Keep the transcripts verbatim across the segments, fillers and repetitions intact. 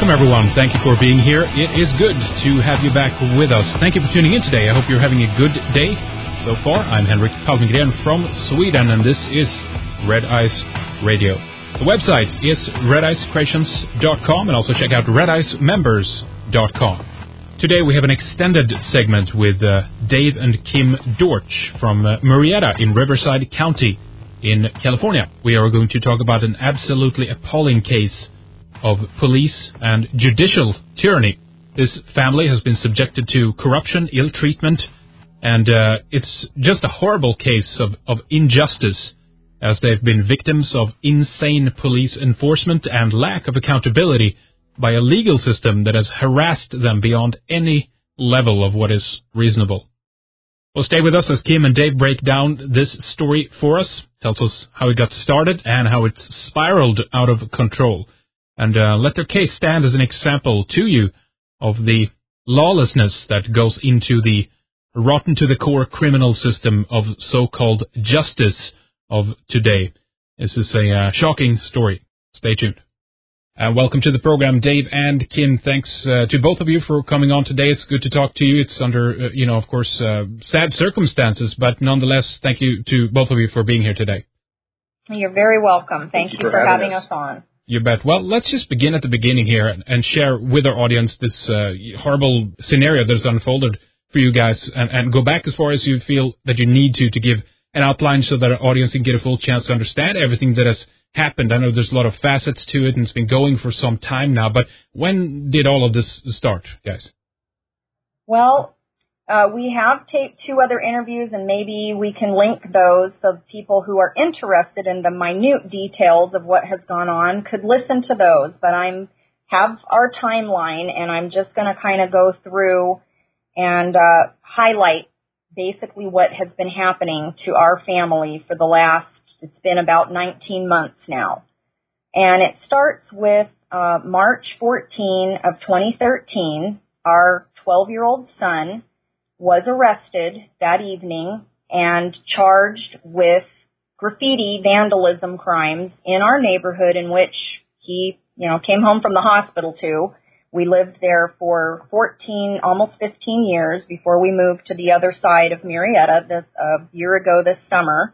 welcome everyone. Thank you for being here. It is good to have you back with us. Thank you for tuning in today. I hope you're having a good day so far. I'm Henrik Palmgren from Sweden, and this is Red Ice Radio. The website is red ice creations dot com, and also check out red ice members dot com. Today we have an extended segment with uh, Dave and Kim Dortch from uh, Murrieta in Riverside County in California. We are going to talk about an absolutely appalling case of police and judicial tyranny. This family has been subjected to corruption, ill treatment, and uh, it's just a horrible case of, of injustice, as they've been victims of insane police enforcement and lack of accountability by a legal system that has harassed them beyond any level of what is reasonable. Well, stay with us as Kim and Dave break down this story for us, tells us how it got started and how it's spiraled out of control, and uh, let their case stand as an example to you of the lawlessness that goes into the rotten-to-the-core criminal system of so-called justice of today. This is a uh, shocking story. Stay tuned. Uh, welcome to the program, Dave and Kim. Thanks uh, to both of you for coming on today. It's good to talk to you. It's under, uh, you know, of course, uh, sad circumstances, but nonetheless, thank you to both of you for being here today. You're very welcome. Thank, thank you for, for having us. us on. You bet. Well, let's just begin at the beginning here and, and share with our audience this uh, horrible scenario that has unfolded for you guys, and, and go back as far as you feel that you need to to give an outline so that our audience can get a full chance to understand everything that has happened. I know there's a lot of facets to it, and it's been going for some time now, but when did all of this start, guys? Well, uh, we have taped two other interviews, and maybe we can link those so people who are interested in the minute details of what has gone on could listen to those. But I'm have our timeline, and I'm just going to kind of go through and uh, highlight basically what has been happening to our family for the last, it's been about nineteen months now. And it starts with uh, March fourteenth of twenty thirteen. Our twelve-year-old son was arrested that evening and charged with graffiti vandalism crimes in our neighborhood, in which he, you know, came home from the hospital to. We lived there for fourteen, almost fifteen years before we moved to the other side of Murrieta this a year ago this summer.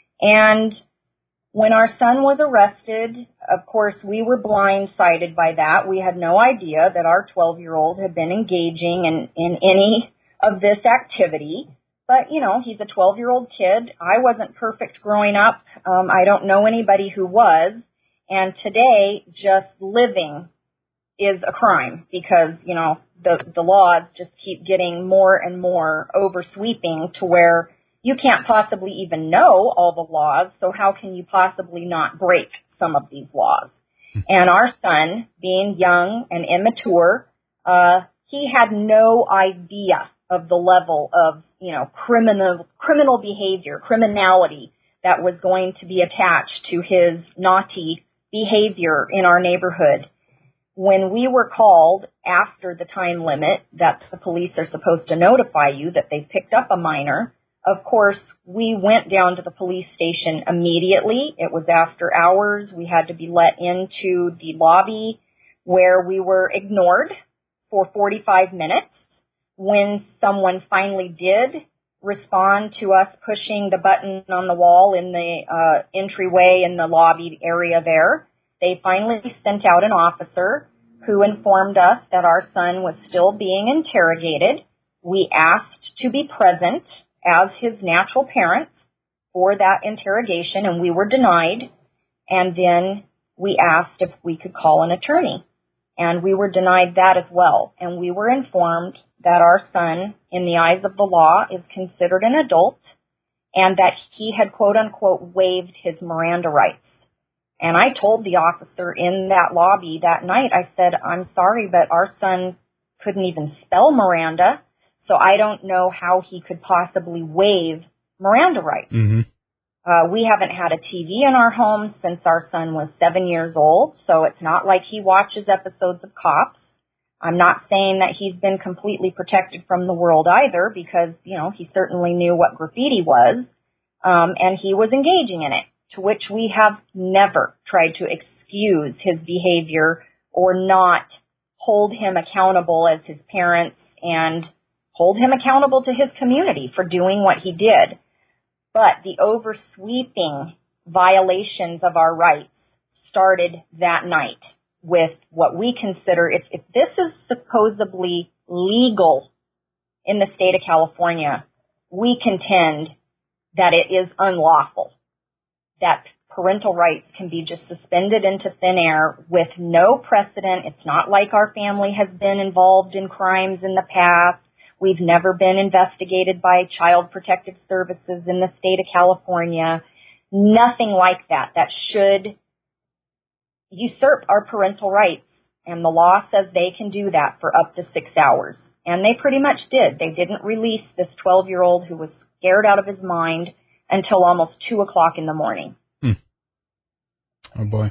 And when our son was arrested, of course, we were blindsided by that. We had no idea that our twelve-year-old had been engaging in, in any of this activity. But, you know, he's a twelve-year-old kid. I wasn't perfect growing up. Um, I don't know anybody who was. And today, just living is a crime because, you know, the, the laws just keep getting more and more oversweeping to where you can't possibly even know all the laws, so how can you possibly not break some of these laws? And our son, being young and immature, uh, he had no idea of the level of, you know, criminal criminal behavior, criminality that was going to be attached to his naughty behavior in our neighborhood. When we were called after the time limit that the police are supposed to notify you that they picked up a minor, of course, we went down to the police station immediately. It was after hours. We had to be let into the lobby where we were ignored for forty-five minutes. When someone finally did respond to us pushing the button on the wall in the uh, entryway in the lobby area there, they finally sent out an officer who informed us that our son was still being interrogated. We asked to be present as his natural parents for that interrogation, and we were denied. And then we asked if we could call an attorney, and we were denied that as well. And we were informed that our son, in the eyes of the law, is considered an adult, and that he had, quote-unquote, waived his Miranda rights. And I told the officer in that lobby that night, I said, I'm sorry, but our son couldn't even spell Miranda, so I don't know how he could possibly waive Miranda rights. Mm-hmm. Uh, we haven't had a T V in our home since our son was seven years old, so it's not like he watches episodes of Cops. I'm not saying that he's been completely protected from the world either, because, you know, he certainly knew what graffiti was, um, and he was engaging in it, to which we have never tried to excuse his behavior or not hold him accountable as his parents and hold him accountable to his community for doing what he did. But the oversweeping violations of our rights started that night with what we consider, if, if this is supposedly legal in the state of California, we contend that it is unlawful, that parental rights can be just suspended into thin air with no precedent. It's not like our family has been involved in crimes in the past. We've never been investigated by Child Protective Services in the state of California. Nothing like that. That should usurp our parental rights. And the law says they can do that for up to six hours. And they pretty much did. They didn't release this twelve-year-old who was scared out of his mind until almost two o'clock in the morning. Hmm. Oh, boy.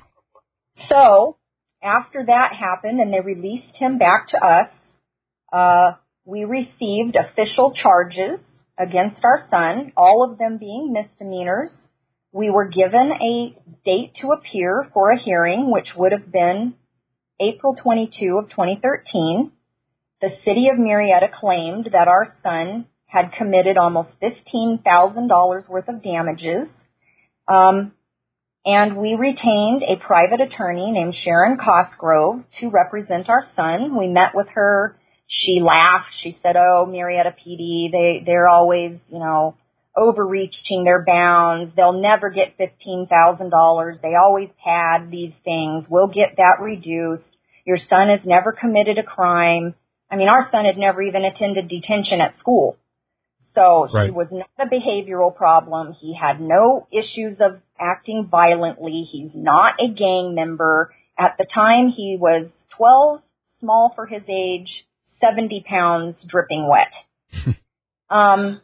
So after that happened and they released him back to us, uh, we received official charges against our son, all of them being misdemeanors. We were given a date to appear for a hearing, which would have been April twenty-second of twenty thirteen. The city of Murrieta claimed that our son had committed almost fifteen thousand dollars worth of damages. Um, and we retained a private attorney named Sharon Cosgrove to represent our son. We met with her. She laughed. She said, oh, Murrieta P D, they, they're always, you know, overreaching their bounds. They'll never get fifteen thousand dollars. They always had these things. We'll get that reduced. Your son has never committed a crime. I mean, our son had never even attended detention at school. So right. He was not a behavioral problem. He had no issues of acting violently. He's not a gang member. At the time, he was twelve, small for his age, seventy pounds, dripping wet. um,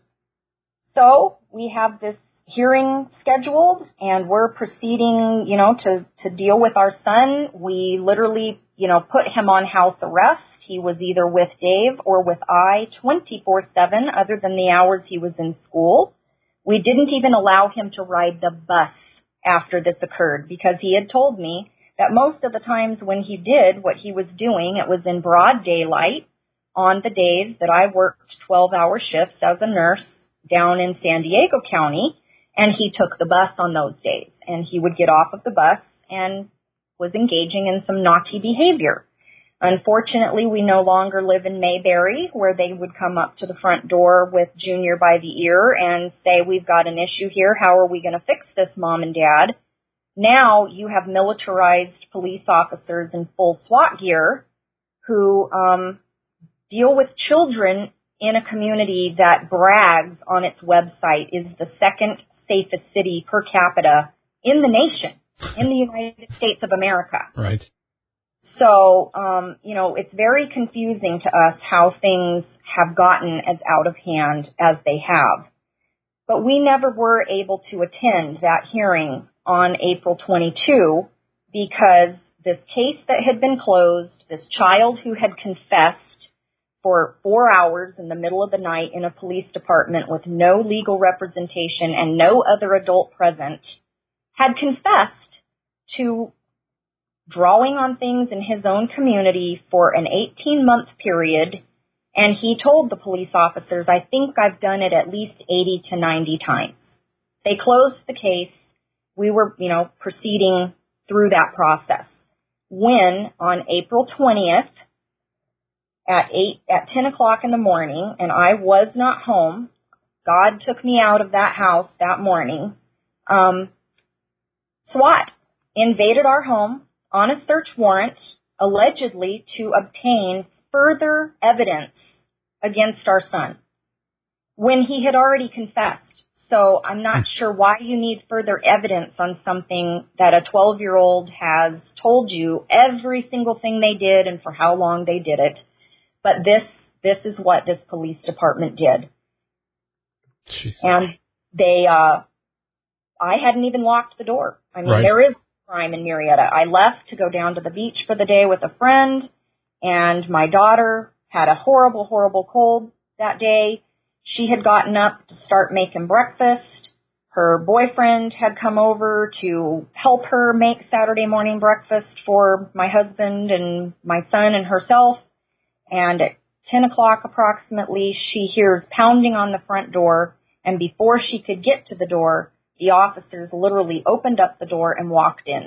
so we have this hearing scheduled, and we're proceeding, you know, to, to deal with our son. We literally, you know, put him on house arrest. He was either with Dave or with I twenty-four seven, other than the hours he was in school. We didn't even allow him to ride the bus after this occurred because he had told me that most of the times when he did what he was doing, it was in broad daylight on the days that I worked twelve-hour shifts as a nurse down in San Diego County, and he took the bus on those days. And he would get off of the bus and was engaging in some naughty behavior. Unfortunately, we no longer live in Mayberry, where they would come up to the front door with Junior by the ear and say, we've got an issue here. How are we going to fix this, Mom and Dad? Now you have militarized police officers in full SWAT gear who um, deal with children in a community that brags on its website is the second safest city per capita in the nation, in the United States of America. Right. So, um, you know, it's very confusing to us how things have gotten as out of hand as they have. But we never were able to attend that hearing on April twenty-second because this case that had been closed, this child who had confessed for four hours in the middle of the night in a police department with no legal representation and no other adult present, had confessed to drawing on things in his own community for an eighteen-month period, and he told the police officers, I think I've done it at least eighty to ninety times. They closed the case. We were, you know, proceeding through that process. When, on April twentieth, at eight, at ten o'clock in the morning, and I was not home, God took me out of that house that morning, um, SWAT invaded our home on a search warrant, allegedly to obtain further evidence against our son, when he had already confessed. So I'm not sure why you need further evidence on something that a twelve-year-old has told you every single thing they did and for how long they did it. But this this is what this police department did. Jeez. And they, uh, I hadn't even locked the door. I mean, right. There is crime in Murrieta. I left to go down to the beach for the day with a friend, and my daughter had a horrible, horrible cold that day. She had gotten up to start making breakfast. her boyfriend had come over to help her make Saturday morning breakfast for my husband and my son and herself. And at ten o'clock approximately, she hears pounding on the front door. And before she could get to the door, the officers literally opened up the door and walked in.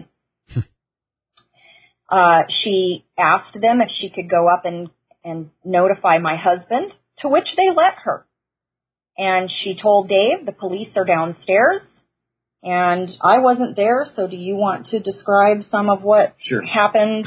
uh, she asked them if she could go up and, and notify my husband, to which they let her. And she told Dave, the police are downstairs, and I wasn't there, so do you want to describe some of what sure. happened?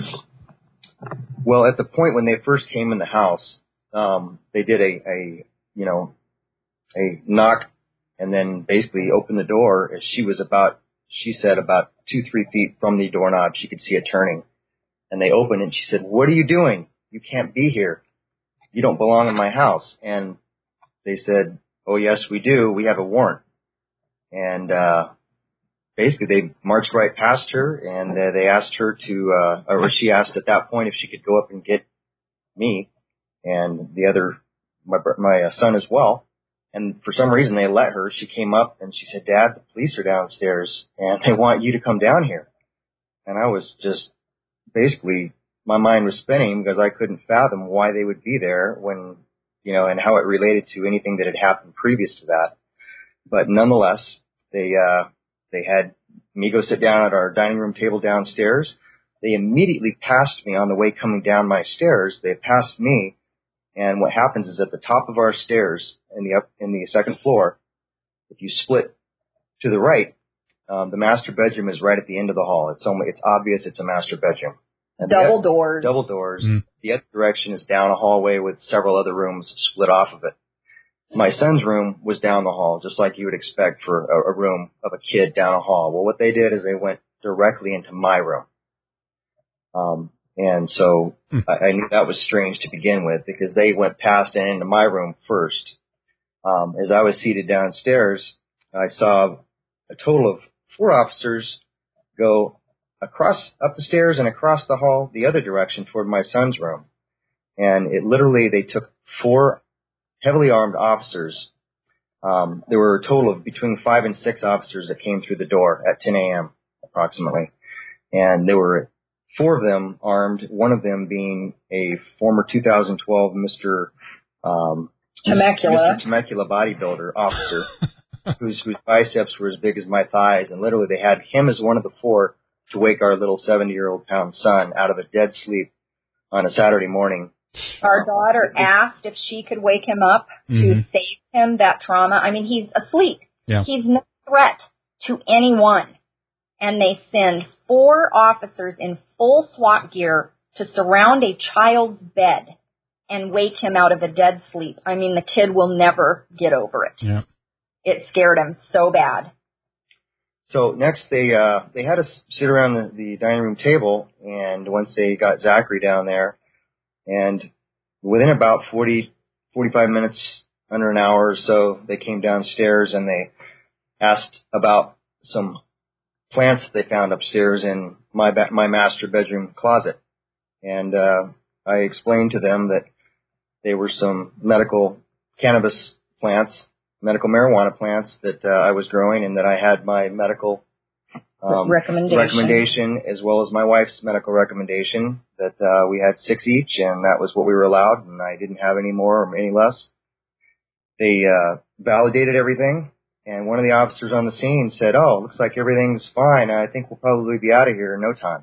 Well, at the point when they first came in the house, um, they did a, a, you know, a knock and then basically opened the door as she was about, she said about two, three feet from the doorknob. She could see it turning. And they opened it and she said, "What are you doing? You can't be here. You don't belong in my house." And they said, "Oh, yes, we do. We have a warrant." And uh, basically they marched right past her, and uh, they asked her to, uh, or she asked at that point if she could go up and get me and the other, my, my uh, son as well. And for some reason they let her. She came up and she said, "Dad, the police are downstairs and they want you to come down here." And I was just basically, my mind was spinning because I couldn't fathom why they would be there when, you know, and how it related to anything that had happened previous to that. But nonetheless, they, uh, they had me go sit down at our dining room table downstairs. They immediately passed me on the way coming down my stairs. They passed me. And what happens is at the top of our stairs in the up, in the second floor, if you split to the right, um, the master bedroom is right at the end of the hall. It's only, it's obvious it's a master bedroom. And double other, doors. Double doors. Mm. The other direction is down a hallway with several other rooms split off of it. My son's room was down the hall, just like you would expect for a, a room of a kid down a hall. Well, what they did is they went directly into my room. Um, and so mm. I, I knew that was strange to begin with because they went past and into my room first. Um, as I was seated downstairs, I saw a total of four officers go across, up the stairs and across the hall the other direction toward my son's room. And it literally, they took four heavily armed officers. Um, there were a total of between five and six officers that came through the door at ten a.m. approximately. And there were four of them armed, one of them being a former two thousand twelve Mister Um, Temecula. Mister Temecula bodybuilder officer whose, whose biceps were as big as my thighs. And literally they had him as one of the four to wake our little seventy-year-old pound son out of a dead sleep on a Saturday morning. Our daughter asked if she could wake him up mm-hmm. to save him that trauma. I mean, he's asleep. Yeah. He's no threat to anyone. And they send four officers in full SWAT gear to surround a child's bed and wake him out of a dead sleep. I mean, the kid will never get over it. Yeah. It scared him so bad. So next they uh, they had us sit around the, the dining room table, and once they got Zachary down there, and within about forty, forty-five minutes, under an hour or so, they came downstairs and they asked about some plants they found upstairs in my ba- my master bedroom closet. And uh, I explained to them that they were some medical cannabis plants, medical marijuana plants that uh, I was growing, and that I had my medical um, recommendation. recommendation as well as my wife's medical recommendation, that uh, we had six each, and that was what we were allowed, and I didn't have any more or any less. They uh, validated everything, and one of the officers on the scene said, "Oh, looks like everything's fine. I think we'll probably be out of here in no time."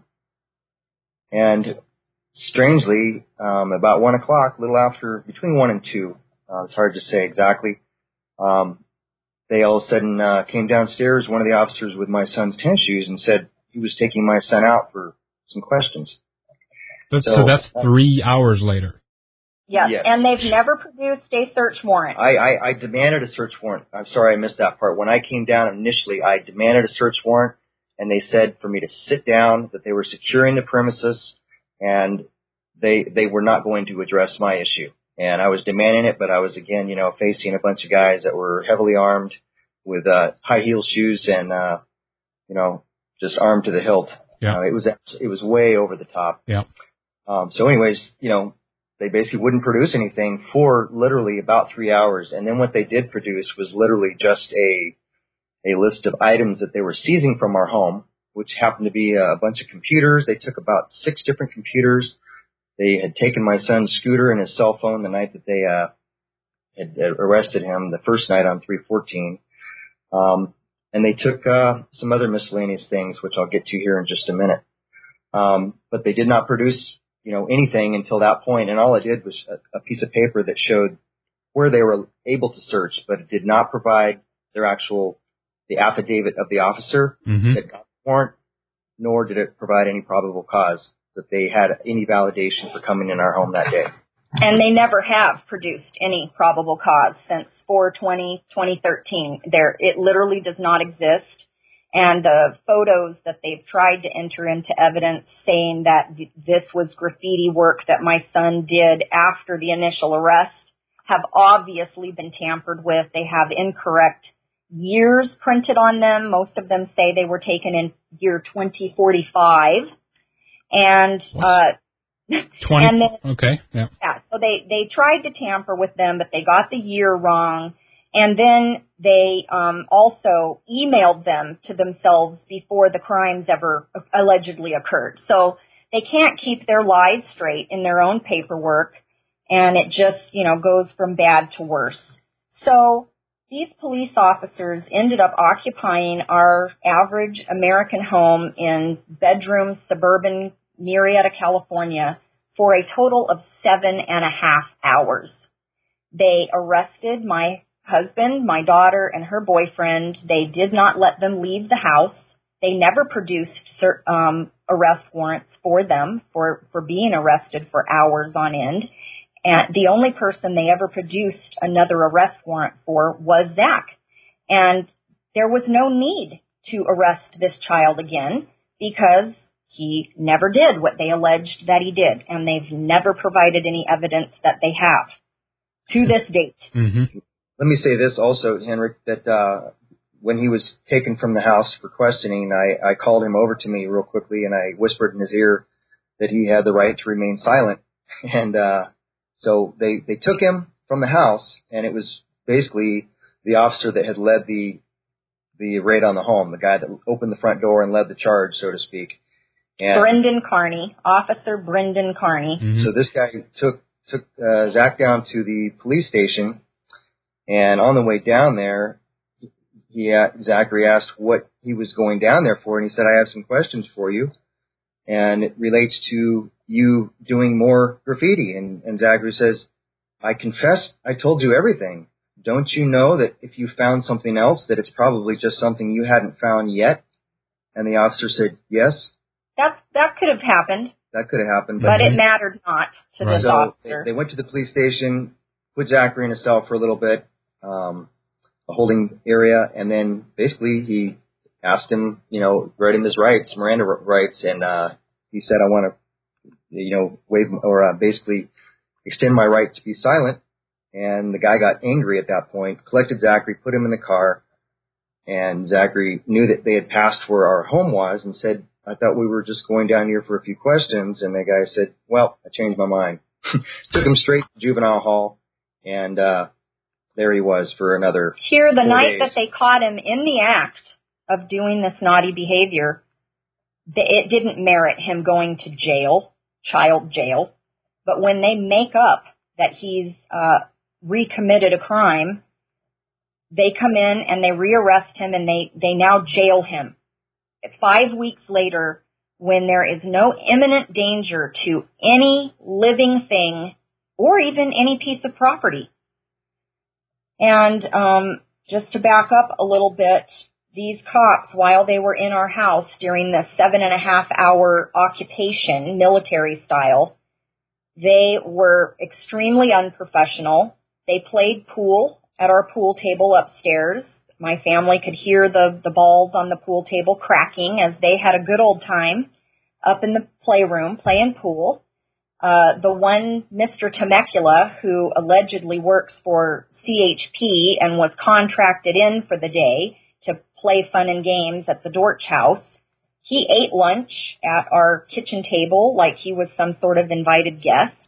And strangely, um, about one o'clock, a little after, between one and two, uh, it's hard to say exactly, um, they all of a sudden uh, came downstairs, one of the officers with my son's tennis shoes, and said he was taking my son out for some questions. But, so, so that's three hours later. Yes, yes, and they've never produced a search warrant. I, I, I demanded a search warrant. I'm sorry I missed that part. When I came down initially, I demanded a search warrant, and they said for me to sit down, that they were securing the premises, and they they were not going to address my issue. And I was demanding it, but I was, again, you know, facing a bunch of guys that were heavily armed with uh, high heel shoes and, uh, you know, just armed to the hilt. Yeah. Uh, it was it was way over the top. Yeah. Um, so anyways, you know, they basically wouldn't produce anything for literally about three hours. And then what they did produce was literally just a a list of items that they were seizing from our home, which happened to be a bunch of computers. They took about six different computers. They had taken my son's scooter and his cell phone the night that they uh, had arrested him, the first night on three fourteen. Um, and they took uh, some other miscellaneous things, which I'll get to here in just a minute. Um, but they did not produce, you know, anything until that point, and all it did was a, a piece of paper that showed where they were able to search, but it did not provide their actual, the affidavit of the officer mm-hmm. that got the warrant, nor did it provide any probable cause that they had any validation for coming in our home that day. And they never have produced any probable cause since four twenty twenty thirteen. There, it literally does not exist. And the photos that they've tried to enter into evidence saying that this was graffiti work that my son did after the initial arrest have obviously been tampered with. They have incorrect years printed on them. Most of them say they were taken in year twenty forty-five. And, uh, twenty, and then, okay, yeah. Yeah, so they, they tried to tamper with them, but they got the year wrong. And then they um, also emailed them to themselves before the crimes ever allegedly occurred. So they can't keep their lies straight in their own paperwork, and it just, you know, goes from bad to worse. So these police officers ended up occupying our average American home in bedroom, suburban Murrieta, California, for a total of seven and a half hours. They arrested my husband, my daughter, and her boyfriend. They did not let them leave the house. They never produced um, arrest warrants for them for, for being arrested for hours on end. And the only person they ever produced another arrest warrant for was Zach. And there was no need to arrest this child again because he never did what they alleged that he did. And they've never provided any evidence that they have to this date. Mm-hmm. Let me say this also, Henrik, that uh, when he was taken from the house for questioning, I, I called him over to me real quickly, and I whispered in his ear that he had the right to remain silent. And uh, so they, they took him from the house, and it was basically the officer that had led the the raid on the home, the guy that opened the front door and led the charge, so to speak. And Brendan Carney, Officer Brendan Carney. Mm-hmm. So this guy took took uh, Zach down to the police station. And on the way down there, he, uh, Zachary asked what he was going down there for, and he said, I have some questions for you, and it relates to you doing more graffiti. And, and Zachary says, I confess, I told you everything. Don't you know that if you found something else, that it's probably just something you hadn't found yet? And the officer said, yes. That's, that could have happened. That could have happened. But, but it mattered not to right. this so officer. They, they went to the police station, put Zachary in a cell for a little bit, Um, a holding area, and then basically he asked him, you know, read him his rights, Miranda rights, and uh, he said, I want to, you know, waive or uh, basically extend my right to be silent. And the guy got angry at that point, collected Zachary, put him in the car, and Zachary knew that they had passed where our home was and said, I thought we were just going down here for a few questions. And the guy said, well, I changed my mind. Took him straight to juvenile hall, and uh, there he was for another Here, the night days. that they caught him in the act of doing this naughty behavior, it didn't merit him going to jail, child jail. But when they make up that he's uh, recommitted a crime, they come in and they rearrest him and they, they now jail him. Five weeks later, when there is no imminent danger to any living thing or even any piece of property. And um, just to back up a little bit, these cops, while they were in our house during the seven and a half hour occupation, military style, they were extremely unprofessional. They played pool at our pool table upstairs. My family could hear the, the balls on the pool table cracking as they had a good old time up in the playroom playing pool. Uh, the one Mister Temecula, who allegedly works for C H P and was contracted in for the day to play fun and games at the Dortch house, he ate lunch at our kitchen table like he was some sort of invited guest.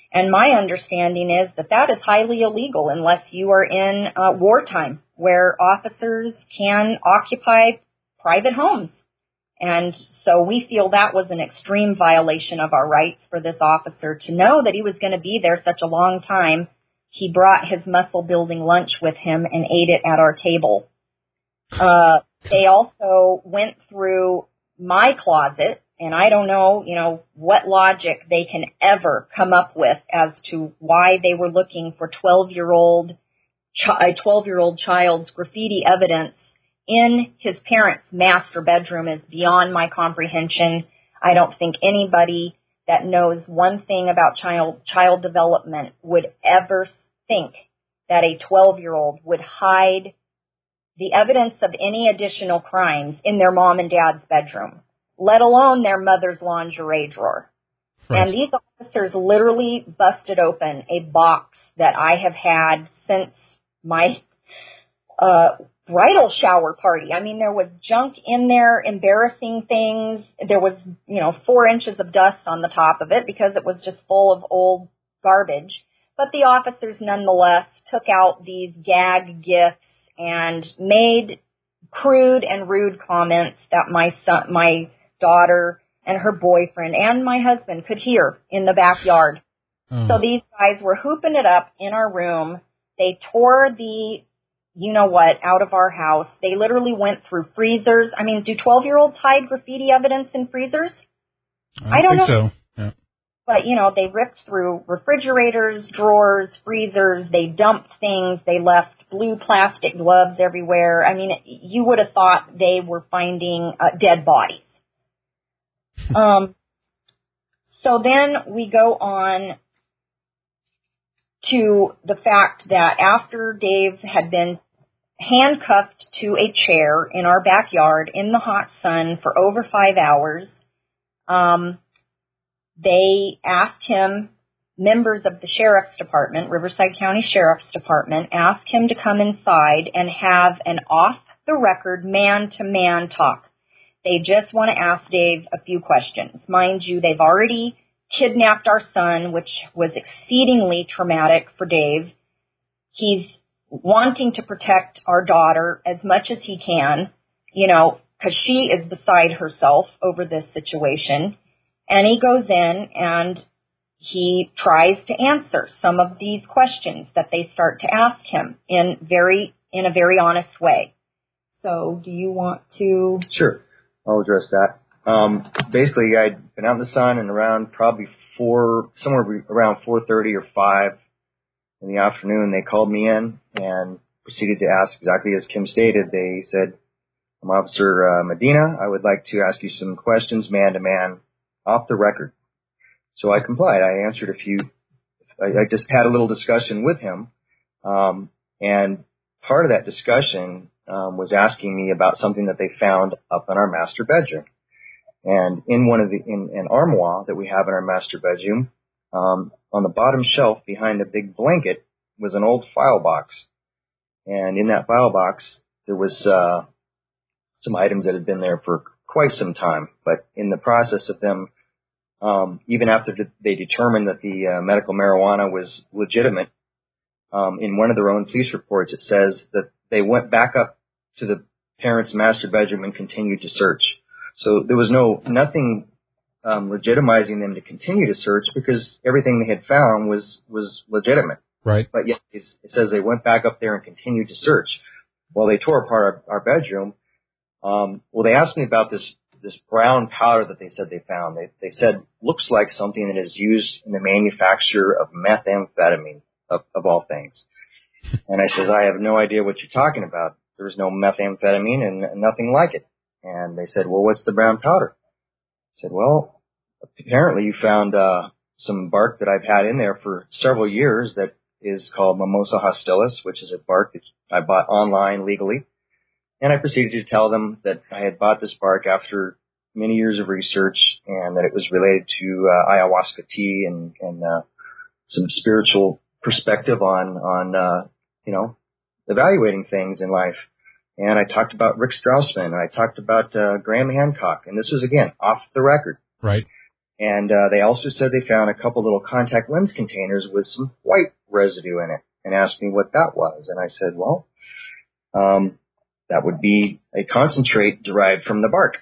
And my understanding is that that is highly illegal unless you are in uh, wartime, where officers can occupy private homes. And so we feel that was an extreme violation of our rights for this officer to know that he was going to be there such a long time. He brought his muscle-building lunch with him and ate it at our table. Uh, they also went through my closet, and I don't know, you know, what logic they can ever come up with as to why they were looking for twelve-year-old, a twelve-year-old child's graffiti evidence in his parents' master bedroom is beyond my comprehension. I don't think anybody that knows one thing about child child development would ever think that a twelve-year-old would hide the evidence of any additional crimes in their mom and dad's bedroom, let alone their mother's lingerie drawer. Right. And these officers literally busted open a box that I have had since my uh bridal shower party. I mean, there was junk in there, embarrassing things. There was, you know, four inches of dust on the top of it because it was just full of old garbage. But the officers nonetheless took out these gag gifts and made crude and rude comments that my son, my daughter and her boyfriend and my husband could hear in the backyard. Mm. So these guys were hooping it up in our room. They tore the you know what, out of our house. They literally went through freezers. I mean, do twelve-year-olds hide graffiti evidence in freezers? I don't, I don't think know. so. Yeah. But, you know, they ripped through refrigerators, drawers, freezers. They dumped things. They left blue plastic gloves everywhere. I mean, you would have thought they were finding uh, dead bodies. um. So then we go on to the fact that after Dave had been handcuffed to a chair in our backyard in the hot sun for over five hours, um, they asked him, members of the Sheriff's Department, Riverside County Sheriff's Department, asked him to come inside and have an off-the-record man-to-man talk. They just want to ask Dave a few questions. Mind you, they've already kidnapped our son, which was exceedingly traumatic for Dave. He's wanting to protect our daughter as much as he can, you know, because she is beside herself over this situation. And he goes in and he tries to answer some of these questions that they start to ask him in very in a very honest way. So do you want to? Sure. I'll address that. Um, basically, I'd been out in the sun and around probably four, somewhere around four thirty or five in the afternoon, they called me in and proceeded to ask exactly as Kim stated. They said, I'm Officer uh, Medina. I would like to ask you some questions man to man off the record. So I complied. I answered a few. I, I just had a little discussion with him. Um, and part of that discussion um, was asking me about something that they found up in our master bedroom. And in one of the, in an armoire that we have in our master bedroom, um, on the bottom shelf behind a big blanket was an old file box. And in that file box, there was, uh, some items that had been there for quite some time. But in the process of them, um, even after they determined that the uh, medical marijuana was legitimate, um, in one of their own police reports, it says that they went back up to the parents' master bedroom and continued to search. So there was no, nothing, um, legitimizing them to continue to search because everything they had found was, was legitimate. Right. But yet it says they went back up there and continued to search. Well, they tore apart our, our bedroom. Um, well, they asked me about this, this brown powder that they said they found. They, they said, looks like something that is used in the manufacture of methamphetamine, of, of all things. And I says, I have no idea what you're talking about. There's no methamphetamine and nothing like it. And they said, well, what's the brown powder? I said, well, apparently you found, uh, some bark that I've had in there for several years that is called Mimosa hostilis, which is a bark that I bought online legally. And I proceeded to tell them that I had bought this bark after many years of research and that it was related to uh, ayahuasca tea and, and uh, some spiritual perspective on, on uh, you know, evaluating things in life. And I talked about Rick Strausman, and I talked about uh, Graham Hancock, and this was, again, off the record. Right. And uh, they also said they found a couple little contact lens containers with some white residue in it, and asked me what that was. And I said, well, um, that would be a concentrate derived from the bark.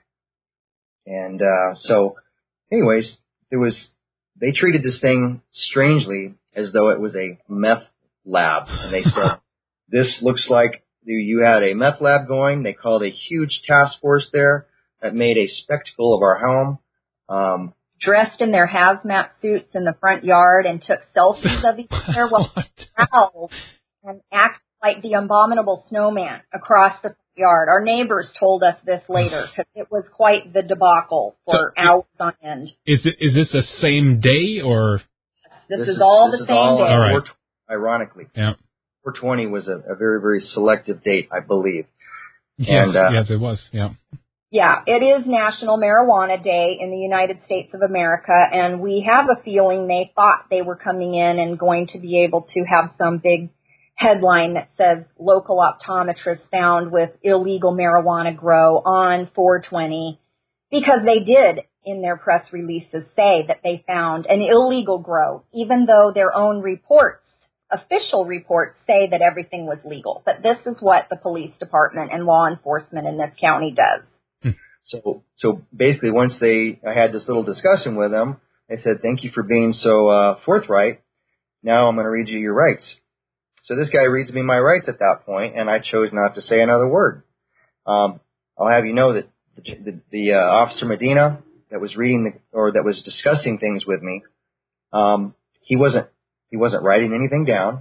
And uh, so, anyways, there was they treated this thing strangely as though it was a meth lab, and they said, this looks like you had a meth lab going. They called a huge task force there that made a spectacle of our home. Um, Dressed in their hazmat suits in the front yard and took selfies of each other while howled and acted like the abominable snowman across the front yard. Our neighbors told us this later because it was quite the debacle for so hours on end. Is it, is this the same day or? This, this is, is all this the is same all day. All right. Ironically. Yeah. four twenty was a, a very, very selective date, I believe. Yes, and, uh, yes, it was, yeah. Yeah, it is National Marijuana Day in the United States of America, and we have a feeling they thought they were coming in and going to be able to have some big headline that says local optometrist found with illegal marijuana grow on four twenty, because they did in their press releases say that they found an illegal grow, even though their own reports, official reports, say that everything was legal. But this is what the police department and law enforcement in this county does. So, so basically, once they, I had this little discussion with them, they said, "Thank you for being so uh, forthright. Now I'm going to read you your rights." So this guy reads me my rights at that point, and I chose not to say another word. Um, I'll have you know that the, the, the uh, Officer Medina that was reading the, or that was discussing things with me, um, he wasn't he wasn't writing anything down.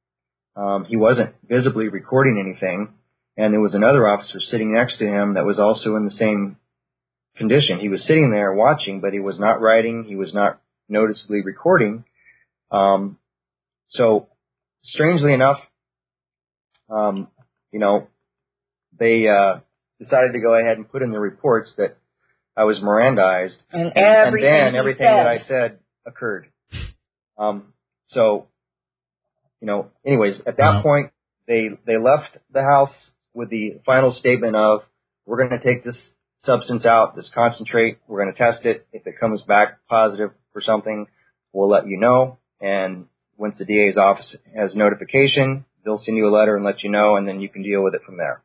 Um, he wasn't visibly recording anything. And there was another officer sitting next to him that was also in the same condition. He was sitting there watching, but he was not writing. He was not noticeably recording. Um, so, strangely enough, um, you know, they uh, decided to go ahead and put in the reports that I was Mirandized. And, and, and then he everything said. that I said occurred. Um, so, you know, anyways, at that Wow. point, they they left the house with the final statement of, we're going to take this substance out, this concentrate, we're going to test it. If it comes back positive for something, we'll let you know. And once the D A's office has notification, they'll send you a letter and let you know, and then you can deal with it from there.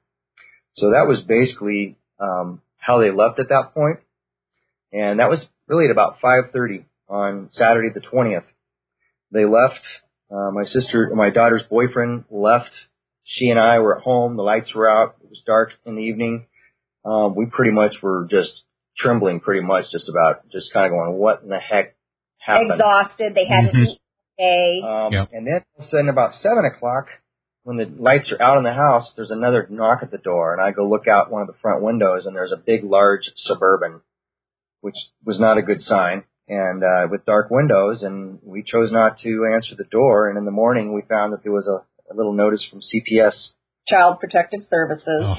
So that was basically um, how they left at that point. And that was really at about five thirty on Saturday the twentieth. They left. Uh, my sister, my daughter's boyfriend left. She and I were at home. The lights were out. It was dark in the evening. Um, we pretty much were just trembling pretty much just about, just kind of going, what in the heck happened? Exhausted. They hadn't Mm-hmm. eaten all day. Um, yep. And then all of a sudden about seven o'clock, when the lights are out in the house, there's another knock at the door. And I go look out one of the front windows, and there's a big, large Suburban, which was not a good sign. And uh, with dark windows, and we chose not to answer the door. And in the morning, we found that there was a a little notice from C P S. Child Protective Services. Oh.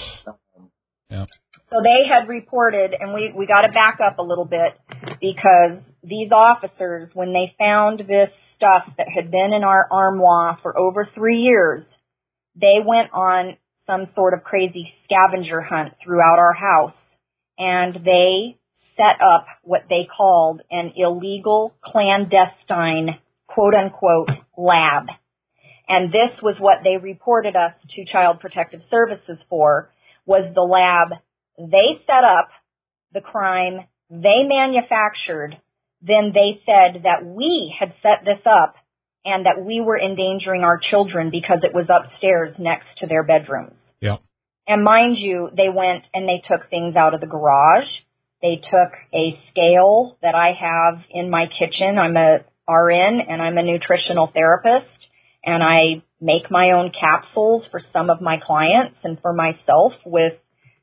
Yeah. So they had reported, and we, we got to back up a little bit, because these officers, when they found this stuff that had been in our armoire for over three years, they went on some sort of crazy scavenger hunt throughout our house, and they set up what they called an illegal, clandestine, quote-unquote, lab. And this was what they reported us to Child Protective Services for, was the lab they set up, the crime they manufactured, then they said that we had set this up and that we were endangering our children because it was upstairs next to their bedrooms. Yeah. And mind you, they went and they took things out of the garage. They took a scale that I have in my kitchen. I'm a R N and I'm a nutritional therapist. And I make my own capsules for some of my clients and for myself with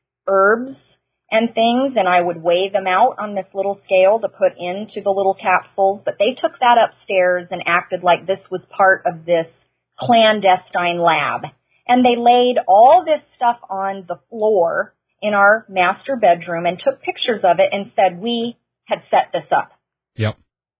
herbs and things. And I would weigh them out on this little scale to put into the little capsules. But they took that upstairs and acted like this was part of this clandestine lab. And they laid all this stuff on the floor in our master bedroom and took pictures of it and said we had set this up. Yep.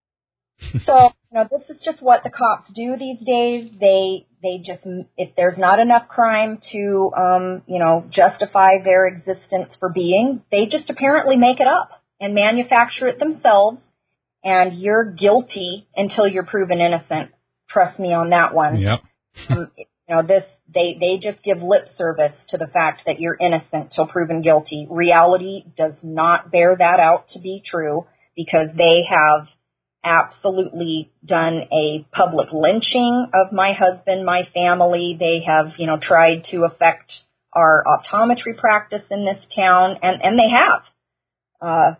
So, you know, this is just what the cops do these days. They, they just, if there's not enough crime to, um, you know, justify their existence for being, they just apparently make it up and manufacture it themselves and you're guilty until you're proven innocent. Trust me on that one. Yep. um, you know, this, they, they just give lip service to the fact that you're innocent till proven guilty. Reality does not bear that out to be true, because they have absolutely done a public lynching of my husband, my family. They have, you know, tried to affect our optometry practice in this town, and, and they have. Uh,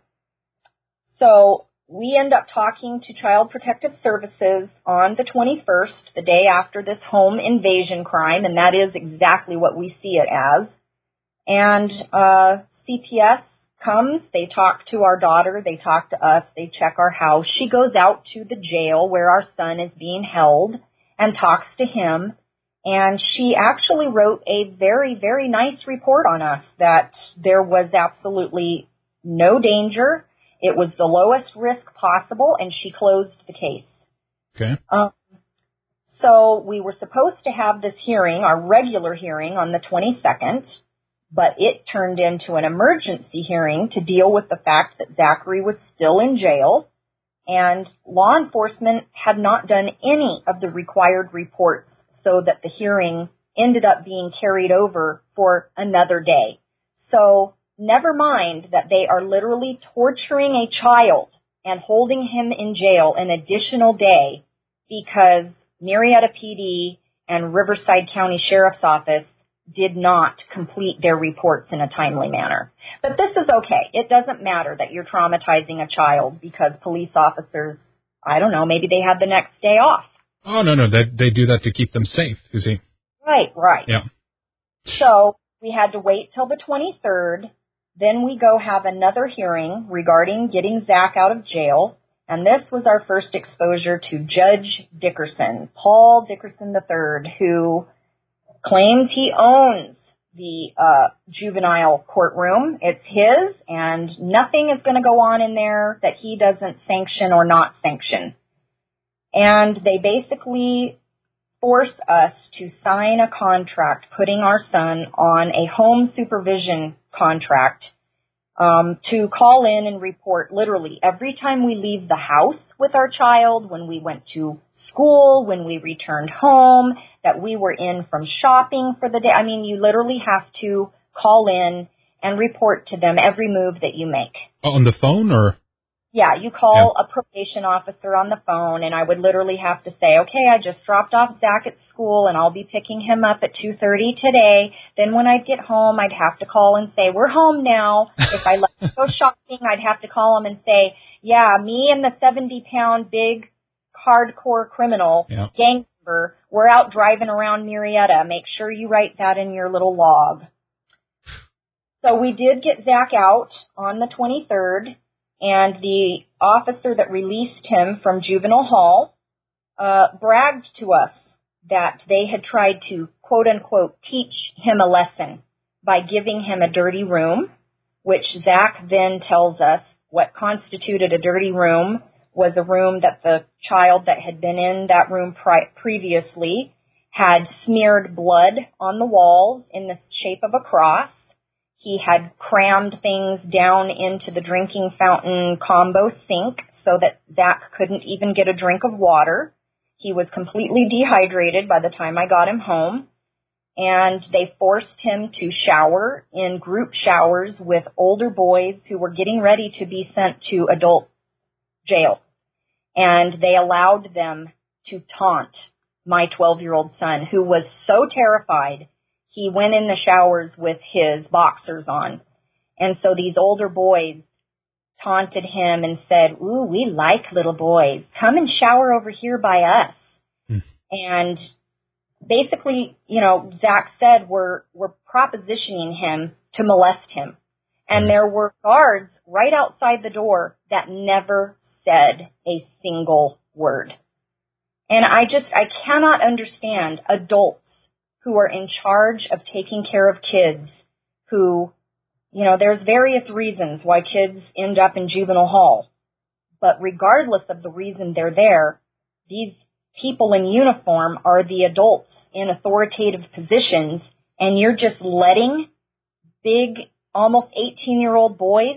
so we end up talking to Child Protective Services on the twenty-first, the day after this home invasion crime, and that is exactly what we see it as. And uh, C P S comes, they talk to our daughter, they talk to us, they check our house. She goes out to the jail where our son is being held and talks to him. And she actually wrote a very, very nice report on us that there was absolutely no danger. It was the lowest risk possible, and she closed the case. Okay. Um, so we were supposed to have this hearing, our regular hearing, on the twenty-second, but it turned into an emergency hearing to deal with the fact that Zachary was still in jail, and law enforcement had not done any of the required reports, so that the hearing ended up being carried over for another day. So never mind that they are literally torturing a child and holding him in jail an additional day because Marietta P D and Riverside County Sheriff's Office did not complete their reports in a timely manner. But this is okay. It doesn't matter that you're traumatizing a child because police officers, I don't know, maybe they had the next day off. Oh, no, no, they, they do that to keep them safe, you see. Right, right. Yeah. So we had to wait till the twenty-third. Then we go have another hearing regarding getting Zach out of jail. And this was our first exposure to Judge Dickerson, Paul Dickerson the third, who claims he owns the uh, juvenile courtroom. It's his, and nothing is going to go on in there that he doesn't sanction or not sanction. And they basically force us to sign a contract putting our son on a home supervision contract um, to call in and report literally every time we leave the house with our child, when we went to school, when we returned home, that we were in from shopping for the day. I mean, you literally have to call in and report to them every move that you make. Oh, on the phone or? Yeah, you call Yeah. a probation officer on the phone, and I would literally have to say, okay, I just dropped off Zach at school, and I'll be picking him up at two thirty today. Then when I'd get home, I'd have to call and say, we're home now. If I let him go shopping, I'd have to call him and say, yeah, me and the seventy-pound big hardcore criminal, Yeah. gang member, we're out driving around Marietta. Make sure you write that in your little log. So we did get Zach out on the twenty-third. And the officer that released him from juvenile hall uh, bragged to us that they had tried to, quote unquote, teach him a lesson by giving him a dirty room, which Zach then tells us what constituted a dirty room was a room that the child that had been in that room pri- previously had smeared blood on the walls in the shape of a cross. He had crammed things down into the drinking fountain combo sink so that Zach couldn't even get a drink of water. He was completely dehydrated by the time I got him home. And they forced him to shower in group showers with older boys who were getting ready to be sent to adult jail. And they allowed them to taunt my twelve-year-old son, who was so terrified. He went in the showers with his boxers on. And so these older boys taunted him and said, ooh, we like little boys. Come and shower over here by us. Hmm. And basically, you know, Zach said we're, we're propositioning him to molest him. And there were guards right outside the door that never said a single word. And I just, I cannot understand adults who are in charge of taking care of kids who, you know, there's various reasons why kids end up in juvenile hall. But regardless of the reason they're there, these people in uniform are the adults in authoritative positions, and you're just letting big, almost eighteen-year-old boys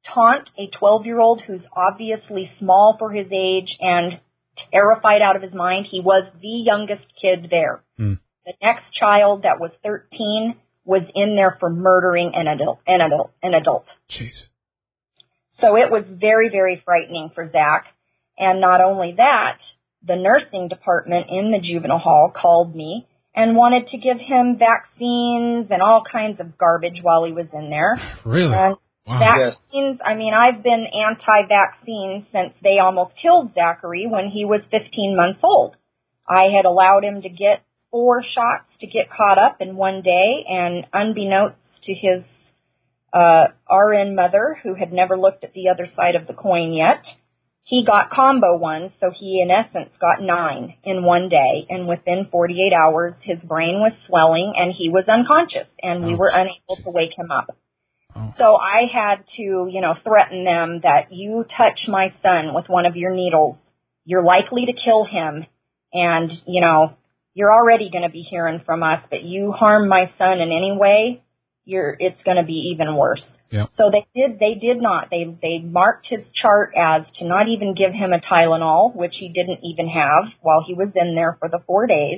taunt a twelve-year-old who's obviously small for his age and terrified out of his mind. He was the youngest kid there. Hmm. The next child that was thirteen was in there for murdering an adult. An adult. An adult. Jeez. So it was very, very frightening for Zach. And not only that, the nursing department in the juvenile hall called me and wanted to give him vaccines and all kinds of garbage while he was in there. Really? And wow. Vaccines, I mean, I've been anti-vaccine since they almost killed Zachary when he was fifteen months old. I had allowed him to get four shots to get caught up in one day, and unbeknownst to his uh, R N mother, who had never looked at the other side of the coin yet, he got combo ones, so he in essence got nine in one day, and within forty-eight hours his brain was swelling and he was unconscious, and we oh. were unable to wake him up. Oh. So I had to, you know, threaten them that you touch my son with one of your needles, you're likely to kill him, and, you know, you're already going to be hearing from us, but you harm my son in any way, you're, it's going to be even worse. Yep. So they did, they did not. They, they marked his chart as to not even give him a Tylenol, which he didn't even have while he was in there for the four days.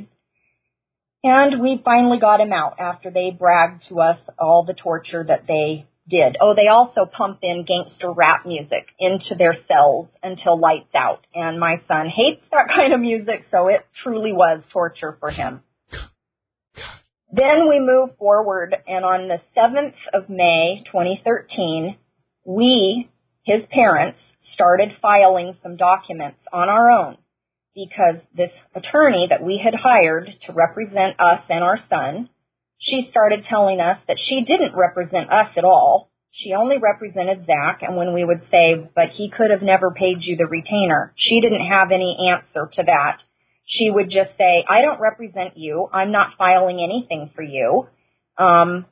And we finally got him out after they bragged to us all the torture that they did. Oh, they also pump in gangster rap music into their cells until lights out. And my son hates that kind of music, so it truly was torture for him. Then we move forward, and on the seventh of May, twenty thirteen, we, his parents, started filing some documents on our own because this attorney that we had hired to represent us and our son, she started telling us that she didn't represent us at all. She only represented Zach, and when we would say, but he could have never paid you the retainer, she didn't have any answer to that. She would just say, I don't represent you. I'm not filing anything for you. Um,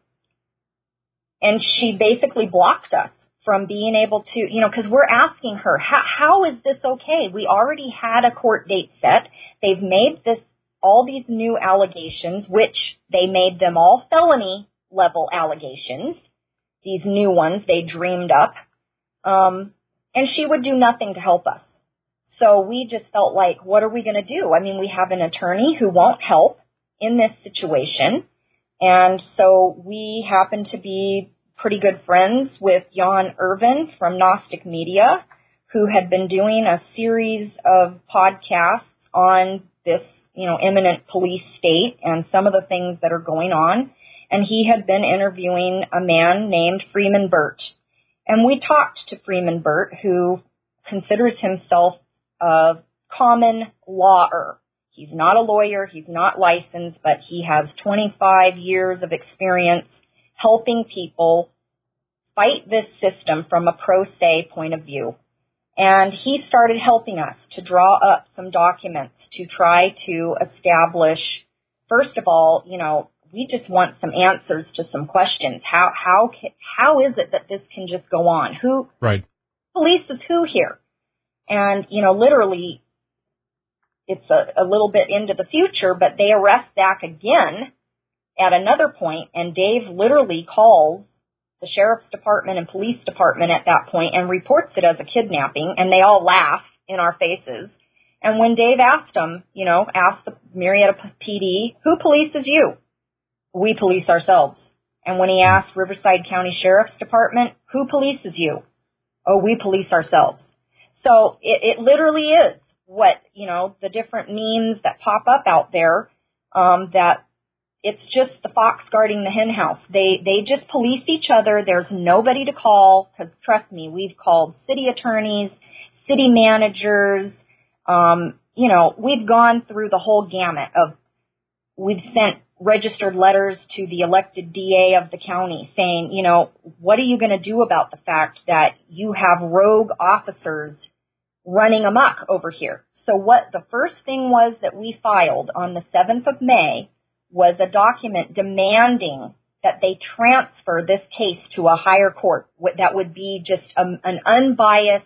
and she basically blocked us from being able to, you know, because we're asking her, how, how is this okay? We already had a court date set. They've made this, all these new allegations, which they made them all felony level allegations, these new ones they dreamed up. Um, and she would do nothing to help us. So we just felt like, what are we going to do? I mean, we have an attorney who won't help in this situation. And so we happen to be pretty good friends with Jan Irvin from Gnostic Media, who had been doing a series of podcasts on this, you know, imminent police state and some of the things that are going on. And he had been interviewing a man named Freeman Burt. And we talked to Freeman Burt, who considers himself a common lawer. He's not a lawyer, he's not licensed, but he has twenty-five years of experience helping people fight this system from a pro se point of view. And he started helping us to draw up some documents to try to establish, first of all, you know, we just want some answers to some questions. How how can, how is it that this can just go on? Who right. polices who here? And, you know, literally, it's a, a little bit into the future, but they arrest Zach again at another point, and Dave literally calls the sheriff's department and police department at that point and reports it as a kidnapping, and they all laugh in our faces. And when Dave asked them, you know, asked the Marietta P D, who polices you? We police ourselves. And when he asked Riverside County Sheriff's Department, who polices you? Oh, we police ourselves. So it, it literally is what, you know, the different memes that pop up out there, um, that it's just the fox guarding the hen house. They, they just police each other. There's nobody to call, because trust me, we've called city attorneys, city managers, um, you know, we've gone through the whole gamut of, we've sent registered letters to the elected D A of the county saying, you know, what are you going to do about the fact that you have rogue officers running amok over here? So what the first thing was that we filed on the seventh of May was a document demanding that they transfer this case to a higher court that would be just a, an unbiased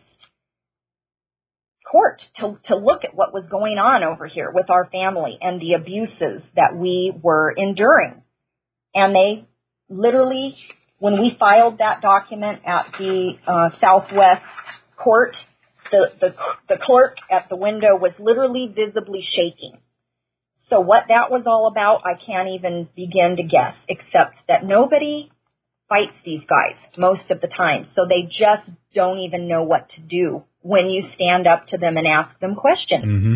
court to, to look at what was going on over here with our family and the abuses that we were enduring. And they literally When we filed that document at the uh, Southwest Court, the, the the clerk at the window was literally visibly shaking. So what that was all about, I can't even begin to guess, except that nobody fights these guys most of the time. So they just don't even know what to do when you stand up to them and ask them questions. Mm-hmm.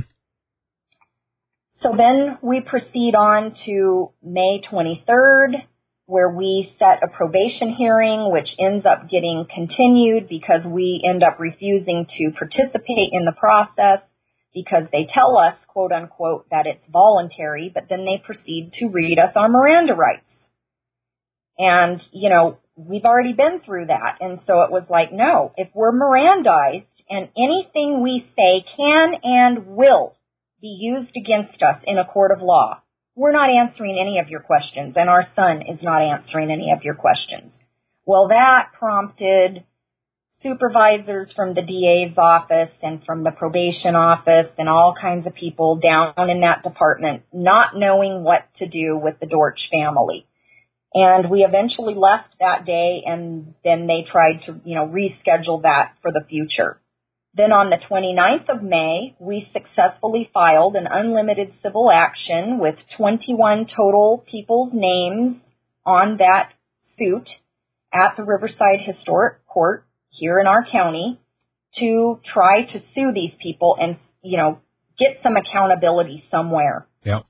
So then we proceed on to May twenty-third, where we set a probation hearing, which ends up getting continued because we end up refusing to participate in the process because they tell us, quote unquote, that it's voluntary, but then they proceed to read us our Miranda rights. And, you know, we've already been through that. And so it was like, no, if we're Mirandized and anything we say can and will be used against us in a court of law, we're not answering any of your questions, and our son is not answering any of your questions. Well, that prompted supervisors from the D A's office and from the probation office and all kinds of people down in that department not knowing what to do with the Dortch family. And we eventually left that day, and then they tried to, you know, reschedule that for the future. Then on the twenty-ninth of May, we successfully filed an unlimited civil action with twenty-one total people's names on that suit at the Riverside Historic Court here in our county to try to sue these people and, you know, get some accountability somewhere. Yeah.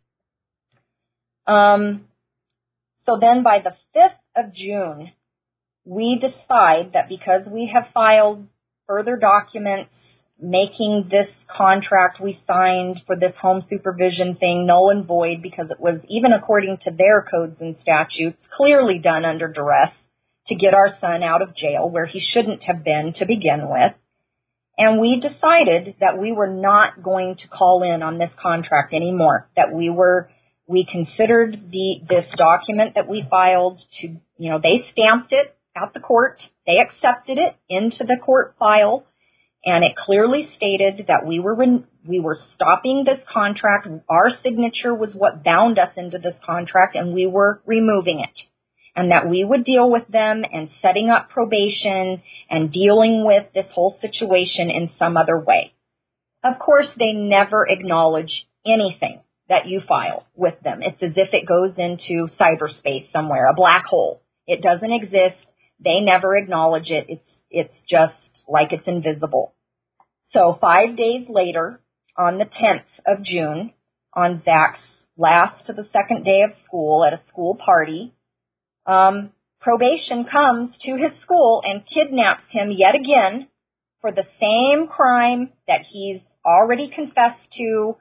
Um, so then by the fifth of June, we decide that because we have filed further documents making this contract we signed for this home supervision thing null and void because it was, even according to their codes and statutes, clearly done under duress to get our son out of jail where he shouldn't have been to begin with. And we decided that we were not going to call in on this contract anymore, that we were, we considered the, this document that we filed to, you know, they stamped it at the court, they accepted it into the court file, and it clearly stated that we were, we were stopping this contract. Our signature was what bound us into this contract, and we were removing it. And that we would deal with them and setting up probation and dealing with this whole situation in some other way. Of course, they never acknowledge anything that you file with them. It's as if it goes into cyberspace somewhere, a black hole. It doesn't exist. They never acknowledge it. It's, it's just like it's invisible. So five days later, on the tenth of June, on Zach's last to the second day of school at a school party, Um, probation comes to his school and kidnaps him yet again for the same crime that he's already confessed to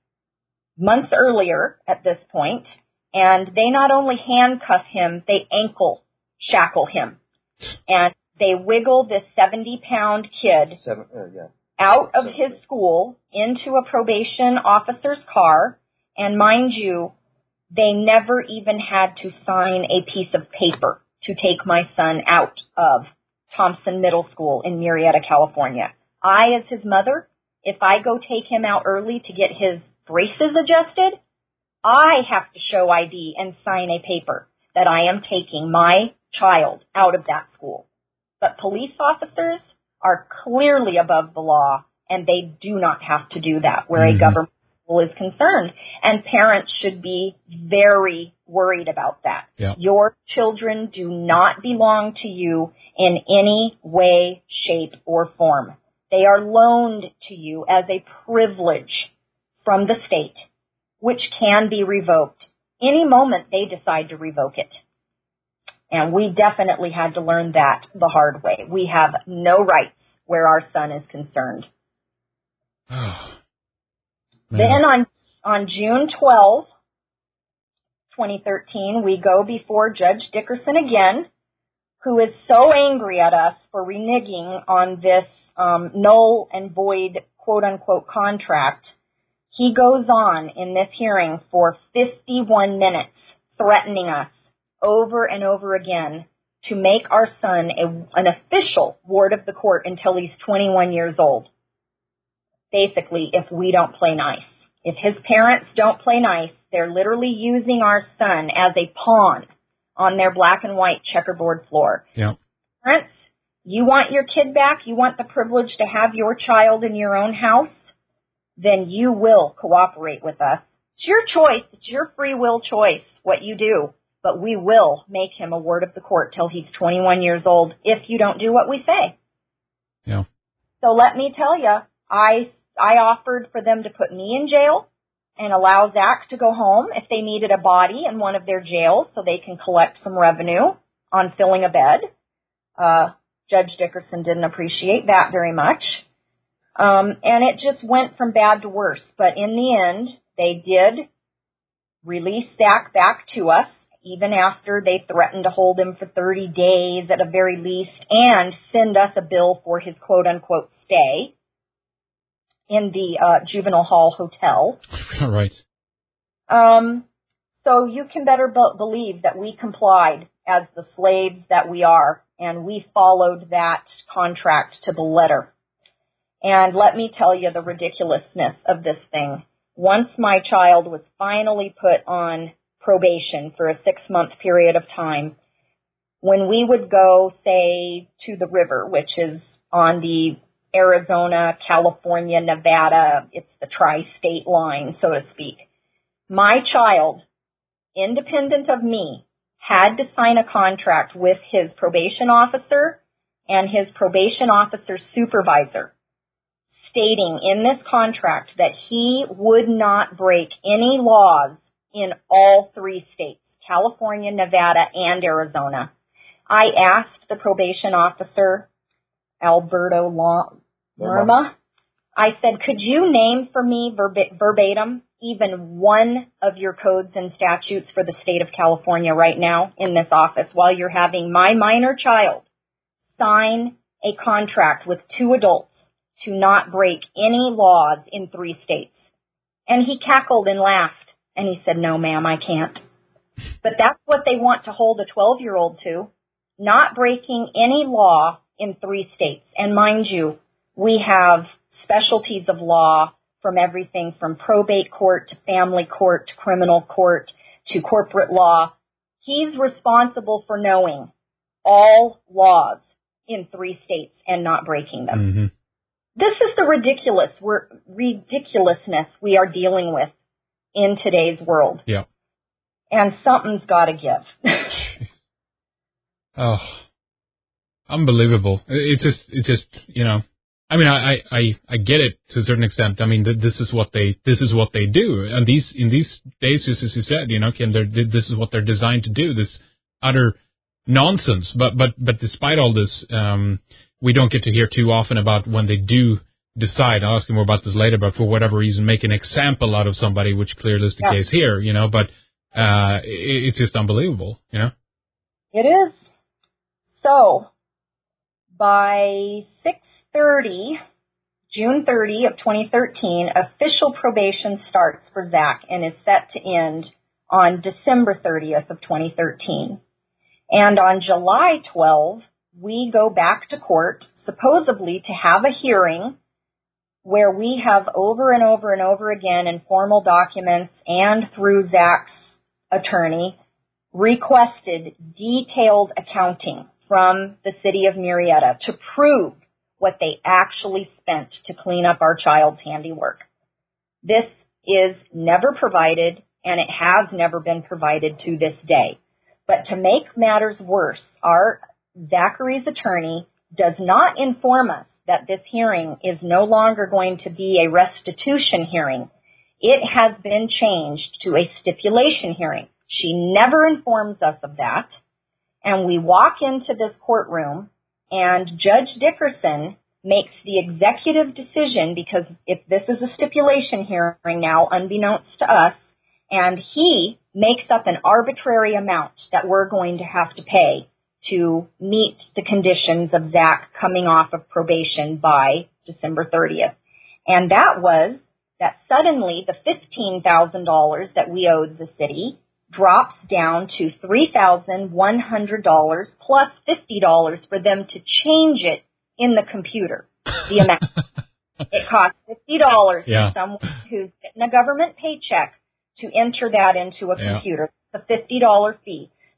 months earlier at this point. And they not only handcuff him, they ankle shackle him. And they wiggle this seventy-pound kid Seven, uh, yeah. out of his school into a probation officer's car. And mind you, they never even had to sign a piece of paper to take my son out of Thompson Middle School in Murrieta, California. I, as his mother, if I go take him out early to get his braces adjusted, I have to show I D and sign a paper that I am taking my child out of that school. But police officers are clearly above the law, and they do not have to do that where mm-hmm. a government is concerned, and parents should be very worried about that. Yeah. Your children do not belong to you in any way, shape, or form. They are loaned to you as a privilege from the state, which can be revoked any moment they decide to revoke it. And we definitely had to learn that the hard way. We have no rights where our son is concerned. Then on, on June twelfth, twenty thirteen, we go before Judge Dickerson again, who is so angry at us for reneging on this um, null and void quote-unquote contract. He goes on in this hearing for fifty-one minutes, threatening us over and over again to make our son a, an official ward of the court until he's twenty-one years old. Basically, if we don't play nice. If his parents don't play nice, they're literally using our son as a pawn on their black and white checkerboard floor. Yeah. Parents, you want your kid back? You want the privilege to have your child in your own house? Then you will cooperate with us. It's your choice. It's your free will choice what you do. But we will make him a ward of the court till he's twenty-one years old if you don't do what we say. Yeah. So let me tell you, I I offered for them to put me in jail and allow Zach to go home if they needed a body in one of their jails so they can collect some revenue on filling a bed. Uh, Judge Dickerson didn't appreciate that very much. Um, and it just went from bad to worse. But in the end, they did release Zach back to us, even after they threatened to hold him for thirty days at a very least and send us a bill for his quote-unquote stay in the uh, juvenile hall hotel. Right. Um, so you can better be- believe that we complied as the slaves that we are, and we followed that contract to the letter. And let me tell you the ridiculousness of this thing. Once my child was finally put on probation for a six-month period of time, when we would go, say, to the river, which is on the Arizona, California, Nevada, it's the tri-state line, so to speak, my child, independent of me, had to sign a contract with his probation officer and his probation officer's supervisor, stating in this contract that he would not break any laws in all three states, California, Nevada, and Arizona. I asked the probation officer, Alberto Lerma, I said, could you name for me verb- verbatim even one of your codes and statutes for the state of California right now in this office while you're having my minor child sign a contract with two adults to not break any laws in three states? And he cackled and laughed, and he said, no, ma'am, I can't. But that's what they want to hold a twelve-year-old to, not breaking any law in three states. And mind you, we have specialties of law from everything from probate court to family court to criminal court to corporate law. He's responsible for knowing all laws in three states and not breaking them. Mm-hmm. This is the ridiculous we're, ridiculousness we are dealing with in today's world. Yeah. And something's got to give. Oh, unbelievable. It just, it just, you know, I mean, I, I, I get it to a certain extent. I mean, th- this is what they, this is what they do. And these, in these days, just as you said, you know, Ken, they're, this is what they're designed to do, this utter nonsense. But, but, but despite all this, um, we don't get to hear too often about when they do decide, I'll ask you more about this later, but for whatever reason, make an example out of somebody, which clearly is the yeah. case here, you know, but, uh, it, it's just unbelievable, you know? It is. So, by six thirty, June thirtieth of twenty thirteen, official probation starts for Zach and is set to end on December thirtieth of twenty thirteen. And on July twelfth, we go back to court, supposedly to have a hearing where we have over and over and over again in formal documents and through Zach's attorney requested detailed accounting from the city of Murrieta to prove what they actually spent to clean up our child's handiwork. This is never provided, and it has never been provided to this day. But to make matters worse, our Zachary's attorney does not inform us that this hearing is no longer going to be a restitution hearing. It has been changed to a stipulation hearing. She never informs us of that. And we walk into this courtroom, and Judge Dickerson makes the executive decision, because if this is a stipulation hearing now, unbeknownst to us, and he makes up an arbitrary amount that we're going to have to pay to meet the conditions of Zach coming off of probation by December thirtieth. And that was that suddenly the fifteen thousand dollars that we owed the city drops down to three thousand one hundred dollars plus fifty dollars for them to change it in the computer, the amount. It costs fifty dollars yeah. for someone who's getting a government paycheck to enter that into a yeah. computer. It's a fifty dollars fee.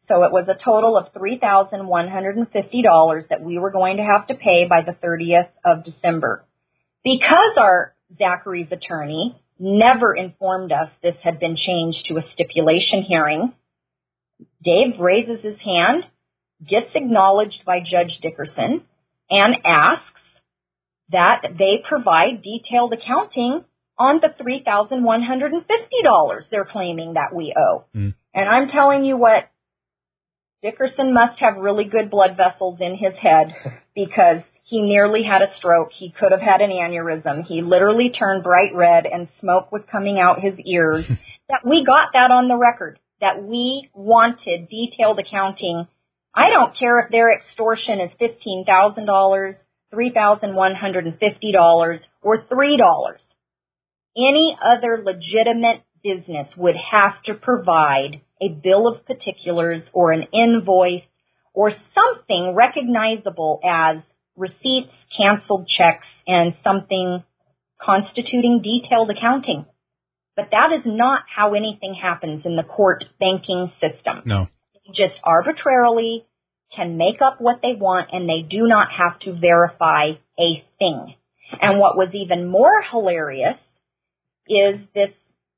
So it was a total of three thousand one hundred fifty dollars that we were going to have to pay by the thirtieth of December. Because our Zachary's attorney never informed us this had been changed to a stipulation hearing, Dave raises his hand, gets acknowledged by Judge Dickerson, and asks that they provide detailed accounting on the three thousand one hundred fifty dollars they're claiming that we owe. Mm. And I'm telling you what, Dickerson must have really good blood vessels in his head because he nearly had a stroke. He could have had an aneurysm. He literally turned bright red and smoke was coming out his ears. That we got that on the record, that we wanted detailed accounting. I don't care if their extortion is fifteen thousand dollars, three thousand one hundred fifty dollars, or three dollars. Any other legitimate business would have to provide a bill of particulars or an invoice or something recognizable as receipts, canceled checks, and something constituting detailed accounting. But that is not how anything happens in the court banking system. No. They just arbitrarily can make up what they want, and they do not have to verify a thing. And what was even more hilarious is this,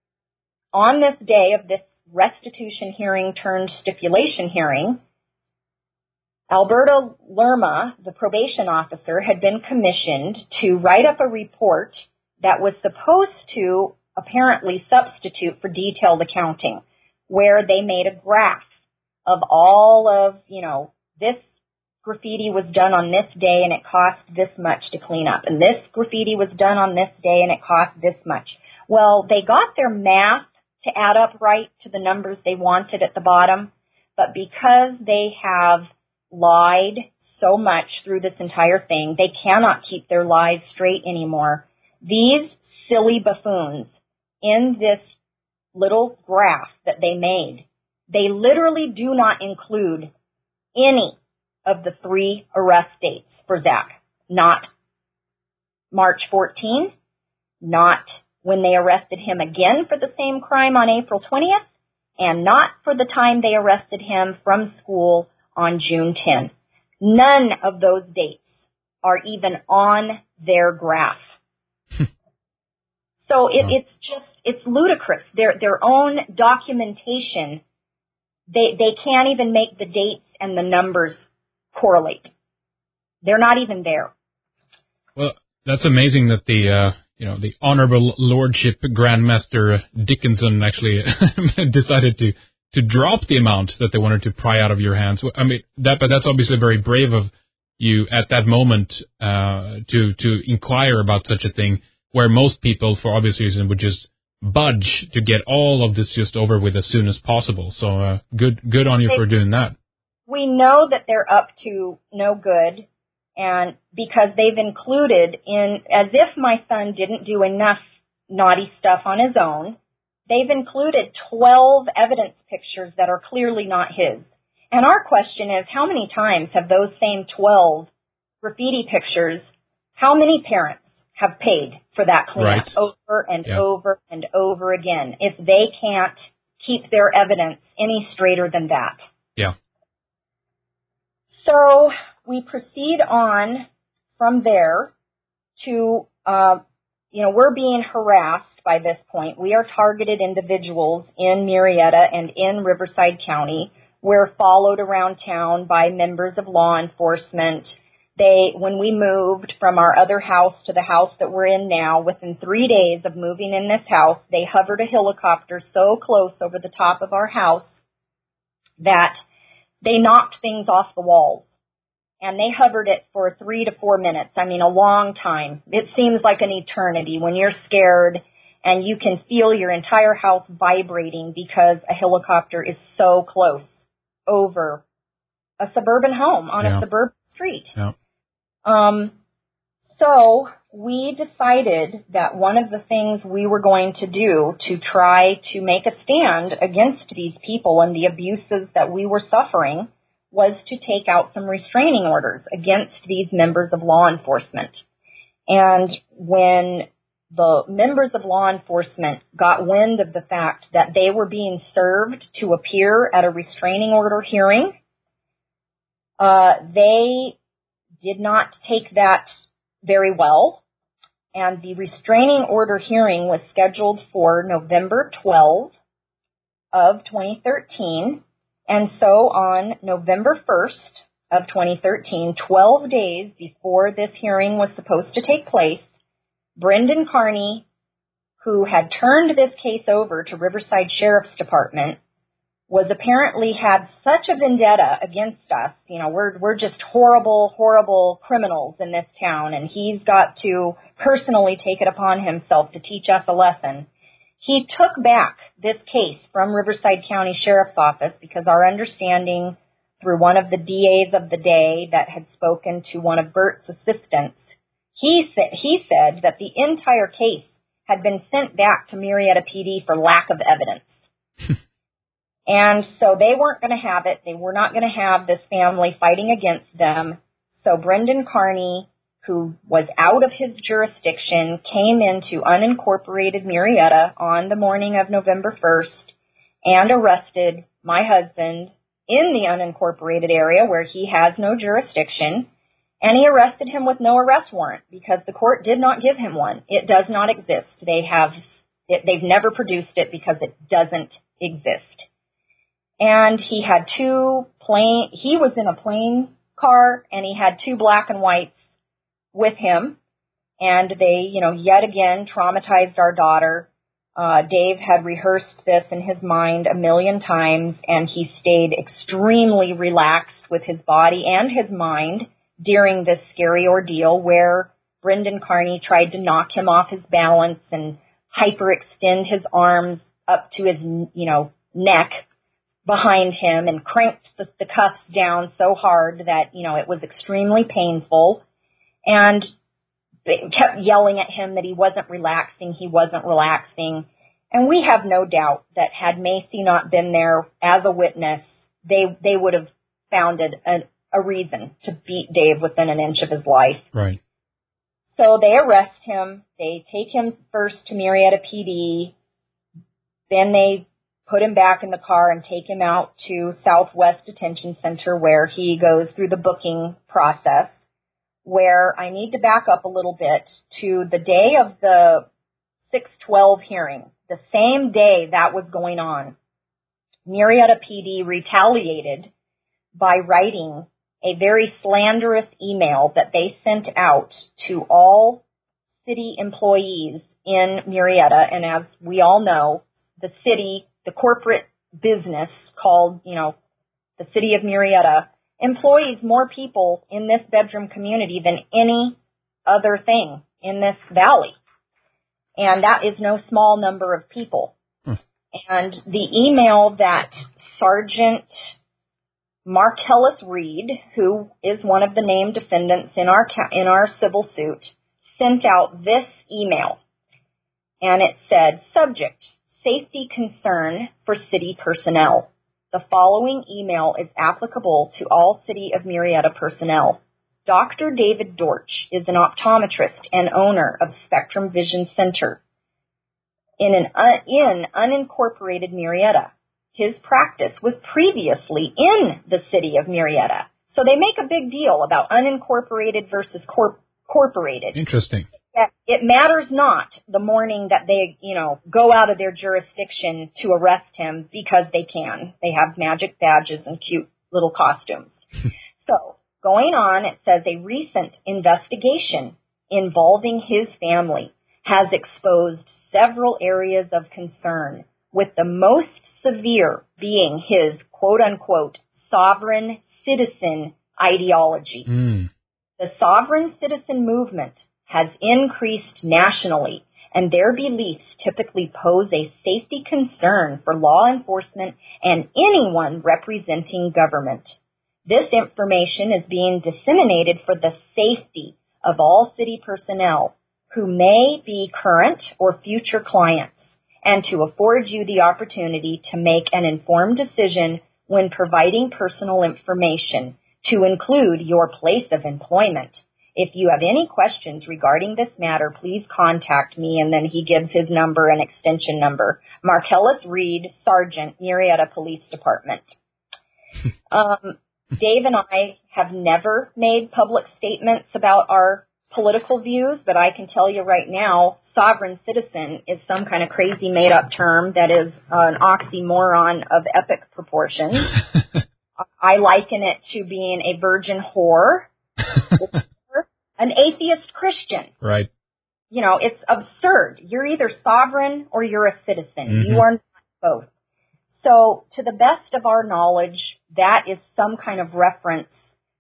on this day of this restitution hearing turned stipulation hearing, Alberta Lerma, the probation officer, had been commissioned to write up a report that was supposed to apparently substitute for detailed accounting, where they made a graph of all of, you know, this graffiti was done on this day and it cost this much to clean up, and this graffiti was done on this day and it cost this much. Well, they got their math to add up right to the numbers they wanted at the bottom, but because they have lied so much through this entire thing, they cannot keep their lies straight anymore. These silly buffoons in this little graph that they made, they literally do not include any of the three arrest dates for Zach. Not March fourteenth, not when they arrested him again for the same crime on April twentieth, and not for the time they arrested him from school on June tenth. None of those dates are even on their graph. So it, it's just, it's ludicrous. Their their own documentation, they they can't even make the dates and the numbers correlate. They're not even there. Well, that's amazing that the uh, you know the Honorable Lordship Grandmaster Dickinson actually decided to to drop the amount that they wanted to pry out of your hands. I mean that, but that's obviously very brave of you at that moment uh, to to inquire about such a thing, where most people, for obvious reasons, would just budge to get all of this just over with as soon as possible. So uh, good good on you they, for doing that. We know that they're up to no good, and because they've included in, as if my son didn't do enough naughty stuff on his own, they've included twelve evidence pictures that are clearly not his. And our question is, how many times have those same twelve graffiti pictures, how many parents have paid for that cleanup right. over and yeah. over and over again if they can't keep their evidence any straighter than that? Yeah. So we proceed on from there to, uh, you know, we're being harassed by this point. We are targeted individuals in Murrieta and in Riverside County. We're followed around town by members of law enforcement. They, when we moved from our other house to the house that we're in now, within three days of moving in this house, they hovered a helicopter so close over the top of our house that they knocked things off the walls. And they hovered it for three to four minutes. I mean, a long time. It seems like an eternity when you're scared and you can feel your entire house vibrating because a helicopter is so close over a suburban home on yeah. a suburban street. Yeah. Um, so we decided that one of the things we were going to do to try to make a stand against these people and the abuses that we were suffering was to take out some restraining orders against these members of law enforcement. And when the members of law enforcement got wind of the fact that they were being served to appear at a restraining order hearing, uh, they did not take that very well, and the restraining order hearing was scheduled for November twelfth of twenty thirteen, and so on November first of twenty thirteen, twelve days before this hearing was supposed to take place, Brendan Carney, who had turned this case over to Riverside Sheriff's Department, was apparently had such a vendetta against us. You know, we're we're just horrible, horrible criminals in this town, and he's got to personally take it upon himself to teach us a lesson. He took back this case from Riverside County Sheriff's Office because our understanding through one of the D As of the day that had spoken to one of Bert's assistants, he said, he said that the entire case had been sent back to Marietta P D for lack of evidence. And so they weren't going to have it. They were not going to have this family fighting against them. So Brendan Carney, who was out of his jurisdiction, came into unincorporated Marietta on the morning of November first and arrested my husband in the unincorporated area where he has no jurisdiction. And he arrested him with no arrest warrant because the court did not give him one. It does not exist. They have, it, they've never produced it because it doesn't exist. And he had two plain, he was in a plain car, and he had two black and whites with him. And they, you know, yet again traumatized our daughter. Uh, Dave had rehearsed this in his mind a million times, and he stayed extremely relaxed with his body and his mind during this scary ordeal where Brendan Carney tried to knock him off his balance and hyperextend his arms up to his, you know, neck behind him and cranked the, the cuffs down so hard that, you know, it was extremely painful. And they kept yelling at him that he wasn't relaxing, he wasn't relaxing. And we have no doubt that had Macy not been there as a witness, they they would have founded a, a reason to beat Dave within an inch of his life. Right. So they arrest him. They take him first to Marietta P D. Then they put him back in the car and take him out to Southwest Detention Center where he goes through the booking process, where I need to back up a little bit to the day of the six twelve hearing, the same day that was going on. Marietta P D retaliated by writing a very slanderous email that they sent out to all city employees in Marietta. And as we all know, the city, the corporate business called, you know, the city of Marietta, employs more people in this bedroom community than any other thing in this valley. And that is no small number of people. Hmm. And the email that Sergeant Marcellus Reed, who is one of the named defendants in our in our civil suit, sent out this email. And it said, subject, safety concern for city personnel. The following email is applicable to all City of Marietta personnel. Doctor David Dortch is an optometrist and owner of Spectrum Vision Center in an uh, in unincorporated Marietta. His practice was previously in the City of Marietta. So they make a big deal about unincorporated versus corp- corporated. Interesting. It matters not the morning that they, you know, go out of their jurisdiction to arrest him because they can. They have magic badges and cute little costumes. So, going on, it says a recent investigation involving his family has exposed several areas of concern, with the most severe being his quote-unquote sovereign citizen ideology. Mm. The sovereign citizen movement has increased nationally, and their beliefs typically pose a safety concern for law enforcement and anyone representing government. This information is being disseminated for the safety of all city personnel who may be current or future clients, and to afford you the opportunity to make an informed decision when providing personal information, to include your place of employment. If you have any questions regarding this matter, please contact me. And then he gives his number and extension number. Marcellus Reed, Sergeant, Murrieta Police Department. um, Dave and I have never made public statements about our political views, but I can tell you right now, sovereign citizen is some kind of crazy made-up term that is an oxymoron of epic proportions. I liken it to being a virgin whore, or an atheist Christian. Right. You know, it's absurd. You're either sovereign or you're a citizen. Mm-hmm. You are not both. So, to the best of our knowledge, that is some kind of reference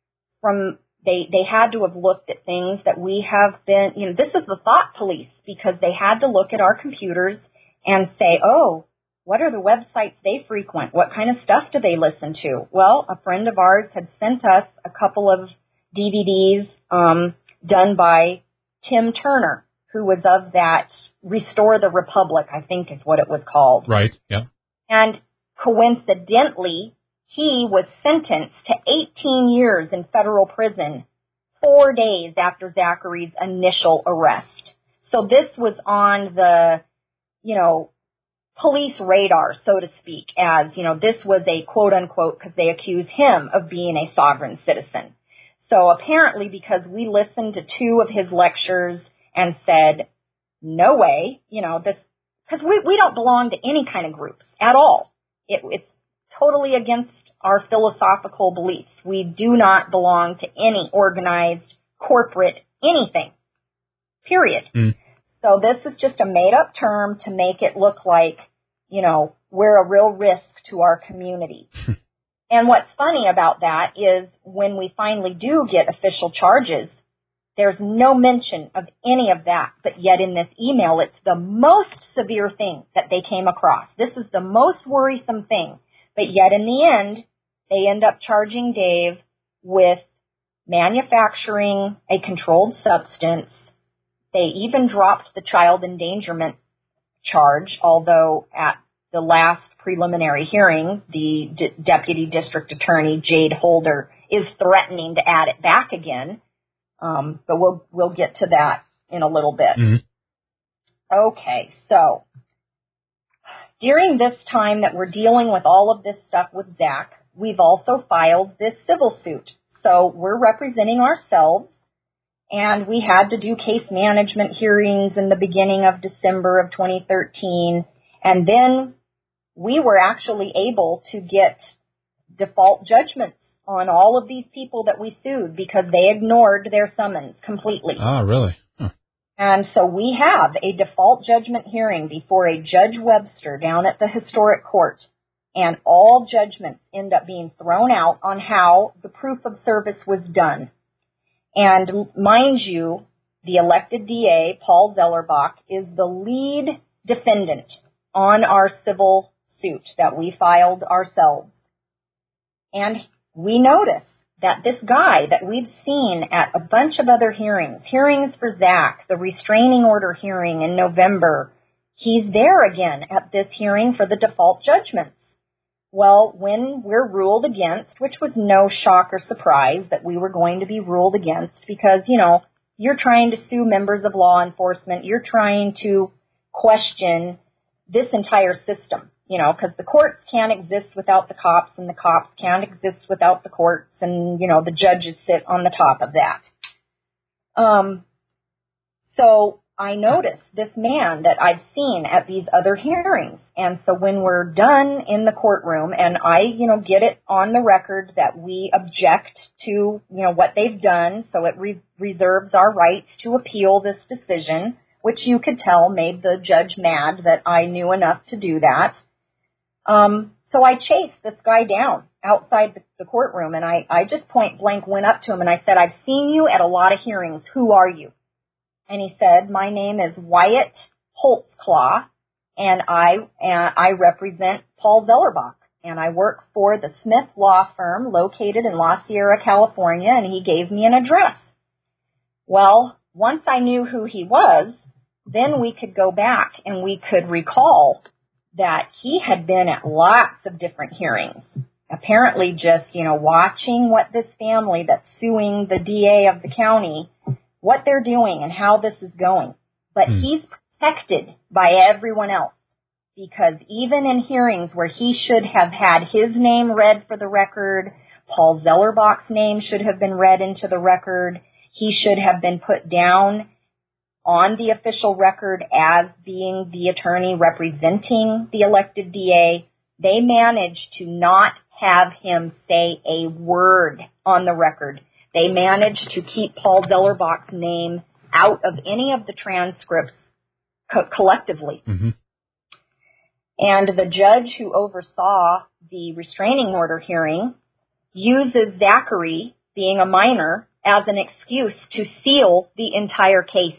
from, they, they had to have looked at things that we have been, you know, this is the thought police, because they had to look at our computers and say, oh, what are the websites they frequent? What kind of stuff do they listen to? Well, a friend of ours had sent us a couple of D V Ds um, done by Tim Turner, who was of that Restore the Republic, I think is what it was called. Right, yeah. And coincidentally, he was sentenced to eighteen years in federal prison four days after Zachary's initial arrest. So this was on the, you know, police radar, so to speak, as, you know, this was a quote-unquote, because they accuse him of being a sovereign citizen. So apparently, because we listened to two of his lectures and said, no way, you know, this, because we, we don't belong to any kind of groups at all. It, it's totally against our philosophical beliefs. We do not belong to any organized, corporate, anything, period. Mm. So this is just a made-up term to make it look like, you know, we're a real risk to our community. And what's funny about that is when we finally do get official charges, there's no mention of any of that. But yet in this email, it's the most severe thing that they came across. This is the most worrisome thing. But yet in the end, they end up charging Dave with manufacturing a controlled substance. They even dropped the child endangerment charge, although at the last preliminary hearing, the D- Deputy District Attorney, Jade Holder, is threatening to add it back again. Um, but we'll we'll get to that in a little bit. Mm-hmm. Okay, so during this time that we're dealing with all of this stuff with Zach, we've also filed this civil suit. So we're representing ourselves. And we had to do case management hearings in the beginning of December of twenty thirteen. And then we were actually able to get default judgments on all of these people that we sued because they ignored their summons completely. Ah, really? Huh. And so we have a default judgment hearing before a Judge Webster down at the historic court. And all judgments end up being thrown out on how the proof of service was done. And mind you, the elected D A, Paul Zellerbach, is the lead defendant on our civil suit that we filed ourselves. And we notice that this guy that we've seen at a bunch of other hearings, hearings for Zach, the restraining order hearing in November, he's there again at this hearing for the default judgments. Well, when we're ruled against, which was no shock or surprise that we were going to be ruled against because, you know, you're trying to sue members of law enforcement. You're trying to question this entire system, you know, because the courts can't exist without the cops and the cops can't exist without the courts and, you know, the judges sit on the top of that. Um, so I noticed this man that I've seen at these other hearings. And so when we're done in the courtroom and I, you know, get it on the record that we object to, you know, what they've done, so it re- reserves our rights to appeal this decision, which you could tell made the judge mad that I knew enough to do that. Um, so I chased this guy down outside the, the courtroom and I, I just point blank went up to him and I said, I've seen you at a lot of hearings. Who are you? And he said, my name is Wyatt Holtzclaw, and I uh, I represent Paul Zellerbach, and I work for the Smith Law Firm located in La Sierra, California, and he gave me an address. Well, once I knew who he was, then we could go back and we could recall that he had been at lots of different hearings, apparently just, you know, watching what this family that's suing the D A of the county what they're doing and how this is going. But hmm. he's protected by everyone else, because even in hearings where he should have had his name read for the record, Paul Zellerbach's name should have been read into the record, he should have been put down on the official record as being the attorney representing the elected D A, they managed to not have him say a word on the record. They managed to keep Paul Zellerbach's name out of any of the transcripts co- collectively. Mm-hmm. And the judge who oversaw the restraining order hearing uses Zachary, being a minor, as an excuse to seal the entire case.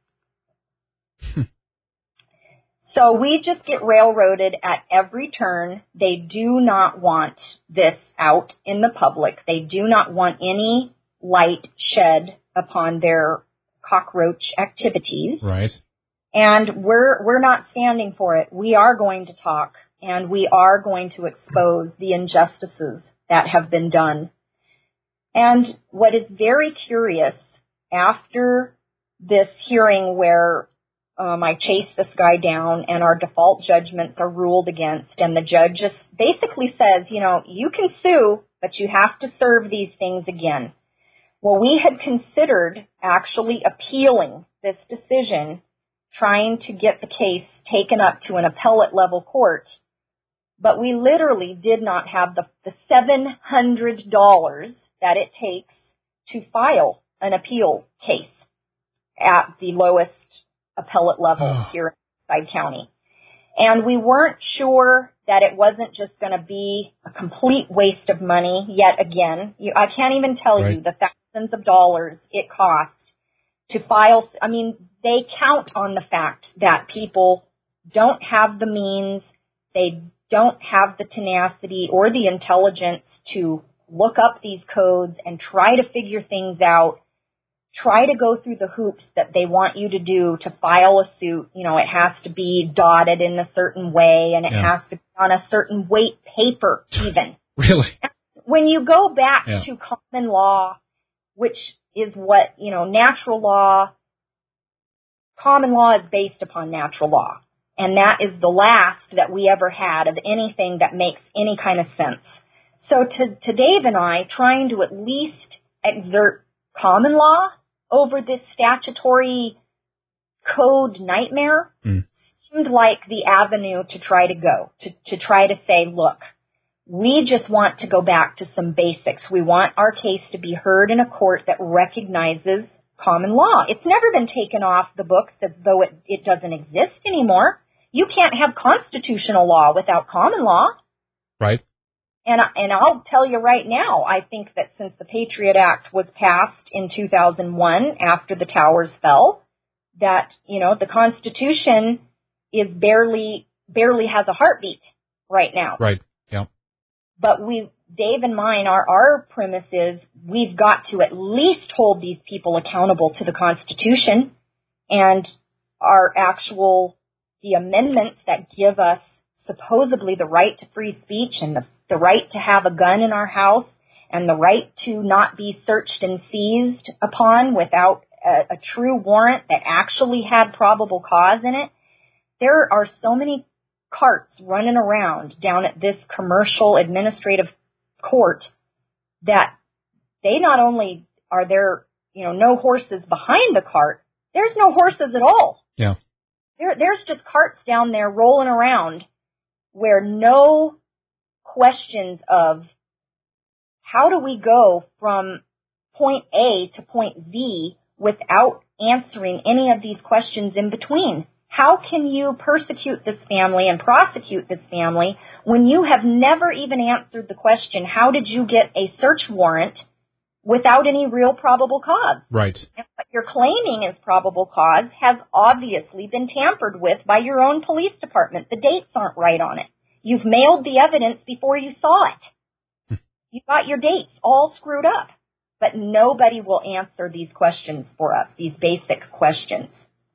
So we just get railroaded at every turn. They do not want this out in the public. They do not want any light shed upon their cockroach activities. Right. And we're we're not standing for it. We are going to talk, and we are going to expose the injustices that have been done. And what is very curious, after this hearing where Um, I chase this guy down and our default judgments are ruled against, and the judge just basically says, you know, you can sue, but you have to serve these things again. Well, we had considered actually appealing this decision, trying to get the case taken up to an appellate level court, but we literally did not have the, the seven hundred dollars that it takes to file an appeal case at the lowest appellate level oh. here in Hyde County. And we weren't sure that it wasn't just going to be a complete waste of money yet again. You, I can't even tell right. you the thousands of dollars it cost to file. I mean, they count on the fact that people don't have the means, they don't have the tenacity or the intelligence to look up these codes and try to figure things out. Try to go through the hoops that they want you to do to file a suit. You know, it has to be dotted in a certain way, and it yeah. has to be on a certain weight paper even. Really? When you go back yeah. to common law, which is what, you know, natural law, common law is based upon natural law. And that is the last that we ever had of anything that makes any kind of sense. So to, to Dave and I, trying to at least exert common law over this statutory code nightmare mm. seemed like the avenue to try to go, to, to try to say, look, we just want to go back to some basics. We want our case to be heard in a court that recognizes common law. It's never been taken off the books as though it, it doesn't exist anymore. You can't have constitutional law without common law. Right. And, and I'll tell you right now, I think that since the Patriot Act was passed in two thousand one, after the towers fell, that, you know, the Constitution is barely, barely has a heartbeat right now. Right, yeah. But we, Dave and mine, our, our premise is we've got to at least hold these people accountable to the Constitution and our actual, the amendments that give us supposedly the right to free speech and the the right to have a gun in our house and the right to not be searched and seized upon without a, a true warrant that actually had probable cause in it. There are so many carts running around down at this commercial administrative court that they not only are there, you know, no horses behind the cart, there's no horses at all. Yeah. There, there's just carts down there rolling around where no questions of how do we go from point A to point Z without answering any of these questions in between. How can you persecute this family and prosecute this family when you have never even answered the question, how did you get a search warrant without any real probable cause? Right. And what you're claiming is probable cause has obviously been tampered with by your own police department. The dates aren't right on it. You've mailed the evidence before you saw it. You got your dates all screwed up. But nobody will answer these questions for us, these basic questions.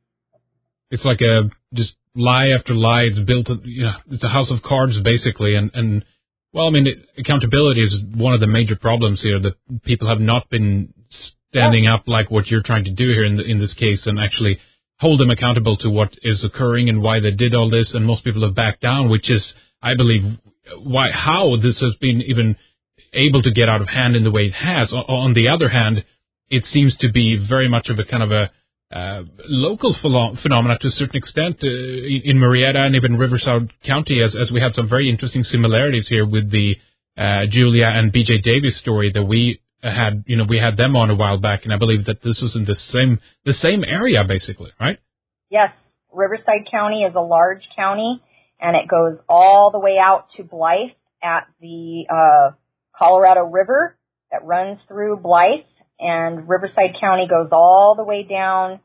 It's like a just lie after lie. It's built, you know, it's a house of cards basically. And, and well, I mean, it, accountability is one of the major problems here, that people have not been standing up like what you're trying to do here in the, in this case, and actually hold them accountable to what is occurring and why they did all this. And most people have backed down, which is, I believe, why how this has been even able to get out of hand in the way it has. O- on the other hand, it seems to be very much of a kind of a uh, local philo- phenomena to a certain extent uh, in, in Marietta and even Riverside County, as, as we had some very interesting similarities here with the uh, Julia and B J Davis story that we had. You know, we had them on a while back, and I believe that this was in the same the same area, basically, right? Yes, Riverside County is a large county, and it goes all the way out to Blythe at the uh, Colorado River that runs through Blythe. And Riverside County goes all the way down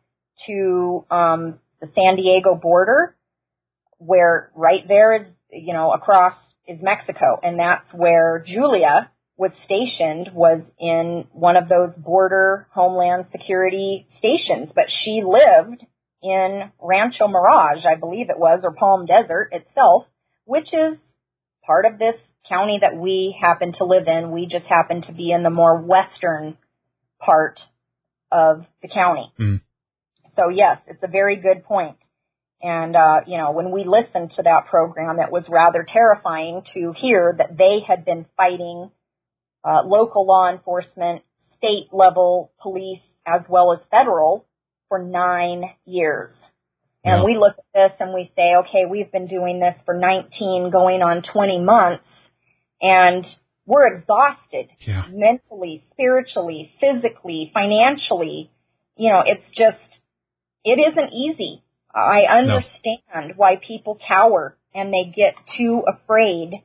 to um, the San Diego border, where right there is, you know, across is Mexico. And that's where Julia was stationed, was in one of those border Homeland Security stations. But she lived in Rancho Mirage, I believe it was, or Palm Desert itself, which is part of this county that we happen to live in. We just happen to be in the more western part of the county. Mm. So yes, it's a very good point. And, uh, you know, when we listened to that program, it was rather terrifying to hear that they had been fighting uh, local law enforcement, state level police, as well as federal for nine years. And yeah. we look at this and we say, okay, we've been doing this for nineteen, going on twenty months, and we're exhausted yeah. mentally, spiritually, physically, financially. You know, it's just, it isn't easy. I understand no. why people cower and they get too afraid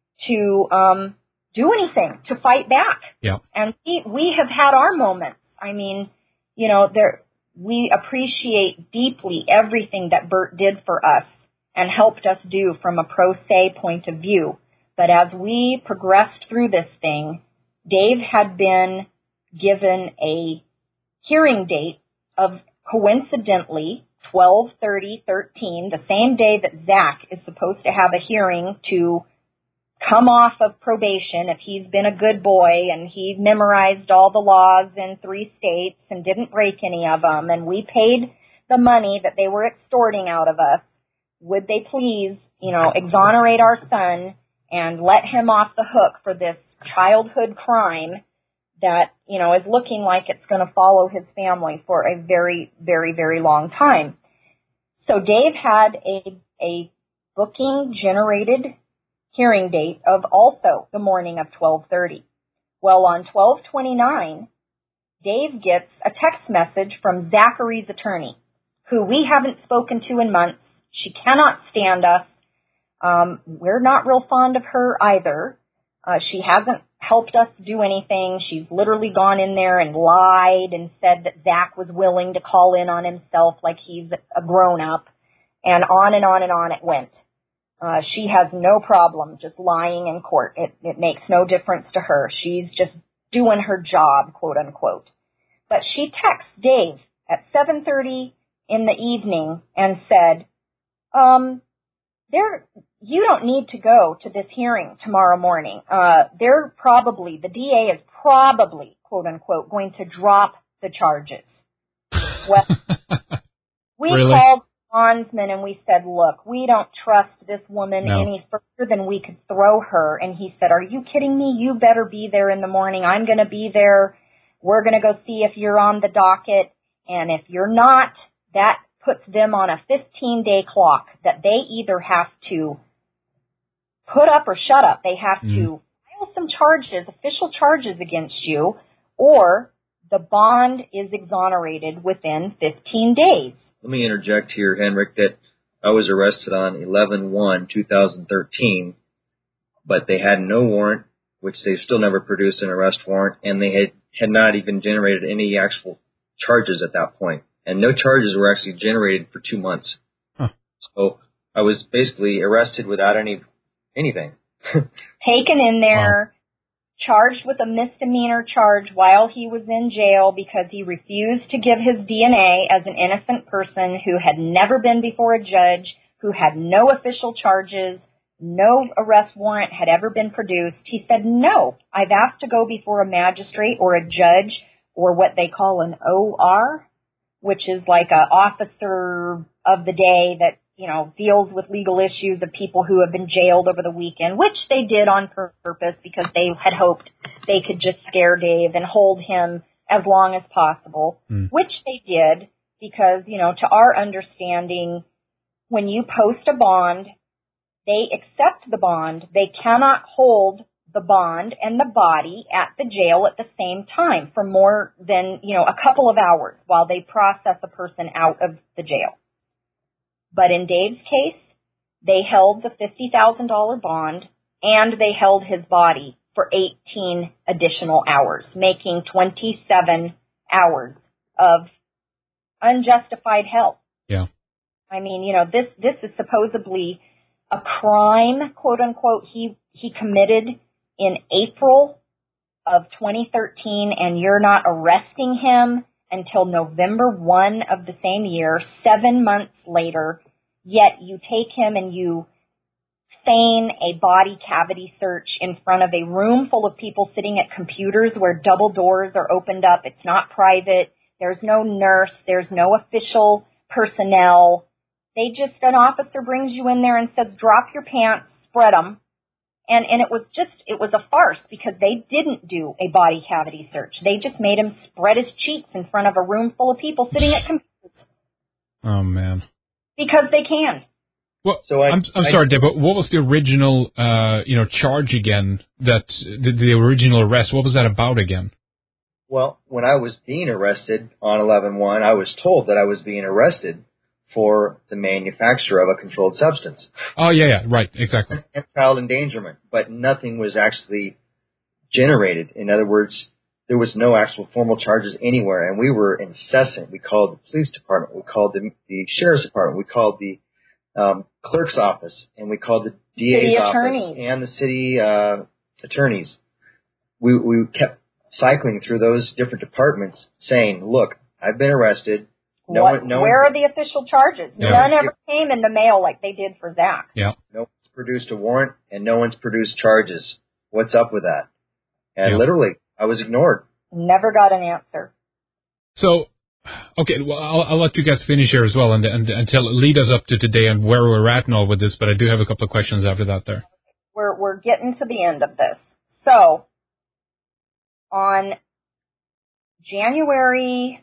to um, do anything, to fight back. Yeah. And we, we have had our moments. I mean, you know, there we appreciate deeply everything that Bert did for us and helped us do from a pro se point of view. But as we progressed through this thing, Dave had been given a hearing date of, coincidentally, twelve thirty thirteen, the same day that Zach is supposed to have a hearing to come off of probation if he's been a good boy and he memorized all the laws in three states and didn't break any of them, and we paid the money that they were extorting out of us. Would they please, you know, exonerate our son and let him off the hook for this childhood crime that, you know, is looking like it's going to follow his family for a very, very, very long time. So Dave had a, a booking-generated hearing date of also the morning of twelve thirty. Well, on twelve twenty-nine, Dave gets a text message from Zachary's attorney, who we haven't spoken to in months. She cannot stand us. Um, we're not real fond of her either. Uh, she hasn't helped us do anything. She's literally gone in there and lied and said that Zach was willing to call in on himself like he's a grown-up, and on and on and on it went. Uh, she has no problem just lying in court. It, it makes no difference to her. She's just doing her job, quote unquote. But she texts Dave at seven thirty in the evening and said, um, there, you don't need to go to this hearing tomorrow morning. Uh, they're probably, the D A is probably, quote unquote, going to drop the charges. Well, we really? called bondsman and we said, look, we don't trust this woman no. any further than we could throw her. And he said, are you kidding me? You better be there in the morning. I'm going to be there. We're going to go see if you're on the docket. And if you're not, that puts them on a fifteen-day clock that they either have to put up or shut up. They have mm. to file some charges, official charges against you, or the bond is exonerated within fifteen days. Let me interject here, Henrik, that I was arrested on eleven one twenty thirteen, but they had no warrant, which they've still never produced an arrest warrant, and they had, had not even generated any actual charges at that point. And no charges were actually generated for two months. Huh. So I was basically arrested without any anything. Taken in there, wow. charged with a misdemeanor charge while he was in jail because he refused to give his D N A as an innocent person who had never been before a judge, who had no official charges, no arrest warrant had ever been produced. He said, no, I've asked to go before a magistrate or a judge or what they call an O R, which is like a officer of the day that, you know, deals with legal issues of people who have been jailed over the weekend, which they did on purpose because they had hoped they could just scare Dave and hold him as long as possible, mm. which they did because, you know, to our understanding, when you post a bond, they accept the bond. They cannot hold the bond and the body at the jail at the same time for more than, you know, a couple of hours while they process a person out of the jail. But in Dave's case, they held the fifty thousand dollars bond and they held his body for eighteen additional hours, making twenty-seven hours of unjustified hell. Yeah. I mean, you know, this, this is supposedly a crime, quote unquote, he, he committed in April of twenty thirteen, and you're not arresting him until November first of the same year, seven months later, yet you take him and you feign a body cavity search in front of a room full of people sitting at computers where double doors are opened up. It's not private. There's no nurse. There's no official personnel. They just, an officer brings you in there and says, drop your pants, spread them. And, and it was just, it was a farce because they didn't do a body cavity search. They just made him spread his cheeks in front of a room full of people sitting at computers. Oh, man. Because they can. Well, so I, I'm, I'm I, sorry, Deb, but what was the original, uh, you know, charge again, that, the, the original arrest? What was that about again? Well, when I was being arrested on eleven one, I was told that I was being arrested for the manufacture of a controlled substance. Oh, yeah, yeah, right, exactly. And child endangerment, but nothing was actually generated. In other words, there was no actual formal charges anywhere, and we were incessant. We called the police department, we called the, the sheriff's department, we called the um, clerk's office, and we called the D A's office and the city uh, attorneys. We, we kept cycling through those different departments saying, look, I've been arrested. No what, one, no where one, are the official charges? Yeah. None ever came in the mail like they did for Zach. Yeah. No one's produced a warrant, and no one's produced charges. What's up with that? And yeah. literally, I was ignored. Never got an answer. So, okay, well, I'll, I'll let you guys finish here as well, and, and, and tell, lead us up to today and where we're at and all with this, but I do have a couple of questions after that there. We're, we're getting to the end of this. So, on January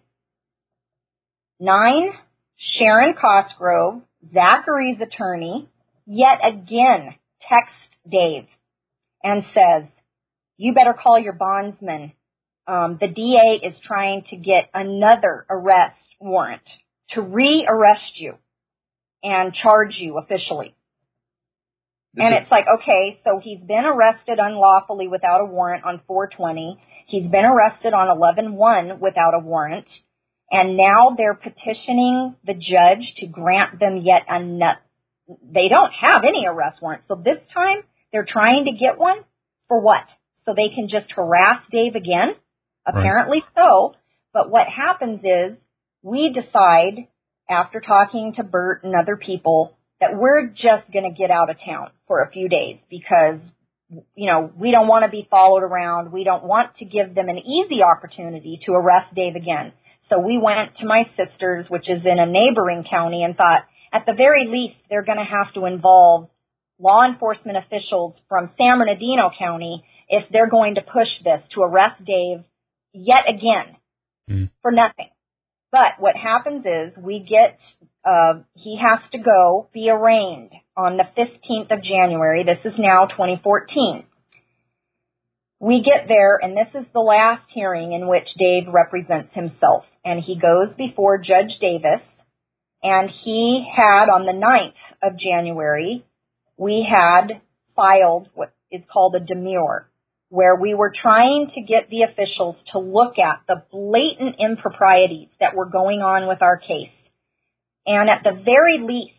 ninth, Sharon Cosgrove, Zachary's attorney, yet again texts Dave and says, you better call your bondsman. Um, the D A is trying to get another arrest warrant to re-arrest you and charge you officially. And it's like, okay, so he's been arrested unlawfully without a warrant on four twenty. He's been arrested on eleven one without a warrant. And now they're petitioning the judge to grant them yet another. They don't have any arrest warrant. So this time they're trying to get one for what? So they can just harass Dave again? Apparently right. so. But what happens is we decide, after talking to Bert and other people, that we're just going to get out of town for a few days because, you know, we don't want to be followed around. We don't want to give them an easy opportunity to arrest Dave again. So we went to my sister's, which is in a neighboring county, and thought, at the very least, they're going to have to involve law enforcement officials from San Bernardino County if they're going to push this to arrest Dave yet again mm. for nothing. But what happens is we get, uh, he has to go be arraigned on the fifteenth of January. This is now twenty fourteen. We get there, and this is the last hearing in which Dave represents himself. And he goes before Judge Davis, and he had, on the ninth of January, we had filed what is called a demurrer, where we were trying to get the officials to look at the blatant improprieties that were going on with our case. And at the very least,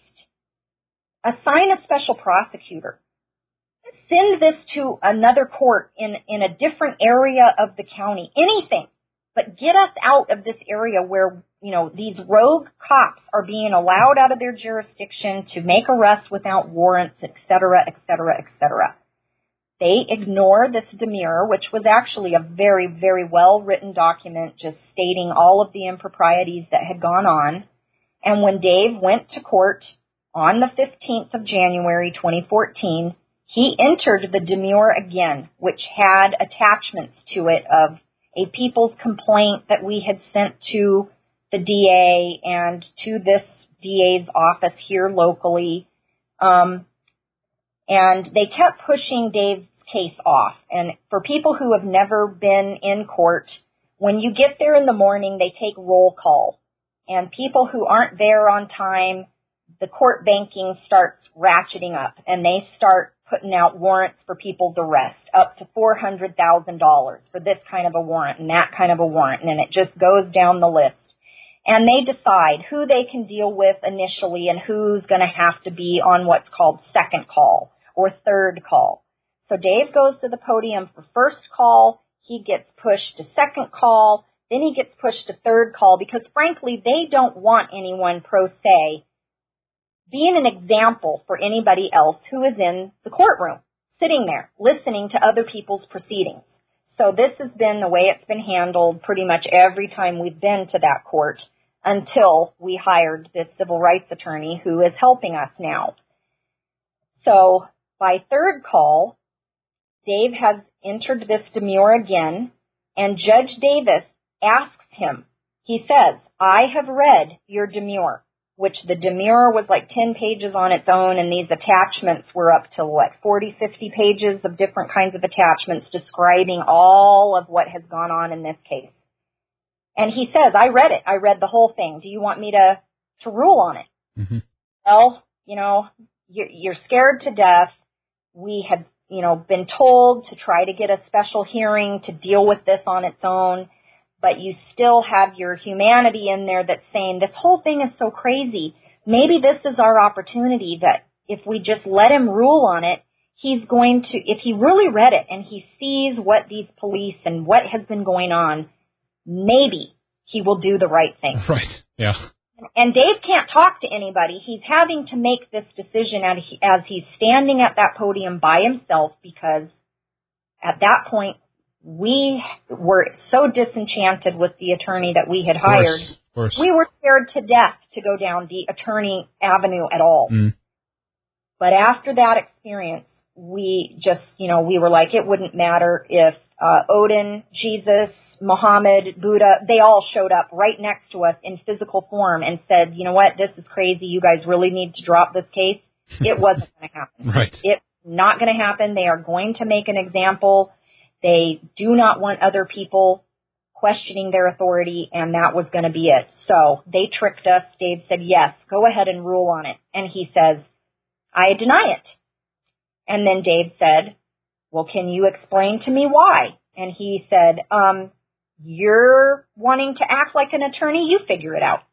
assign a special prosecutor. Send this to another court in, in a different area of the county. Anything. But get us out of this area where, you know, these rogue cops are being allowed out of their jurisdiction to make arrests without warrants, et cetera, et cetera, et cetera. They ignore this demurrer, which was actually a very, very well-written document just stating all of the improprieties that had gone on. And when Dave went to court on the fifteenth of January, twenty fourteen, he entered the demurrer again, which had attachments to it of a people's complaint that we had sent to the D A and to this D A's office here locally. Um, and they kept pushing Dave's case off. And for people who have never been in court, when you get there in the morning, they take roll call. And people who aren't there on time, the court banking starts ratcheting up, and they start putting out warrants for people's arrest, up to four hundred thousand dollars for this kind of a warrant and that kind of a warrant, and it just goes down the list. And they decide who they can deal with initially and who's going to have to be on what's called second call or third call. So Dave goes to the podium for first call. He gets pushed to second call. Then he gets pushed to third call because, frankly, they don't want anyone pro se being an example for anybody else who is in the courtroom, sitting there, listening to other people's proceedings. So this has been the way it's been handled pretty much every time we've been to that court until we hired this civil rights attorney who is helping us now. So by third call, Dave has entered this demurrer again, and Judge Davis asks him, he says, I have read your demurrer, which the demurrer was like ten pages on its own, and these attachments were up to, what, forty, fifty pages of different kinds of attachments describing all of what has gone on in this case. And he says, I read it. I read the whole thing. Do you want me to, to rule on it? Mm-hmm. Well, you know, you're, you're scared to death. We had, you know, been told to try to get a special hearing to deal with this on its own, but you still have your humanity in there that's saying this whole thing is so crazy. Maybe this is our opportunity that if we just let him rule on it, he's going to, if he really read it and he sees what these police and what has been going on, maybe he will do the right thing. Right, yeah. And Dave can't talk to anybody. He's having to make this decision as he's standing at that podium by himself because at that point, we were so disenchanted with the attorney that we had hired. Of course, of course. We were scared to death to go down the attorney avenue at all. Mm. But after that experience, we just, you know, we were like, it wouldn't matter if uh, Odin, Jesus, Muhammad, Buddha, they all showed up right next to us in physical form and said, you know what, this is crazy. You guys really need to drop this case. It wasn't going to happen. Right. It's not going to happen. They are going to make an example. They do not want other people questioning their authority, and that was going to be it. So they tricked us. Dave said, yes, go ahead and rule on it. And he says, I deny it. And then Dave said, well, can you explain to me why? And he said, um, you're wanting to act like an attorney, you figure it out.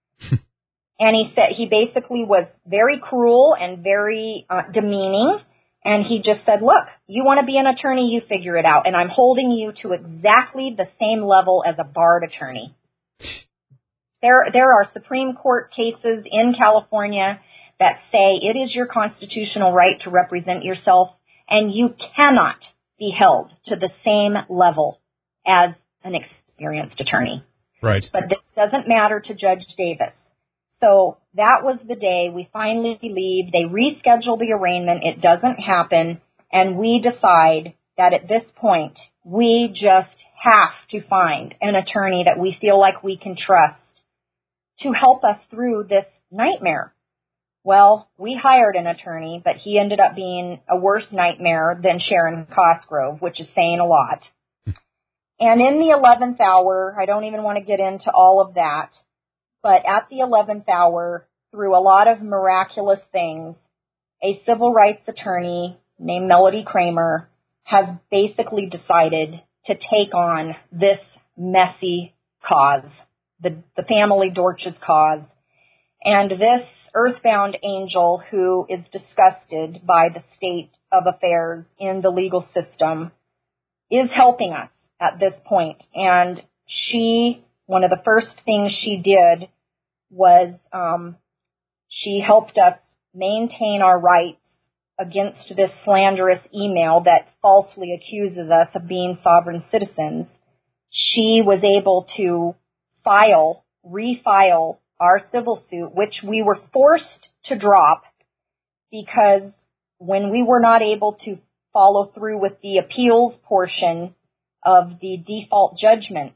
And he said, he basically was very cruel and very uh, demeaning. And he just said, look, you want to be an attorney, you figure it out. And I'm holding you to exactly the same level as a barred attorney. There, there are Supreme Court cases in California that say it is your constitutional right to represent yourself, and you cannot be held to the same level as an experienced attorney. Right. But this doesn't matter to Judge Davis. So that was the day we finally leave. They reschedule the arraignment. It doesn't happen. And we decide that at this point, we just have to find an attorney that we feel like we can trust to help us through this nightmare. Well, we hired an attorney, but he ended up being a worse nightmare than Sharon Cosgrove, which is saying a lot. And in the eleventh hour, I don't even want to get into all of that, but at the eleventh hour, through a lot of miraculous things, a civil rights attorney named Melody Kramer has basically decided to take on this messy cause, the, the family Dortch's cause. And this earthbound angel who is disgusted by the state of affairs in the legal system is helping us at this point. And she, one of the first things she did was um, she helped us maintain our rights against this slanderous email that falsely accuses us of being sovereign citizens, she was able to file, refile our civil suit, which we were forced to drop because when we were not able to follow through with the appeals portion of the default judgment,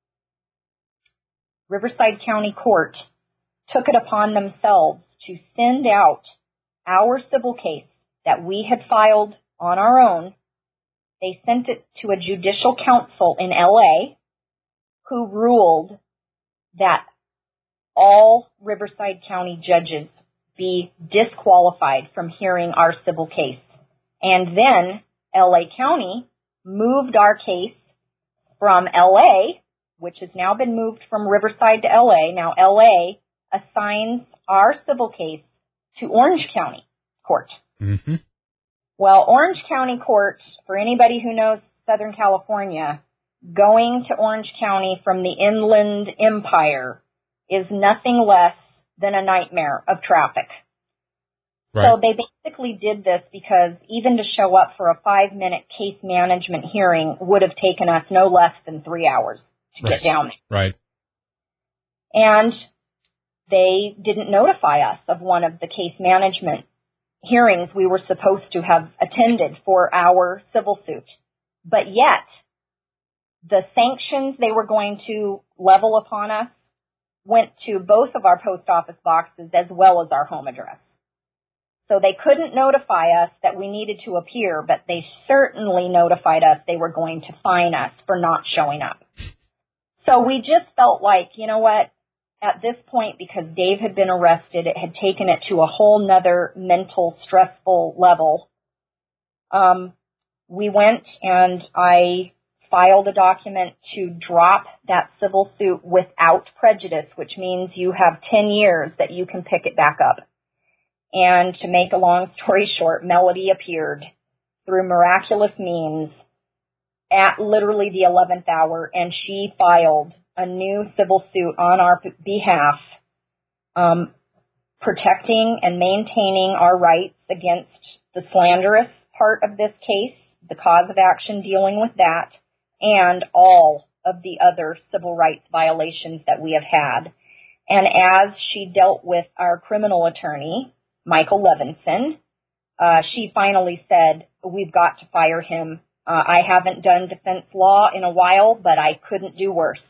Riverside County Court took it upon themselves to send out our civil case that we had filed on our own. They sent it to a judicial council in L A who ruled that all Riverside County judges be disqualified from hearing our civil case. And then L A County moved our case from L A, which has now been moved from Riverside to L A. Now L A assigns our civil case to Orange County Court. Mm-hmm. Well, Orange County Court, for anybody who knows Southern California, going to Orange County from the Inland Empire is nothing less than a nightmare of traffic. Right. So they basically did this because even to show up for a five-minute case management hearing would have taken us no less than three hours to Right. get down there. Right. And they didn't notify us of one of the case management hearings we were supposed to have attended for our civil suit. But yet, the sanctions they were going to level upon us went to both of our post office boxes as well as our home address. So they couldn't notify us that we needed to appear, but they certainly notified us they were going to fine us for not showing up. So we just felt like, you know what, at this point, because Dave had been arrested, it had taken it to a whole nother mental, stressful level. Um, we went and I filed a document to drop that civil suit without prejudice, which means you have ten years that you can pick it back up. And to make a long story short, Melody appeared through miraculous means at literally the eleventh hour, and she filed a new civil suit on our behalf, um, protecting and maintaining our rights against the slanderous part of this case, the cause of action dealing with that, and all of the other civil rights violations that we have had. And as she dealt with our criminal attorney, Michael Levinson, uh, she finally said, we've got to fire him. Uh, I haven't done defense law in a while, but I couldn't do worse.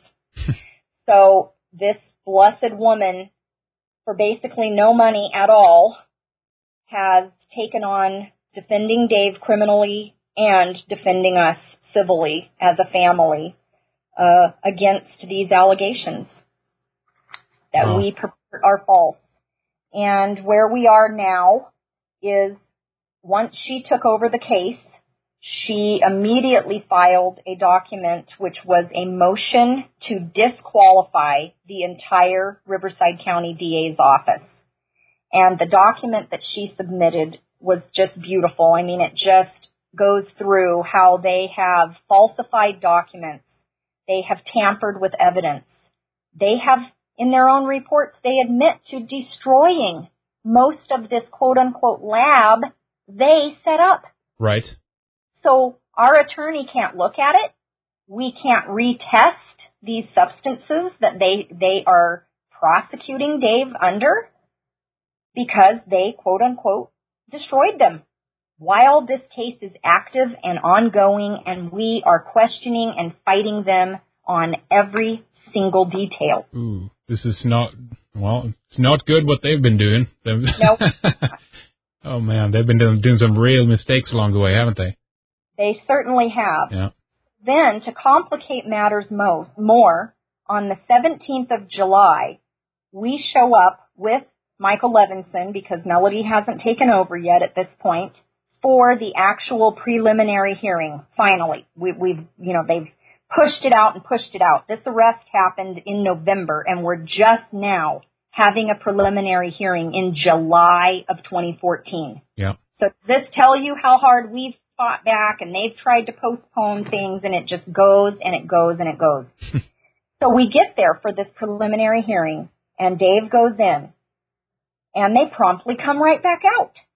So this blessed woman, for basically no money at all, has taken on defending Dave criminally and defending us civilly as a family uh, against these allegations that Wow. we purport are false. And where we are now is once she took over the case, she immediately filed a document which was a motion to disqualify the entire Riverside County D A's office. And the document that she submitted was just beautiful. I mean, it just goes through how they have falsified documents. They have tampered with evidence. They have, in their own reports, they admit to destroying most of this quote-unquote lab they set up. Right. So our attorney can't look at it. We can't retest these substances that they, they are prosecuting Dave under because they, quote unquote, destroyed them. While this case is active and ongoing, and we are questioning and fighting them on every single detail. Ooh, this is not, well, it's not good what they've been doing. Nope. Oh, man, they've been doing, doing some real mistakes along the way, haven't they? They certainly have. Yeah. Then, to complicate matters most, more, on the seventeenth of July, we show up with Michael Levinson, because Melody hasn't taken over yet at this point, for the actual preliminary hearing, finally. We, we've, you know, they've pushed it out and pushed it out. This arrest happened in November, and we're just now having a preliminary hearing in July of twenty fourteen. Yeah. So does this tell you how hard we've fought back, and they've tried to postpone things, and it just goes and it goes and it goes. So we get there for this preliminary hearing, and Dave goes in, and they promptly come right back out.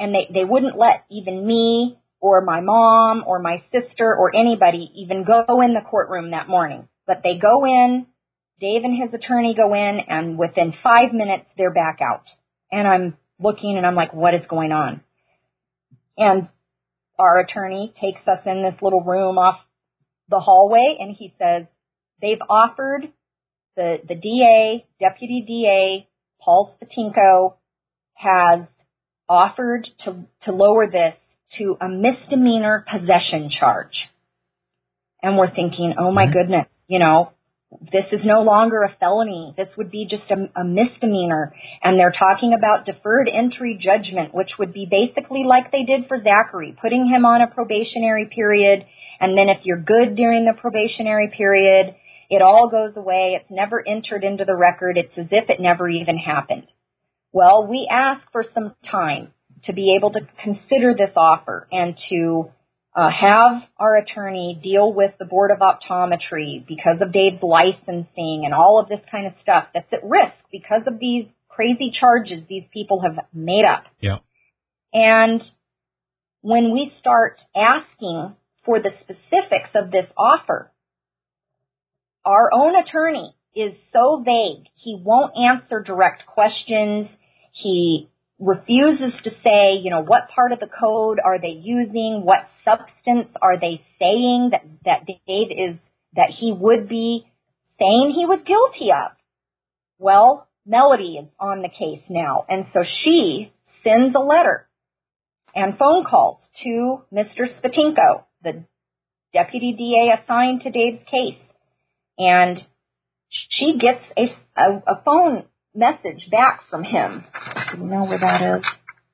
and they, they wouldn't let even me or my mom or my sister or anybody even go in the courtroom that morning. But they go in, Dave and his attorney go in, and within five minutes, they're back out. And I'm looking, and I'm like, what is going on? And our attorney takes us in this little room off the hallway, and he says, they've offered, the, the D A, Deputy D A, Paul Spatinko, has offered to, to lower this to a misdemeanor possession charge. And we're thinking, oh my goodness, you know, this is no longer a felony. This would be just a, a misdemeanor. And they're talking about deferred entry judgment, which would be basically like they did for Zachary, putting him on a probationary period. And then if you're good during the probationary period, it all goes away. It's never entered into the record. It's as if it never even happened. Well, we ask for some time to be able to consider this offer and to Uh, have our attorney deal with the Board of Optometry because of Dave's licensing and all of this kind of stuff that's at risk because of these crazy charges these people have made up. Yeah. And when we start asking for the specifics of this offer, our own attorney is so vague. He won't answer direct questions. He refuses to say, you know, what part of the code are they using? What substance are they saying that, that Dave is, that he would be saying he was guilty of? Well, Melody is on the case now. And so she sends a letter and phone calls to Mister Spatinko, the Deputy D A assigned to Dave's case. And she gets a, a, a phone message back from him. Do you know where that is?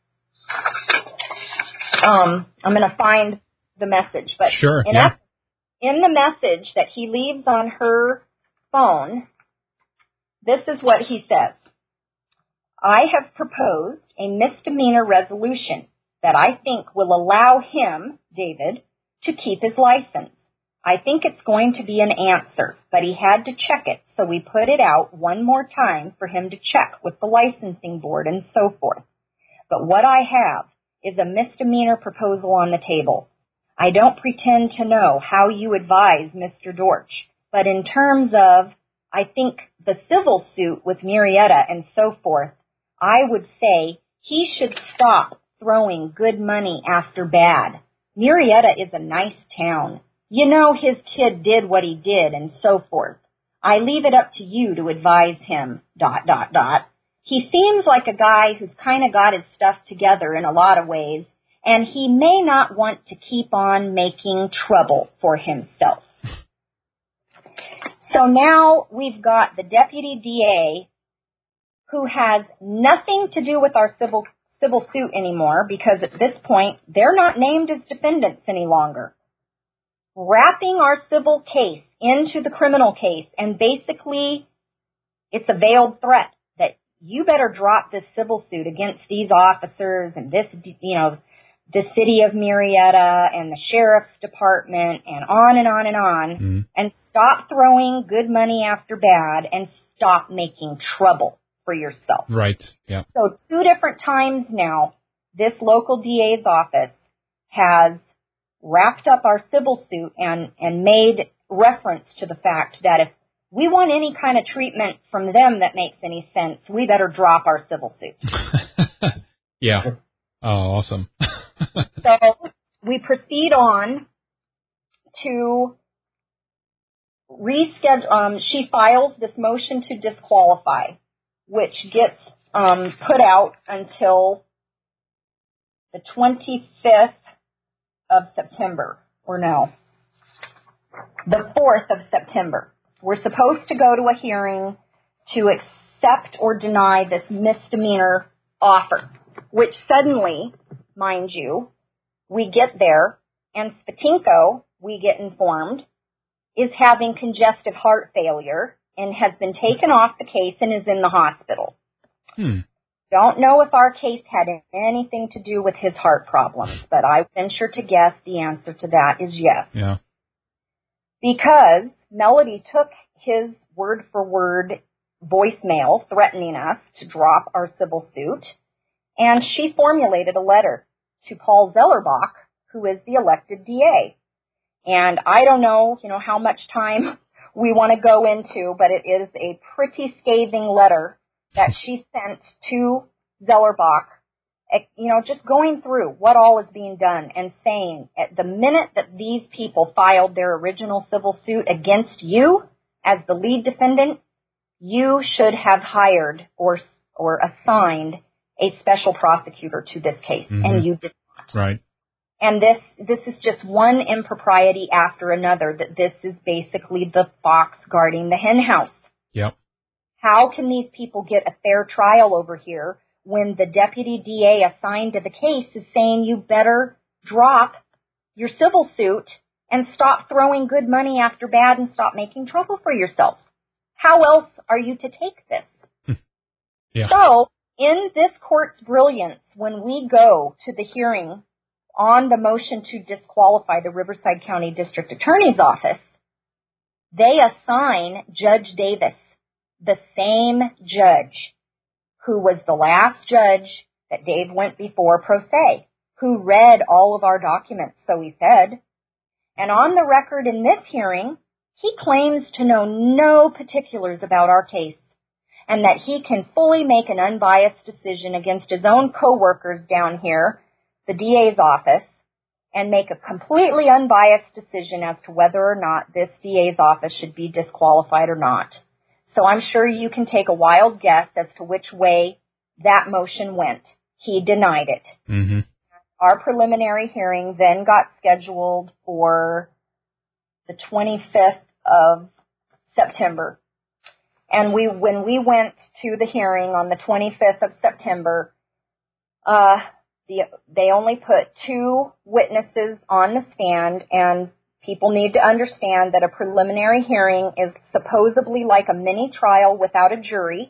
Um, I'm going to find the message. But sure, in, yeah. a, in the message that he leaves on her phone, this is what he says. I have proposed a misdemeanor resolution that I think will allow him, David, to keep his license. I think it's going to be an answer, but he had to check it, so we put it out one more time for him to check with the licensing board and so forth. But what I have is a misdemeanor proposal on the table. I don't pretend to know how you advise Mister Dortch, but in terms of, I think, the civil suit with Murrieta and so forth, I would say he should stop throwing good money after bad. Murrieta is a nice town. You know his kid did what he did and so forth. I leave it up to you to advise him, dot, dot, dot. He seems like a guy who's kind of got his stuff together in a lot of ways, and he may not want to keep on making trouble for himself. So now we've got the Deputy D A who has nothing to do with our civil civil suit anymore because at this point they're not named as defendants any longer, wrapping our civil case into the criminal case, and basically it's a veiled threat that you better drop this civil suit against these officers and this, you know, the city of Murrieta and the sheriff's department and on and on and on, mm-hmm. and stop throwing good money after bad and stop making trouble for yourself. Right, yeah. So two different times now, this local D A's office has wrapped up our civil suit and, and made reference to the fact that if we want any kind of treatment from them that makes any sense, we better drop our civil suit. Yeah. Oh, awesome. So we proceed on to reschedule. Um, she files this motion to disqualify, which gets um, put out until the twenty-fifth of September, or no, the fourth of September. We're supposed to go to a hearing to accept or deny this misdemeanor offer, which suddenly, mind you, we get there, and Spatinko, we get informed, is having congestive heart failure and has been taken off the case and is in the hospital. Hmm. Don't know if our case had anything to do with his heart problems, but I venture to guess the answer to that is yes. Yeah. Because Melody took his word-for-word voicemail threatening us to drop our civil suit, And she formulated a letter to Paul Zellerbach, who is the elected D A. And I don't know, you know, how much time we want to go into, but it is a pretty scathing letter that she sent to Zellerbach, you know, just going through what all is being done and saying at the minute that these people filed their original civil suit against you as the lead defendant, you should have hired or or assigned a special prosecutor to this case, mm-hmm. and you did not. Right. And this this is just one impropriety after another, that this is basically the fox guarding the hen house. Yep. How can these people get a fair trial over here when the deputy D A assigned to the case is saying you better drop your civil suit and stop throwing good money after bad and stop making trouble for yourself? How else are you to take this? Yeah. So, in this court's brilliance, when we go to the hearing on the motion to disqualify the Riverside County District Attorney's Office, they assign Judge Davis, the same judge who was the last judge that Dave went before pro se, who read all of our documents, so he said. And on the record in this hearing, he claims to know no particulars about our case, and that he can fully make an unbiased decision against his own coworkers down here, the D A's office, and make a completely unbiased decision as to whether or not this D A's office should be disqualified or not. So I'm sure you can take a wild guess as to which way that motion went. He denied it. Mm-hmm. Our preliminary hearing then got scheduled for the twenty-fifth of September. And we, when we went to the hearing on the twenty-fifth of September, uh, the, they only put two witnesses on the stand, and people need to understand that a preliminary hearing is supposedly like a mini trial without a jury,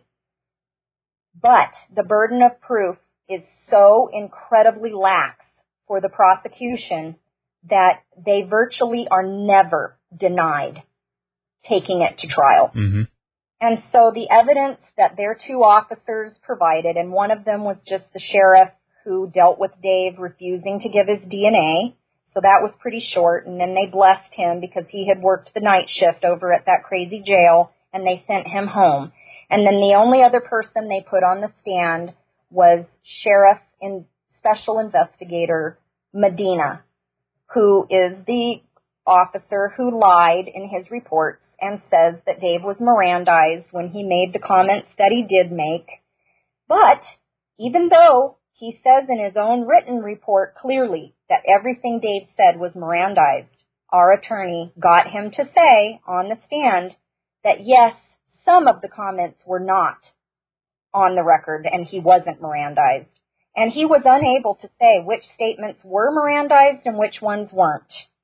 but the burden of proof is so incredibly lax for the prosecution that they virtually are never denied taking it to trial. Mm-hmm. And so the evidence that their two officers provided, and one of them was just the sheriff who dealt with Dave refusing to give his D N A, so that was pretty short, and then they blessed him because he had worked the night shift over at that crazy jail, and they sent him home. And then the only other person they put on the stand was Sheriff and Special Investigator Medina, who is the officer who lied in his reports and says that Dave was Mirandized when he made the comments that he did make. But even though he says in his own written report clearly that everything Dave said was Mirandized, our attorney got him to say on the stand that yes, some of the comments were not on the record and he wasn't Mirandized. And he was unable to say which statements were Mirandized and which ones weren't.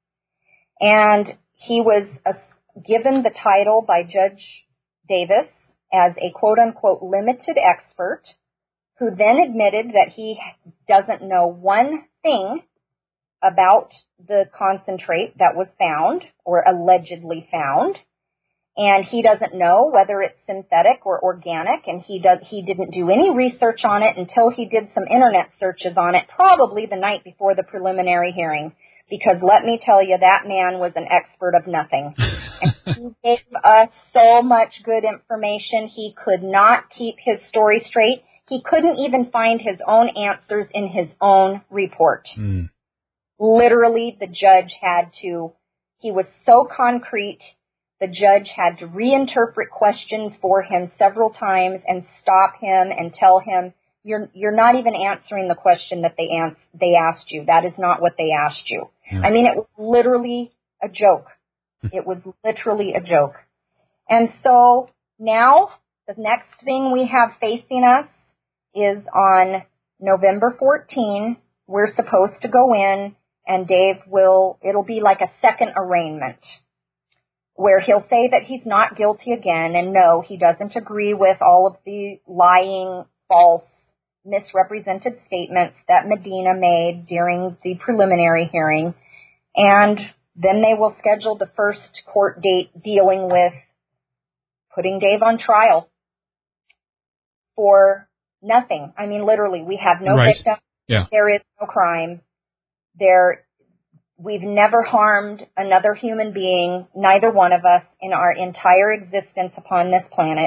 And he was a, given the title by Judge Davis as a quote-unquote limited expert, who then admitted that he doesn't know one thing about the concentrate that was found or allegedly found, and he doesn't know whether it's synthetic or organic, and he does he didn't do any research on it until he did some internet searches on it, probably the night before the preliminary hearing, because let me tell you, that man was an expert of nothing. And he gave us so much good information, he could not keep his story straight. He couldn't even find his own answers in his own report. Mm. Literally, the judge had to, he was so concrete, the judge had to reinterpret questions for him several times and stop him and tell him, you're you're not even answering the question that they ans- they asked you. That is not what they asked you. Mm. I mean, it was literally a joke. It was literally a joke. And so now the next thing we have facing us is on November fourteenth. We're supposed to go in, and Dave will, it'll be like a second arraignment, where he'll say that he's not guilty again, and no, he doesn't agree with all of the lying, false, misrepresented statements that Medina made during the preliminary hearing. And then they will schedule the first court date dealing with putting Dave on trial for Nothing. I mean, literally, we have no right. victim. Yeah. There is no crime. There, we've never harmed another human being, neither one of us, in our entire existence upon this planet.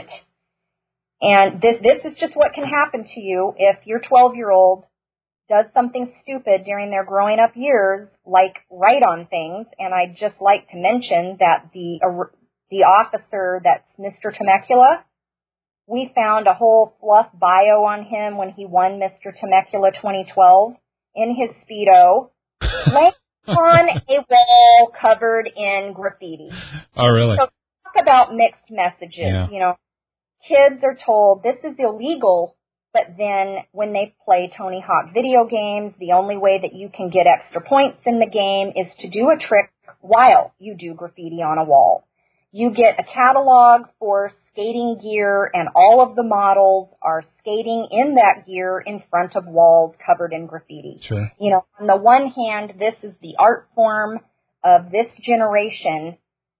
And this, this is just what can happen to you if your twelve-year-old does something stupid during their growing up years, like write on things. And I'd just like to mention that the uh, the officer that's Mister Temecula, we found a whole fluff bio on him when he won Mister Temecula twenty twelve in his Speedo, laying on a wall covered in graffiti. Oh, really? So talk about mixed messages. Yeah. You know, kids are told this is illegal, but then when they play Tony Hawk video games, the only way that you can get extra points in the game is to do a trick while you do graffiti on a wall. You get a catalog for skating gear, and all of the models are skating in that gear in front of walls covered in graffiti. Sure. You know, on the one hand, this is the art form of this generation,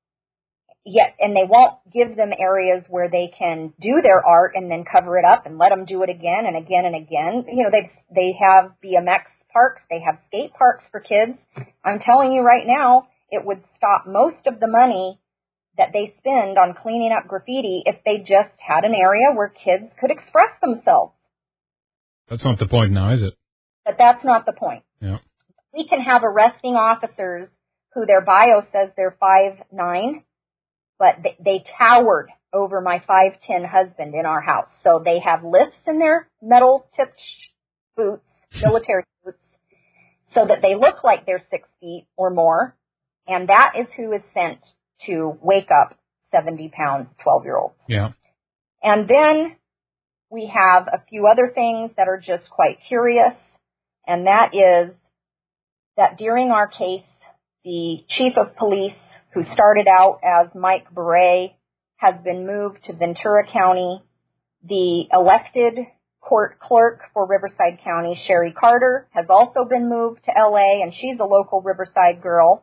yet, and they won't give them areas where they can do their art and then cover it up and let them do it again and again and again. You know, they they have B M X parks, they have skate parks for kids. I'm telling you right now, it would stop most of the money that they spend on cleaning up graffiti if they just had an area where kids could express themselves. That's not the point now, is it? But that's not the point. Yeah. We can have arresting officers who their bio says they're five nine, but they, they towered over my five ten husband in our house. So they have lifts in their metal-tipped boots, military boots, so that they look like they're six feet or more, and that is who is sent to wake up seventy-pound twelve-year-olds. Yeah. And then we have a few other things that are just quite curious, and that is that during our case, the chief of police, who started out as Mike Beret, has been moved to Ventura County. The elected court clerk for Riverside County, Sherry Carter, has also been moved to L A, and she's a local Riverside girl.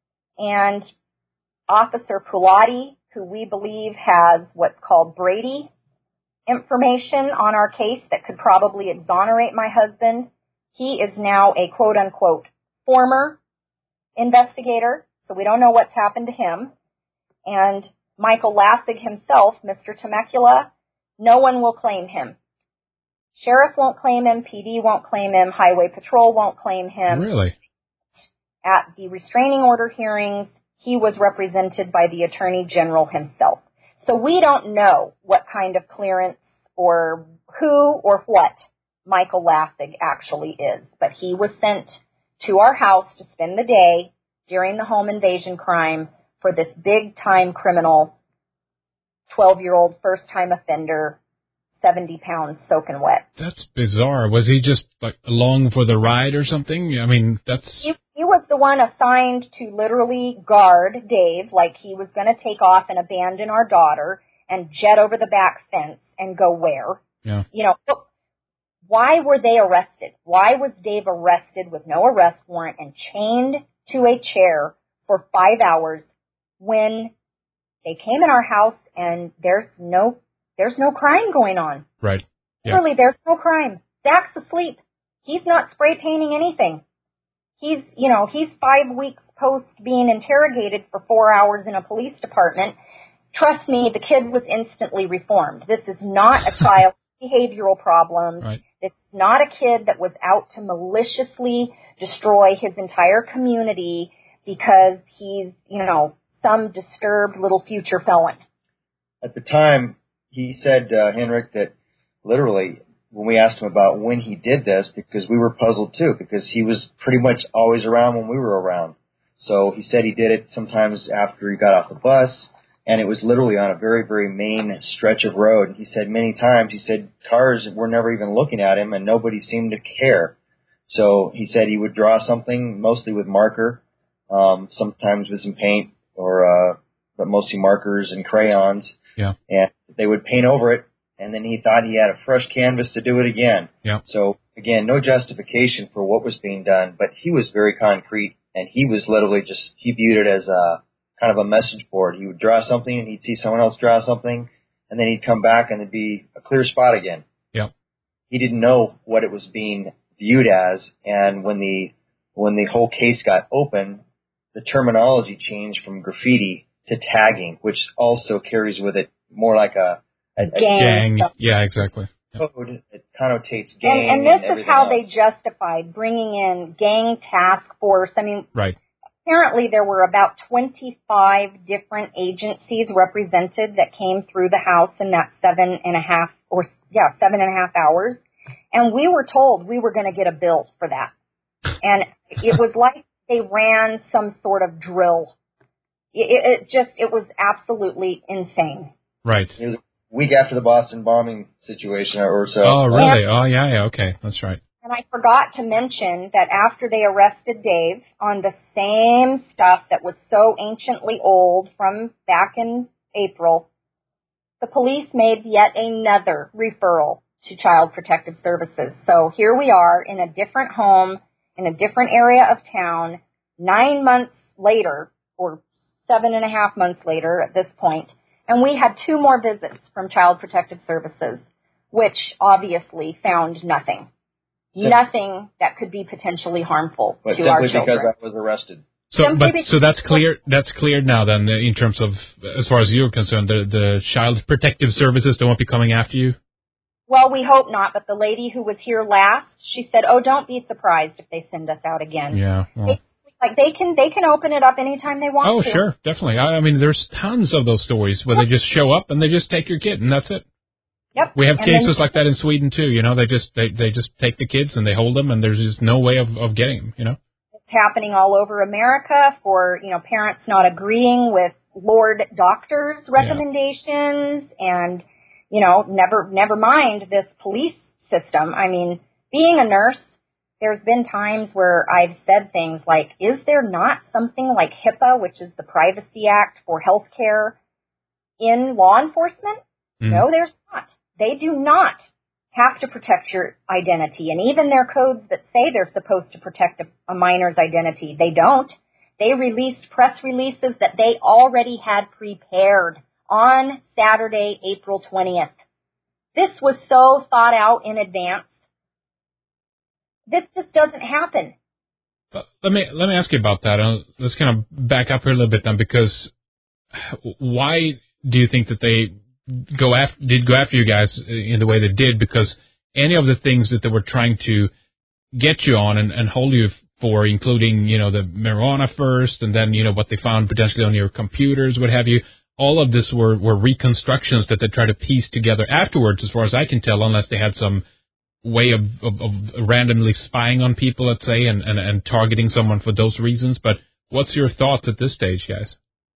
And Officer Pulati, who we believe has what's called Brady information on our case that could probably exonerate my husband, he is now a quote-unquote former investigator, so we don't know what's happened to him. And Michael Lassig himself, Mister Temecula, no one will claim him. Sheriff won't claim him, P D won't claim him, Highway Patrol won't claim him. Really? At the restraining order hearings, he was represented by the Attorney General himself. So we don't know what kind of clearance or who or what Michael Lassig actually is, but he was sent to our house to spend the day during the home invasion crime for this big-time criminal, twelve-year-old first-time offender, seventy pounds soaking wet. That's bizarre. Was he just like along for the ride or something? I mean, that's... He, he was the one assigned to literally guard Dave, like he was going to take off and abandon our daughter and jet over the back fence and go where? Yeah. You know, why were they arrested? Why was Dave arrested with no arrest warrant and chained to a chair for five hours when they came in our house and there's no there's no crime going on? Right. Yeah. Literally, there's no crime. Zach's asleep. He's not spray painting anything. He's, you know, he's five weeks post being interrogated for four hours in a police department. Trust me, the kid was instantly reformed. This is not a child with behavioral problems. Right. This is not a kid that was out to maliciously destroy his entire community because he's, you know, some disturbed little future felon. At the time, he said, uh, Henrik, that literally when we asked him about when he did this, because we were puzzled too, because he was pretty much always around when we were around. So he said he did it sometimes after he got off the bus, and it was literally on a very, very main stretch of road. And he said many times, he said cars were never even looking at him and nobody seemed to care. So he said he would draw something, mostly with marker, um, sometimes with some paint, or uh, but mostly markers and crayons. Yeah. And they would paint over it, and then he thought he had a fresh canvas to do it again. Yeah. So, again, no justification for what was being done, but he was very concrete, and he was literally just, he viewed it as a kind of a message board. He would draw something, and he'd see someone else draw something, and then he'd come back, and it'd be a clear spot again. Yeah. he didn't know what it was being viewed as. And when the when the whole case got open, the terminology changed from graffiti to tagging, which also carries with it more like a, a, a gang. gang. Yeah, exactly. Code. It connotates gang. And, and this and is how else. they justified bringing in gang task force. I mean, right. Apparently there were about twenty-five different agencies represented that came through the house in that seven and a half or yeah, seven and a half hours. And we were told we were going to get a bill for that. And it was like they ran some sort of drill. It, it just, it was absolutely insane. Right. It was a week after the Boston bombing situation or so. Oh, really? And, oh, yeah, yeah, okay. That's right. And I forgot to mention that after they arrested Dave on the same stuff that was so anciently old from back in April, the police made yet another referral to Child Protective Services. So here we are in a different home, in a different area of town, nine months later, or seven and a half months later at this point, and we had two more visits from Child Protective Services, which obviously found nothing. So, nothing that could be potentially harmful to our children. Simply because I was arrested. So, but, so that's clear. That's clear now. Then, in terms of, as far as you're concerned, the, the Child Protective Services don't won't be coming after you. Well, we hope not. But the lady who was here last, she said, "Oh, don't be surprised if they send us out again." Yeah. Well. They, like they can, they can open it up anytime they want oh, to. Oh, sure, definitely. I, I mean, there's tons of those stories where yep. they just show up and they just take your kid, and that's it. Yep. We have and cases then, like that in Sweden too. You know, they just they, they just take the kids and they hold them, and there's just no way of, of getting them. You know, it's happening all over America for you know parents not agreeing with Lord Doctor's recommendations, yeah. and you know never never mind this police system. I mean, being a nurse, there's been times where I've said things like, "Is there not something like HIPAA, which is the Privacy Act for healthcare, in law enforcement?" Mm. No, there's not. They do not have to protect your identity. And even their codes that say they're supposed to protect a, a minor's identity, they don't. They released press releases that they already had prepared on Saturday, April twentieth. This was so thought out in advance. This just doesn't happen. But let me let me ask you about that. Uh, let's kind of back up here a little bit then, because why do you think that they go after, did go after you guys in the way they did? Because any of the things that they were trying to get you on and, and hold you for, including, you know, the marijuana first, and then, you know, what they found potentially on your computers, what have you, all of this were, were reconstructions that they tried to piece together afterwards, as far as I can tell, unless they had some way of, of, of randomly spying on people, let's say, and, and, and targeting someone for those reasons. But what's your thoughts at this stage, guys?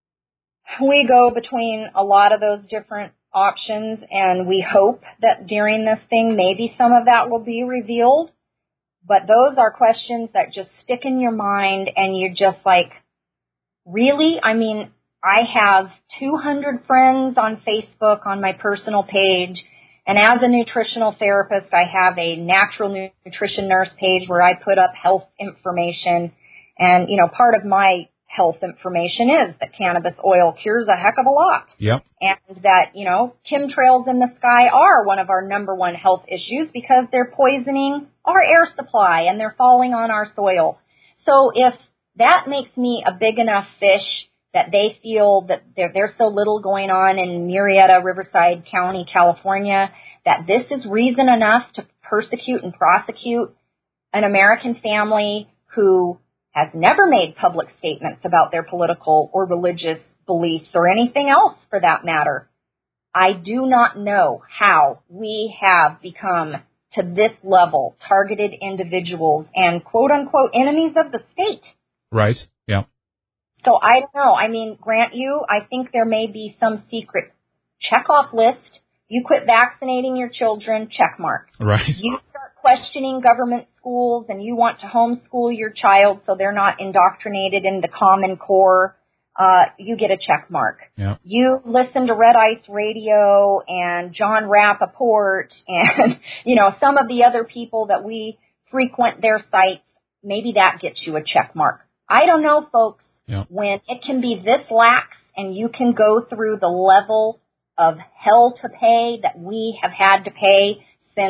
We go between a lot of those different options, and we hope that during this thing, maybe some of that will be revealed. But those are questions that just stick in your mind, and you're just like, really? I mean, I have two hundred friends on Facebook on my personal page, and as a nutritional therapist, I have a natural nutrition nurse page where I put up health information. And, you know, part of my health information is that cannabis oil cures a heck of a lot. Yep. And that, you know, chemtrails in the sky are one of our number one health issues because they're poisoning our air supply and they're falling on our soil. So if that makes me a big enough fish that they feel that there, there's so little going on in Murrieta, Riverside County, California, that this is reason enough to persecute and prosecute an American family who has never made public statements about their political or religious beliefs or anything else for that matter. I do not know how we have become to this level targeted individuals and quote-unquote enemies of the state. Right, yeah. So I don't know. I mean, grant you, I think there may be some secret checkoff list. You quit vaccinating your children, check mark. Right. You start questioning government schools and you want to homeschool your child so they're not indoctrinated in the Common Core, uh, you get a check mark. Yeah. You listen to Red Ice Radio and John Rappaport and, you know, some of the other people that we frequent their sites, maybe that gets you a check mark. I don't know, folks. Yeah. When it can be this lax and you can go through the level of hell to pay that we have had to pay since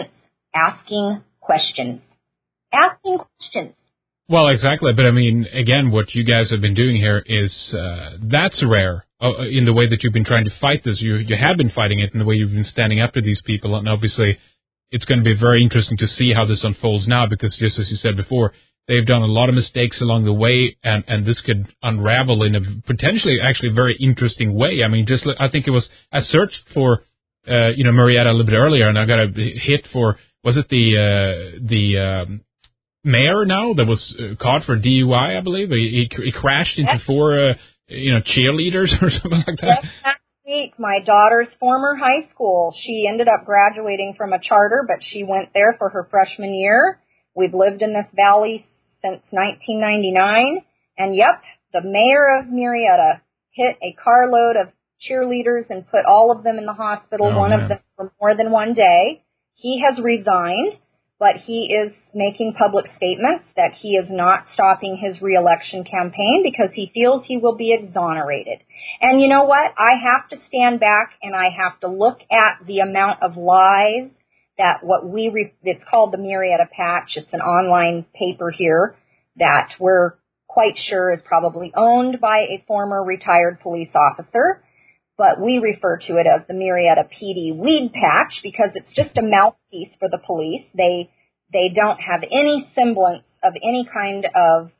asking questions. Asking questions. Well, exactly. But I mean, again, what you guys have been doing here is, uh, that's rare uh, in the way that you've been trying to fight this. You, you have been fighting it in the way you've been standing up to these people. And obviously it's going to be very interesting to see how this unfolds now, because just as you said before, they've done a lot of mistakes along the way, and, and this could unravel in a potentially actually very interesting way. I mean, just, I think it was, I searched for, uh, you know, Marietta a little bit earlier, and I got a hit for, was it the, uh, the, um, mayor now that was uh, caught for D U I, I believe. He, he, he crashed into yes. four, uh, you know, cheerleaders or something like that. Just last week, my daughter's former high school, she ended up graduating from a charter, but she went there for her freshman year. We've lived in this valley since nineteen ninety-nine, and yep, the mayor of Marietta hit a carload of cheerleaders and put all of them in the hospital, oh, one man. of them for more than one day. He has resigned, but he is making public statements that he is not stopping his reelection campaign because he feels he will be exonerated. And you know what? I have to stand back and I have to look at the amount of lies that what we, re- it's called the Marietta Patch. It's an online paper here that we're quite sure is probably owned by a former retired police officer, but we refer to it as the Marietta P D Weed Patch because it's just a mouthpiece for the police. They they don't have any semblance of any kind of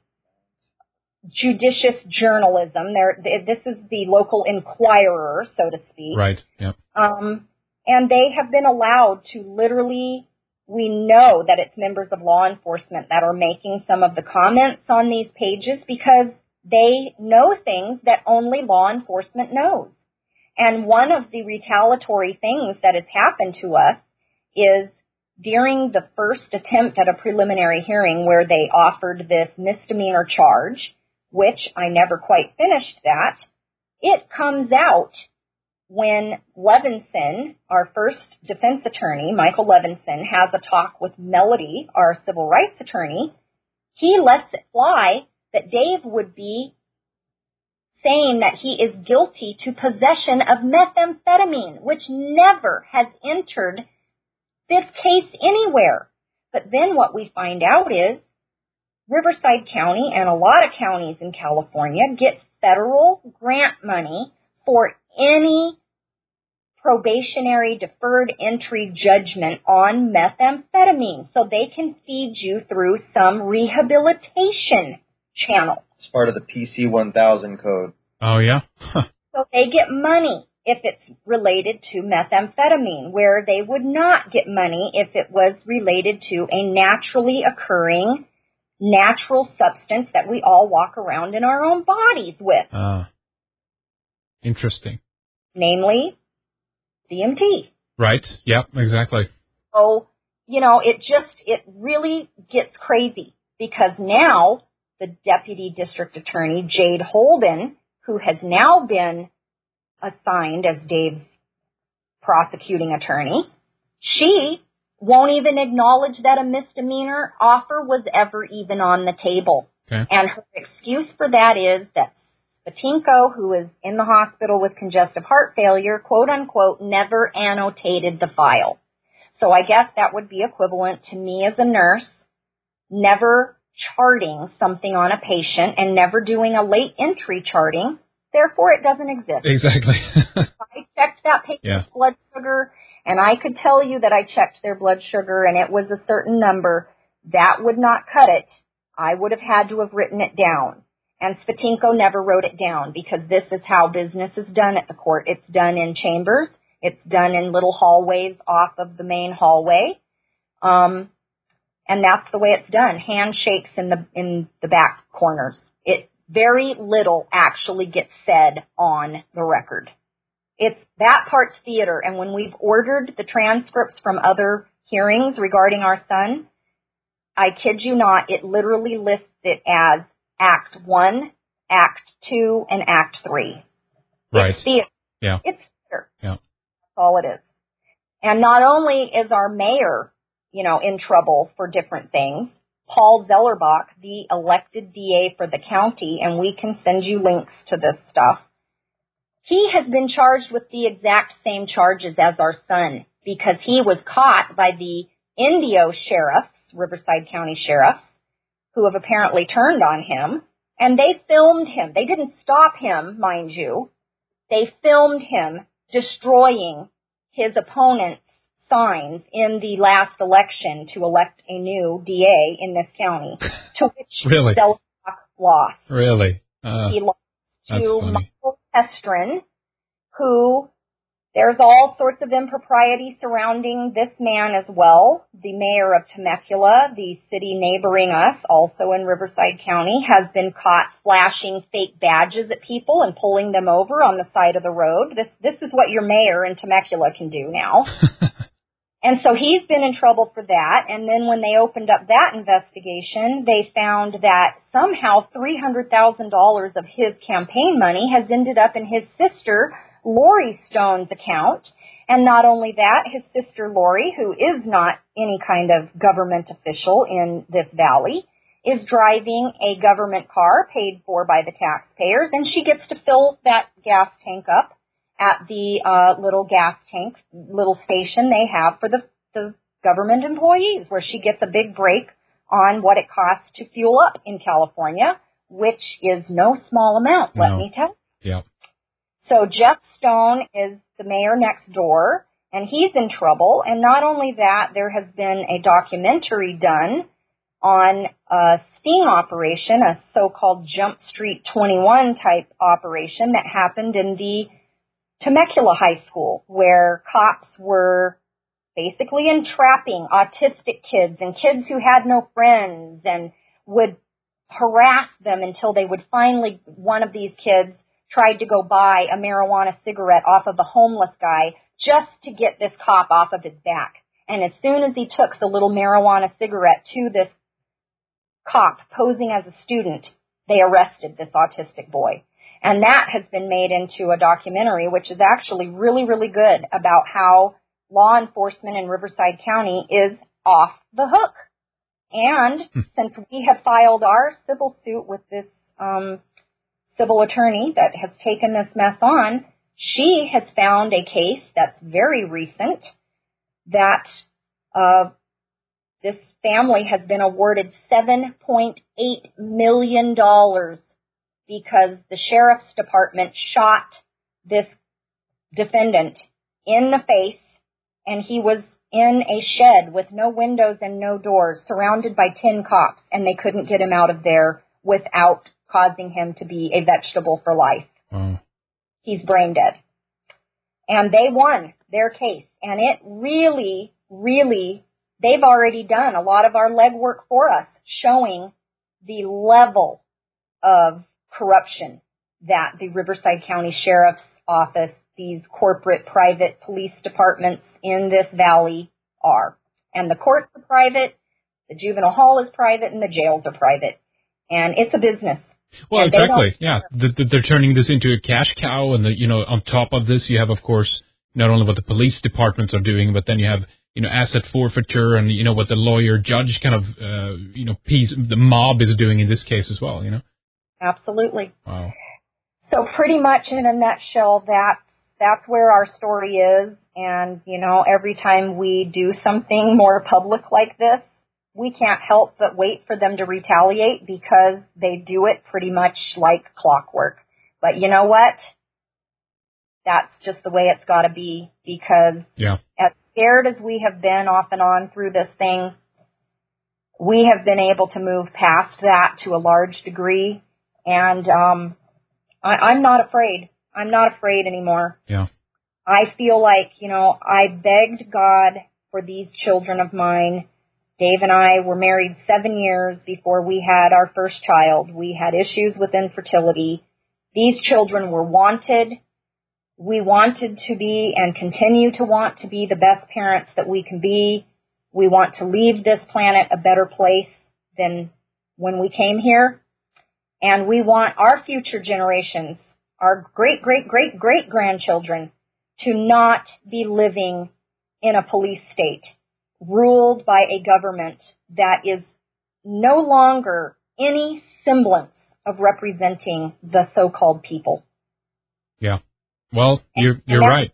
judicious journalism. They're, they, this is the local Inquirer, so to speak. Right, yeah. Um, and they have been allowed to literally, we know that it's members of law enforcement that are making some of the comments on these pages because they know things that only law enforcement knows. And one of the retaliatory things that has happened to us is during the first attempt at a preliminary hearing where they offered this misdemeanor charge, which I never quite finished that, it comes out when Levinson, our first defense attorney, Michael Levinson, has a talk with Melody, our civil rights attorney. He lets it fly that Dave would be saying that he is guilty to possession of methamphetamine, which never has entered this case anywhere. But then what we find out is Riverside County and a lot of counties in California get federal grant money for any probationary deferred entry judgment on methamphetamine so they can feed you through some rehabilitation channel. It's part of the P C one thousand code. Oh, yeah? Huh. So they get money if it's related to methamphetamine, where they would not get money if it was related to a naturally occurring natural substance that we all walk around in our own bodies with. Ah, uh, interesting. Namely, D M T. Right, yep, exactly. So, you know, it just, it really gets crazy because now the Deputy District Attorney, Jade Holden, who has now been assigned as Dave's prosecuting attorney, she won't even acknowledge that a misdemeanor offer was ever even on the table. Okay. And her excuse for that is that Spatinko, who is in the hospital with congestive heart failure, quote unquote, never annotated the file. So I guess that would be equivalent to me as a nurse never charting something on a patient and never doing a late entry charting. Therefore, it doesn't exist. Exactly. I checked that patient's yeah. blood sugar, and I could tell you that I checked their blood sugar, and it was a certain number. That would not cut it. I would have had to have written it down. And Spatinko never wrote it down because this is how business is done at the court. It's done in chambers. It's done in little hallways off of the main hallway. Um, and that's the way it's done. Handshakes in the in the back corners. It very little actually gets said on the record. It's that part's theater. And when we've ordered the transcripts from other hearings regarding our son, I kid you not, it literally lists it as Act One, Act Two, and Act Three. Right. It's theater. Yeah. It's theater. Yeah. That's all it is. And not only is our mayor, you know, in trouble for different things, Paul Zellerbach, the elected D A for the county, and we can send you links to this stuff, he has been charged with the exact same charges as our son because he was caught by the Indio sheriffs, Riverside County sheriffs, who have apparently turned on him, and they filmed him. They didn't stop him, mind you. They filmed him destroying his opponent's signs in the last election to elect a new D A in this county, to which really? Zelikow lost. Really? Uh, he lost to funny. Michael Estrin, who there's all sorts of impropriety surrounding this man as well. The mayor of Temecula, the city neighboring us, also in Riverside County, has been caught flashing fake badges at people and pulling them over on the side of the road. This this is what your mayor in Temecula can do now. And so he's been in trouble for that. And then when they opened up that investigation, they found that somehow three hundred thousand dollars of his campaign money has ended up in his sister Lori Stone's account. And not only that, his sister Lori, who is not any kind of government official in this valley, is driving a government car paid for by the taxpayers, and she gets to fill that gas tank up at the uh, little gas tank, little station they have for the, the government employees, where she gets a big break on what it costs to fuel up in California, which is no small amount, let no. me tell you. Yeah. So Jeff Stone is the mayor next door, and he's in trouble. And not only that, there has been a documentary done on a sting operation, a so-called Jump Street twenty-one type operation that happened in the Temecula High School, where cops were basically entrapping autistic kids and kids who had no friends and would harass them until they would finally, one of these kids tried to go buy a marijuana cigarette off of a homeless guy just to get this cop off of his back. And as soon as he took the little marijuana cigarette to this cop posing as a student, they arrested this autistic boy. And that has been made into a documentary, which is actually really, really good, about how law enforcement in Riverside County is off the hook. And hmm. since we have filed our civil suit with this um, civil attorney that has taken this mess on, she has found a case that's very recent that uh, this family has been awarded seven point eight million dollars because the sheriff's department shot this defendant in the face, and he was in a shed with no windows and no doors, surrounded by ten cops, and they couldn't get him out of there without causing him to be a vegetable for life. Mm. He's brain dead. And they won their case, and it really, really, they've already done a lot of our legwork for us, showing the level of corruption that the Riverside County Sheriff's Office, these corporate private police departments in this valley are. And the courts are private, the juvenile hall is private, and the jails are private. And it's a business. Well, and exactly, yeah. The, the, they're turning this into a cash cow, and, the, you know, on top of this, you have, of course, not only what the police departments are doing, but then you have, you know, asset forfeiture and, you know, what the lawyer judge kind of, uh, you know, piece, the mob is doing in this case as well, you know? Absolutely. Wow. So pretty much in a nutshell, that that's where our story is. And, you know, every time we do something more public like this, we can't help but wait for them to retaliate, because they do it pretty much like clockwork. But you know what? That's just the way it's got to be, because yeah. as scared as we have been off and on through this thing, we have been able to move past that to a large degree. And um, I, I'm not afraid. I'm not afraid anymore. Yeah. I feel like, you know, I begged God for these children of mine. Dave and I were married seven years before we had our first child. We had issues with infertility. These children were wanted. We wanted to be and continue to want to be the best parents that we can be. We want to leave this planet a better place than when we came here. And we want our future generations, our great, great, great, great grandchildren, to not be living in a police state ruled by a government that is no longer any semblance of representing the so-called people. Yeah. Well, you're and, you're and right. That's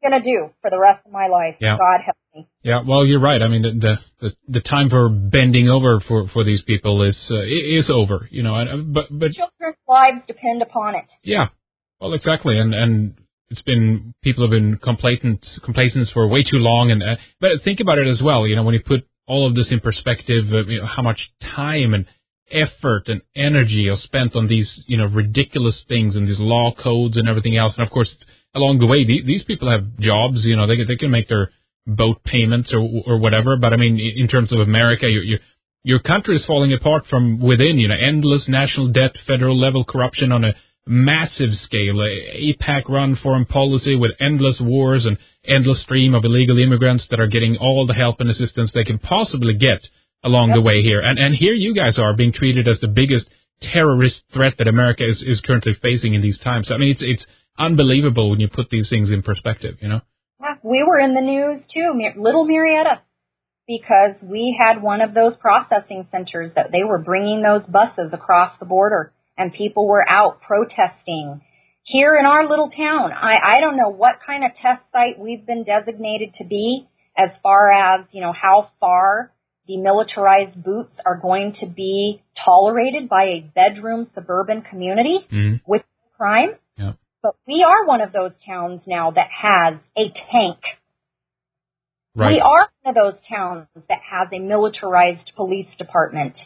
going to do for the rest of my life. Yeah. God help me. Yeah, well, you're right. I mean, the the, the time for bending over for, for these people is uh, is over. You know, and, but but children's lives depend upon it. Yeah, well, exactly, and and it's been people have been complacent complacent for way too long. And uh, but think about it as well. You know, when you put all of this in perspective, uh, you know, how much time and effort and energy are spent on these, you know, ridiculous things and these law codes and everything else. And of course, along the way, these people have jobs. You know, they they can make their boat payments or or whatever. But I mean, in terms of America, your your your country is falling apart from within. You know, endless national debt, federal level corruption on a massive scale, a AIPAC run foreign policy with endless wars and endless stream of illegal immigrants that are getting all the help and assistance they can possibly get along Yep. the way here. And and here you guys are being treated as the biggest terrorist threat that America is, is currently facing in these times. I mean, it's it's unbelievable when you put these things in perspective, you know? Yeah, we were in the news too, Little Marietta, because we had one of those processing centers that they were bringing those buses across the border, and people were out protesting. Here in our little town, I, I don't know what kind of test site we've been designated to be as far as, you know, how far demilitarized boots are going to be tolerated by a bedroom suburban community Mm. with crime. Yeah. But we are one of those towns now that has a tank. Right. We are one of those towns that has a militarized police department.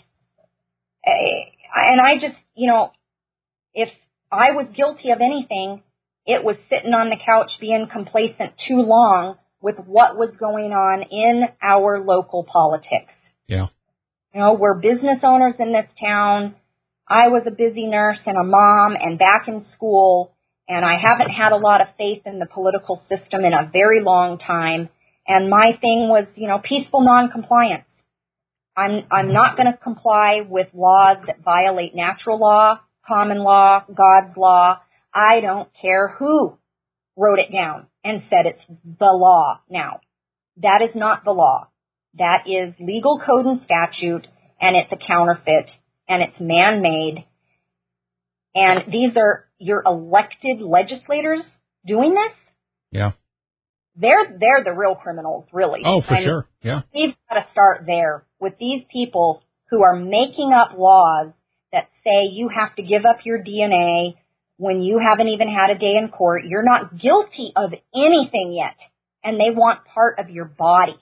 Eh, And I just, you know, if I was guilty of anything, it was sitting on the couch being complacent too long with what was going on in our local politics. Yeah. You know, we're business owners in this town. I was a busy nurse and a mom and back in school, and I haven't had a lot of faith in the political system in a very long time. And my thing was, you know, peaceful noncompliance. I'm I'm not going to comply with laws that violate natural law, common law, God's law. I don't care who wrote it down and said it's the law now. That is not the law. That is legal code and statute, and it's a counterfeit, and it's man-made. And these are your elected legislators doing this? Yeah. They're they're the real criminals, really. Oh, for I mean, sure. Yeah. we've got to start there with these people who are making up laws that say you have to give up your D N A when you haven't even had a day in court. You're not guilty of anything yet, and they want part of your body.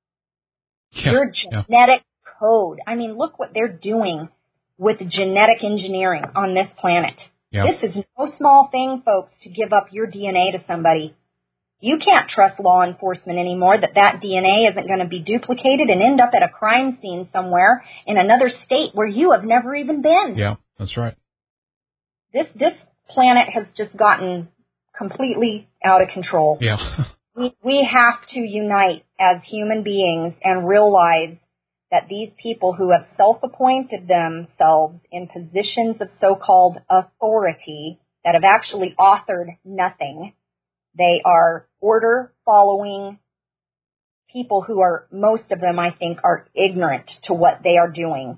Yeah. Your Yeah. genetic code. I mean, look what they're doing with genetic engineering on this planet. Yeah. This is no small thing, folks, to give up your D N A to somebody. You can't trust law enforcement anymore that that D N A isn't going to be duplicated and end up at a crime scene somewhere in another state where you have never even been. Yeah, that's right. This this planet has just gotten completely out of control. Yeah. We, we have to unite as human beings and realize that these people who have self-appointed themselves in positions of so-called authority that have actually authored nothing, they are order-following people who are, most of them, I think, are ignorant to what they are doing.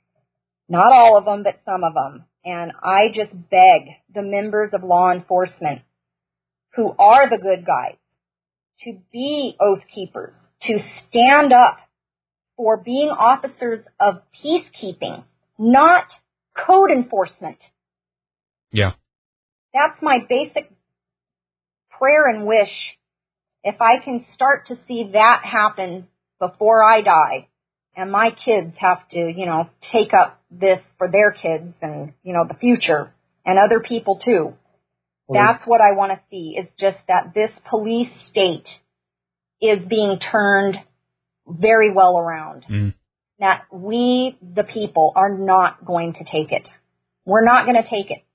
Not all of them, but some of them. And I just beg the members of law enforcement who are the good guys to be oath keepers, to stand up for being officers of peacekeeping, not code enforcement. Yeah. That's my basic prayer and wish. If I can start to see that happen before I die, and my kids have to, you know, take up this for their kids and, you know, the future, and other people too. That's what I want to see, is just that this police state is being turned very well around. Mm. That we, the people, are not going to take it. We're not going to take it.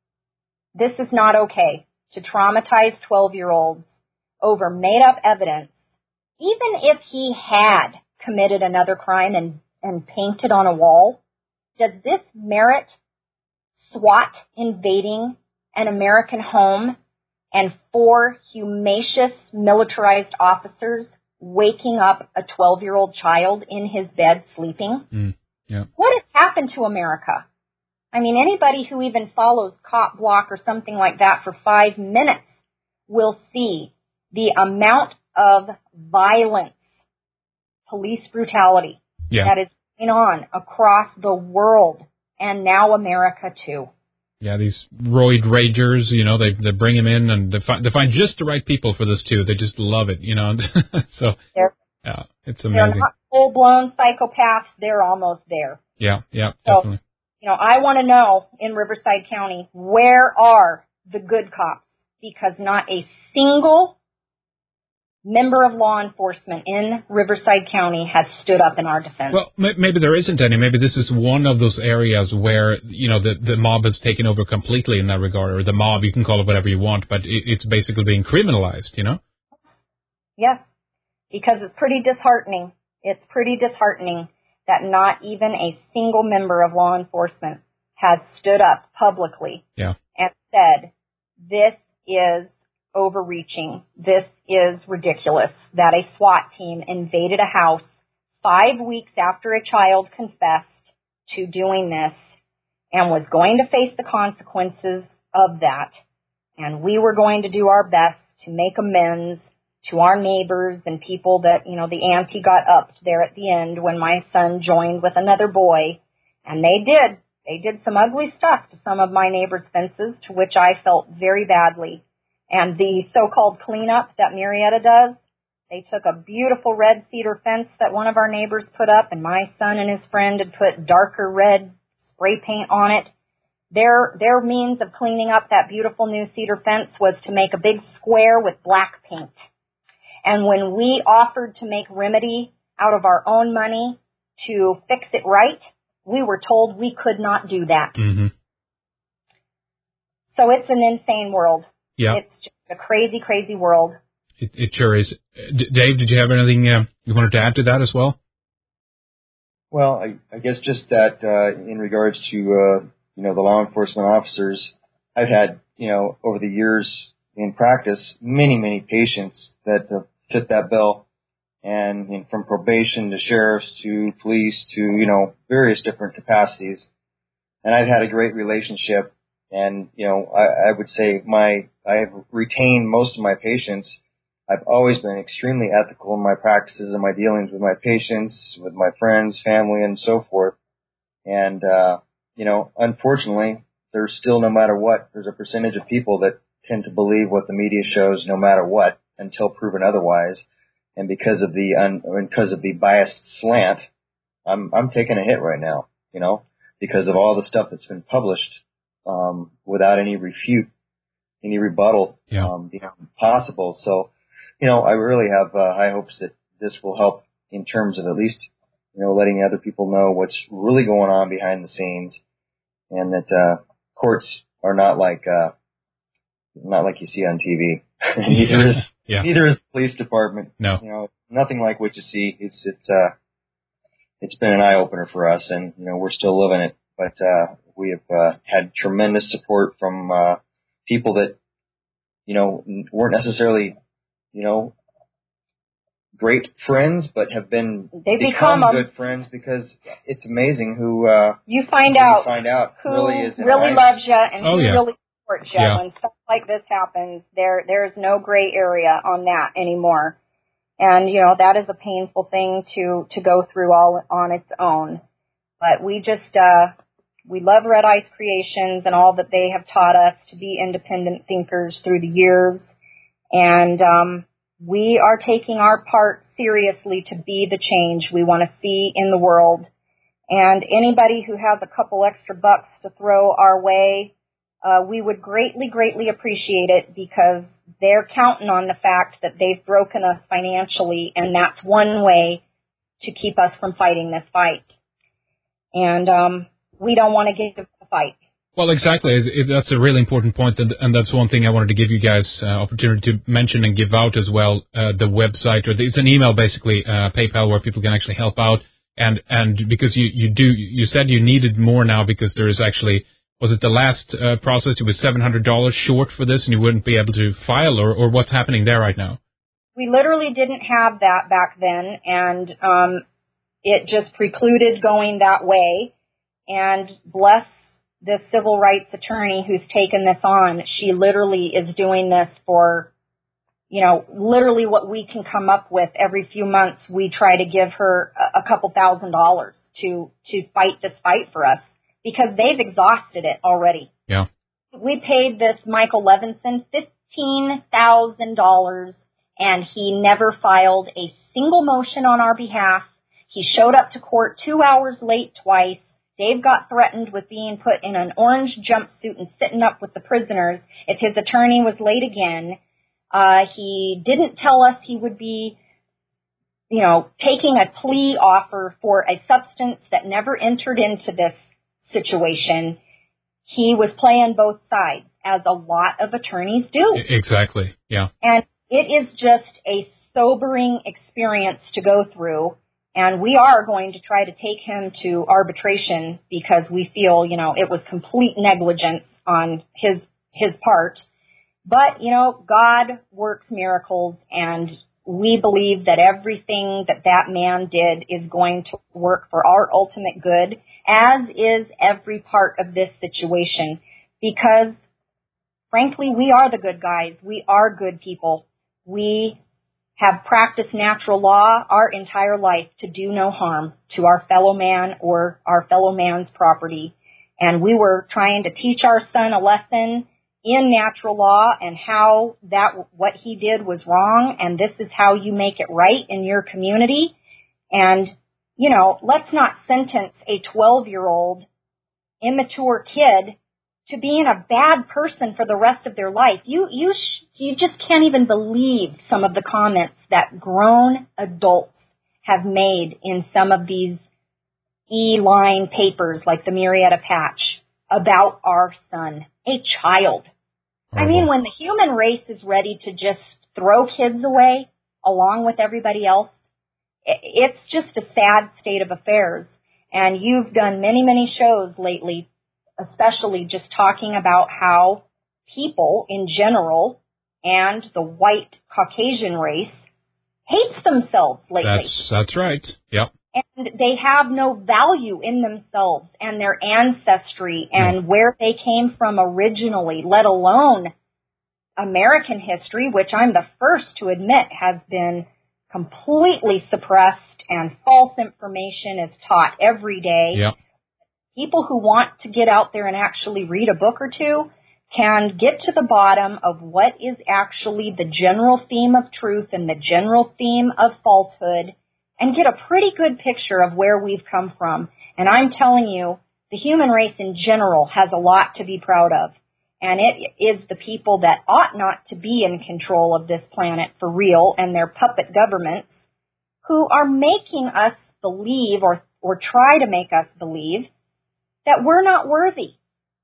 This is not okay to traumatize twelve-year-olds over made-up evidence, even if he had committed another crime and, and painted on a wall. Does this merit SWAT invading an American home and four humacious militarized officers waking up a twelve-year-old child in his bed sleeping? Mm. Yeah. What has happened to America? I mean, anybody who even follows Cop Block or something like that for five minutes will see the amount of violence, police brutality yeah. that is going on across the world, and now America too. Yeah, these roid ragers, you know, they they bring them in and they find, they find just the right people for this too. They just love it, you know. So, they're, yeah, it's amazing. They're not full-blown psychopaths. They're almost there. Yeah, yeah, so, definitely. You know, I want to know in Riverside County, where are the good cops? Because not a single member of law enforcement in Riverside County has stood up in our defense. Well, m- maybe there isn't any. Maybe this is one of those areas where, you know, the, the mob has taken over completely in that regard, or the mob, you can call it whatever you want, but it, it's basically being criminalized, you know? Yes, because it's pretty disheartening. It's pretty disheartening that not even a single member of law enforcement has stood up publicly yeah. and said, this is overreaching. This is ridiculous that a SWAT team invaded a house five weeks after a child confessed to doing this and was going to face the consequences of that. And we were going to do our best to make amends to our neighbors and people that, you know, the ante got upped there at the end when my son joined with another boy. And they did. They did some ugly stuff to some of my neighbors' fences, to which I felt very badly. And the so-called cleanup that Marietta does, they took a beautiful red cedar fence that one of our neighbors put up, and my son and his friend had put darker red spray paint on it. Their their means of cleaning up that beautiful new cedar fence was to make a big square with black paint. And when we offered to make remedy out of our own money to fix it right, we were told we could not do that. Mm-hmm. So it's an insane world. Yeah. It's just a crazy, crazy world. It, it sure is. D- Dave, did you have anything uh, you wanted to add to that as well? Well, I, I guess just that uh, in regards to, uh, you know, the law enforcement officers, I've had, you know, over the years in practice, many, many patients that have fit that bill, and, and from probation to sheriffs to police to, you know, various different capacities. And I've had a great relationship, and, you know, I, I would say my, I have retained most of my patients. I've always been extremely ethical in my practices and my dealings with my patients, with my friends, family, and so forth. And, uh, you know, unfortunately, there's still, no matter what, there's a percentage of people that tend to believe what the media shows no matter what until proven otherwise. And because of the, un, because of the biased slant, I'm, I'm taking a hit right now, you know, because of all the stuff that's been published, um, without any refute, any rebuttal, yeah. um, being possible. So, you know, I really have uh, high hopes that this will help in terms of at least, you know, letting other people know what's really going on behind the scenes, and that uh, courts are not like uh, not like you see on T V. neither is yeah. neither is the police department. No, you know, nothing like what you see. It's it's uh, it's been an eye opener for us, and you know, we're still living it. But uh, we have uh, had tremendous support from uh, people that, you know, weren't necessarily, you know, great friends, but have been they become, become good friends, because it's amazing who uh, you find who out you find out who really is really loves you and oh, who yeah. really supports you. Yeah. When stuff like this happens, there there's no gray area on that anymore. And you know, that is a painful thing to to go through all on its own. But we just uh, we love Red Ice Creations and all that they have taught us to be independent thinkers through the years, and um, we are taking our part seriously to be the change we want to see in the world. And anybody who has a couple extra bucks to throw our way, uh, we would greatly, greatly appreciate it, because they're counting on the fact that they've broken us financially, and that's one way to keep us from fighting this fight. And um, we don't want to give the fight. Well, exactly. It, it, that's a really important point, and, and that's one thing I wanted to give you guys uh, opportunity to mention and give out as well. Uh, the website, or the, it's an email basically, uh, PayPal, where people can actually help out. And and because you you do you said you needed more now, because there is actually, was it the last uh, process? It was seven hundred dollars short for this, and you wouldn't be able to file, or or what's happening there right now? We literally didn't have that back then, and um, it just precluded going that way. And bless the civil rights attorney who's taken this on. She literally is doing this for, you know, literally what we can come up with every few months, we try to give her a, a couple thousand dollars to, to fight this fight for us because they've exhausted it already. Yeah. We paid this Michael Levinson fifteen thousand dollars and he never filed a single motion on our behalf. He showed up to court two hours late twice. Dave got threatened with being put in an orange jumpsuit and sitting up with the prisoners if his attorney was late again. Uh, he didn't tell us he would be, you know, taking a plea offer for a substance that never entered into this situation. He was playing both sides, as a lot of attorneys do. Exactly, yeah. And it is just a sobering experience to go through. And we are going to try to take him to arbitration because we feel, you know, it was complete negligence on his his part. But, you know, God works miracles, and we believe that everything that that man did is going to work for our ultimate good, as is every part of this situation. Because, frankly, we are the good guys. We are good people. We have practiced natural law our entire life to do no harm to our fellow man or our fellow man's property. And we were trying to teach our son a lesson in natural law and how that what he did was wrong, and this is how you make it right in your community. And, you know, let's not sentence a twelve-year-old immature kid to being a bad person for the rest of their life. You you sh- you just can't even believe some of the comments that grown adults have made in some of these E-line papers like the Marietta Patch about our son, a child. I mean, when the human race is ready to just throw kids away along with everybody else, it's just a sad state of affairs. And you've done many, many shows lately, especially just talking about how people in general and the white Caucasian race hates themselves lately. That's, that's right. Yep. And they have no value in themselves and their ancestry and where they came from originally, let alone American history, which I'm the first to admit has been completely suppressed and false information is taught every day. Yep. People who want to get out there and actually read a book or two can get to the bottom of what is actually the general theme of truth and the general theme of falsehood and get a pretty good picture of where we've come from. And I'm telling you, the human race in general has a lot to be proud of. And it is the people that ought not to be in control of this planet for real and their puppet governments who are making us believe or, or try to make us believe that we're not worthy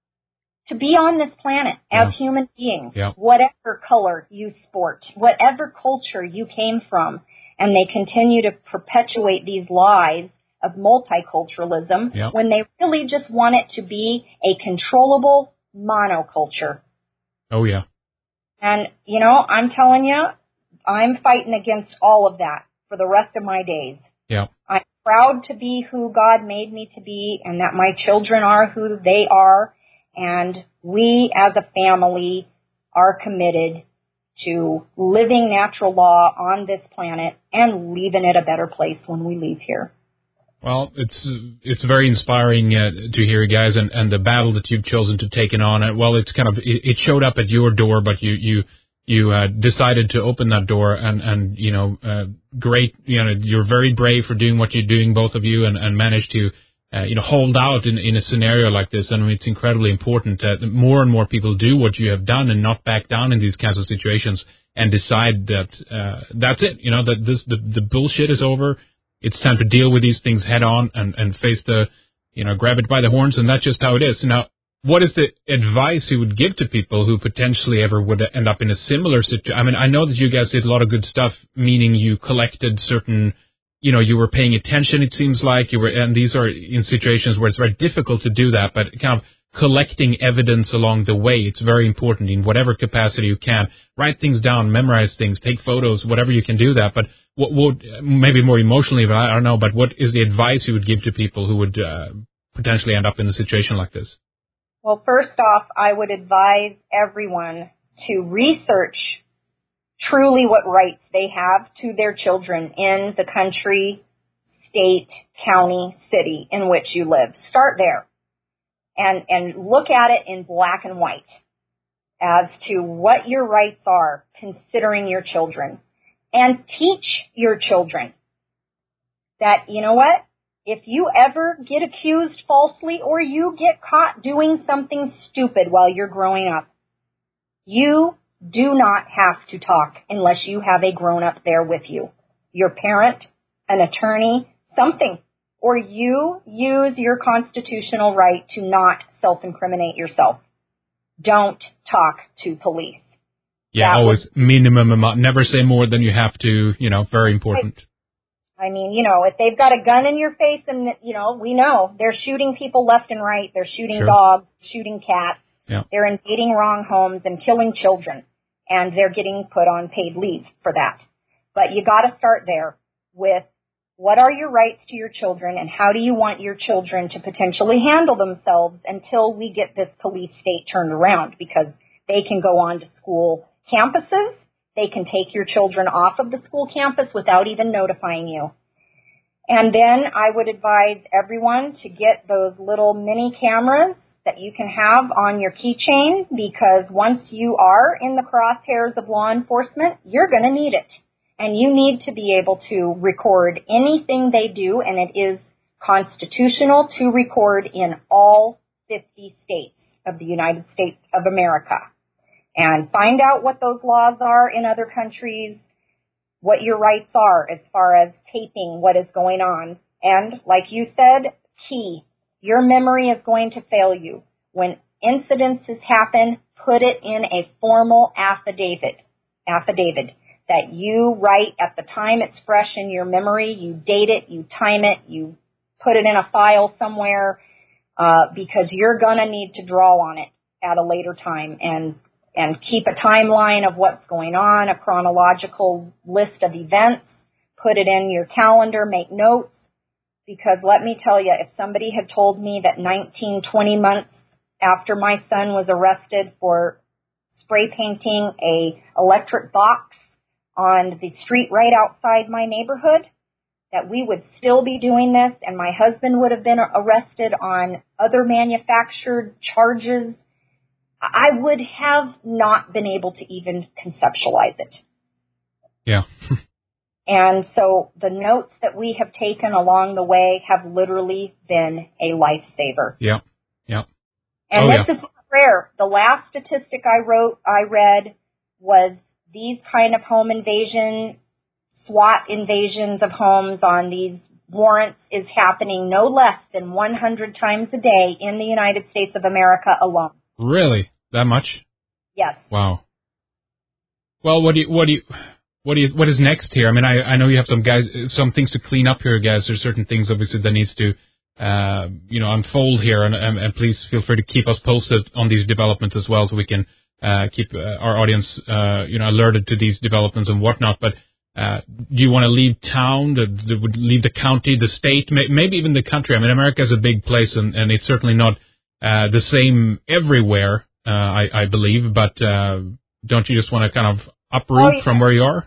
to be on this planet as yeah. human beings, yeah. whatever color you sport, whatever culture you came from. And they continue to perpetuate these lies of multiculturalism yep. when they really just want it to be a controllable monoculture. Oh, yeah. And, you know, I'm telling you, I'm fighting against all of that for the rest of my days. Yeah. I'm proud to be who God made me to be and that my children are who they are. And we as a family are committed to living natural law on this planet and leaving it a better place when we leave here. Well, it's it's very inspiring uh, to hear you guys, and, and the battle that you've chosen to take it on. Uh, well, it's kind of it, it showed up at your door, but you you you uh, decided to open that door, and and you know, uh, great. You know, you're very brave for doing what you're doing, both of you, and, and managed to uh, you know hold out in in a scenario like this. And I mean, it's incredibly important that more and more people do what you have done and not back down in these kinds of situations and decide that uh, that's it. You know, that this the the bullshit is over. It's time to deal with these things head on and, and face the, you know, grab it by the horns, and that's just how it is. Now, what is the advice you would give to people who potentially ever would end up in a similar situation? I mean, I know that you guys did a lot of good stuff, meaning you collected certain, you know, you were paying attention, it seems like, you were, and these are in situations where it's very difficult to do that, but kind of collecting evidence along the way, it's very important in whatever capacity you can. Write things down, memorize things, take photos, whatever you can do that, but What would, maybe more emotionally, but I don't know, but what is the advice you would give to people who would uh, potentially end up in a situation like this? Well, first off, I would advise everyone to research truly what rights they have to their children in the country, state, county, city in which you live. Start there and, and look at it in black and white as to what your rights are considering your children. And teach your children that, you know what, if you ever get accused falsely or you get caught doing something stupid while you're growing up, you do not have to talk unless you have a grown-up there with you, your parent, an attorney, something, or you use your constitutional right to not self-incriminate yourself. Don't talk to police. Yeah, that always was, minimum amount. Never say more than you have to, you know, very important. I mean, you know, if they've got a gun in your face and, you know, we know they're shooting people left and right. They're shooting Sure. dogs, shooting cats. Yeah. They're invading wrong homes and killing children. And they're getting put on paid leave for that. But you got to start there with what are your rights to your children and how do you want your children to potentially handle themselves until we get this police state turned around, because they can go on to school campuses. They can take your children off of the school campus without even notifying you. And then I would advise everyone to get those little mini cameras that you can have on your keychain, because once you are in the crosshairs of law enforcement, you're going to need it. And you need to be able to record anything they do, and it is constitutional to record in all fifty states of the United States of America. And find out what those laws are in other countries, what your rights are as far as taping what is going on. And like you said, key, your memory is going to fail you. When incidences happen, put it in a formal affidavit, affidavit that you write at the time it's fresh in your memory. You date it, you time it, you put it in a file somewhere, uh, because you're going to need to draw on it at a later time, and and keep a timeline of what's going on, a chronological list of events. Put it in your calendar, make notes, because let me tell you, if somebody had told me that nineteen, twenty months after my son was arrested for spray painting a electric box on the street right outside my neighborhood, that we would still be doing this and my husband would have been arrested on other manufactured charges, I would have not been able to even conceptualize it. Yeah. And so the notes that we have taken along the way have literally been a lifesaver. Yeah. Yeah. And oh, this yeah. is rare. The last statistic I wrote, I read was these kind of home invasion, SWAT invasions of homes on these warrants is happening no less than one hundred times a day in the United States of America alone. Really? That much? Yes. Wow. Well, what do you, what do you, what do you, what is next here? I mean, I, I know you have some guys, some things to clean up here, guys. There's certain things obviously that needs to, uh, you know, unfold here, and, and, and please feel free to keep us posted on these developments as well, so we can uh, keep uh, our audience, uh, you know, alerted to these developments and whatnot. But uh, do you want to leave town? Do, do, leave the county, the state, may, maybe even the country? I mean, America is a big place, and, and it's certainly not uh, the same everywhere, uh, I, I believe. But uh, don't you just want to kind of uproot oh, yeah. from where you are?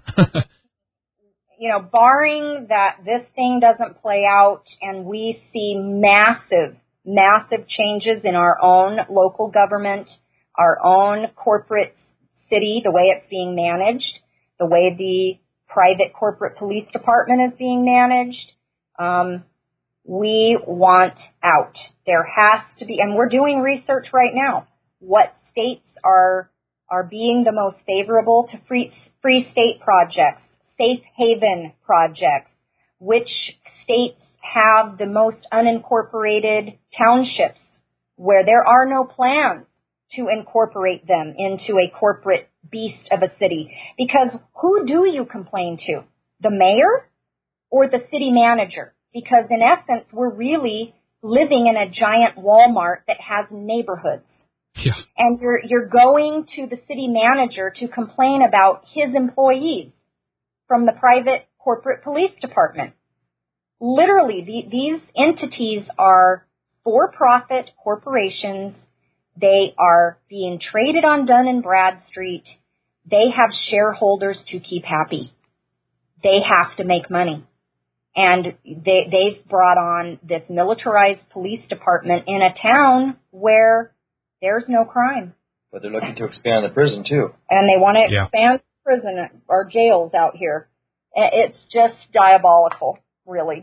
You know, barring that this thing doesn't play out and we see massive, massive changes in our own local government, our own corporate city, the way it's being managed, the way the private corporate police department is being managed, um, we want out. There has to be, and we're doing research right now, what states are are being the most favorable to free, free state projects, safe haven projects, which states have the most unincorporated townships where there are no plans to incorporate them into a corporate beast of a city. Because who do you complain to? The mayor or the city manager? Because in essence, we're really living in a giant Walmart that has neighborhoods. Yeah. And you're you're going to the city manager to complain about his employees from the private corporate police department. Literally, the, these entities are for-profit corporations. They are being traded on Dun and Bradstreet. they have shareholders to keep happy. They have to make money. And they, they've brought on this militarized police department in a town where there's no crime. But they're looking to expand the prison, too. And they want to yeah. expand prison or jails out here. It's just diabolical, really.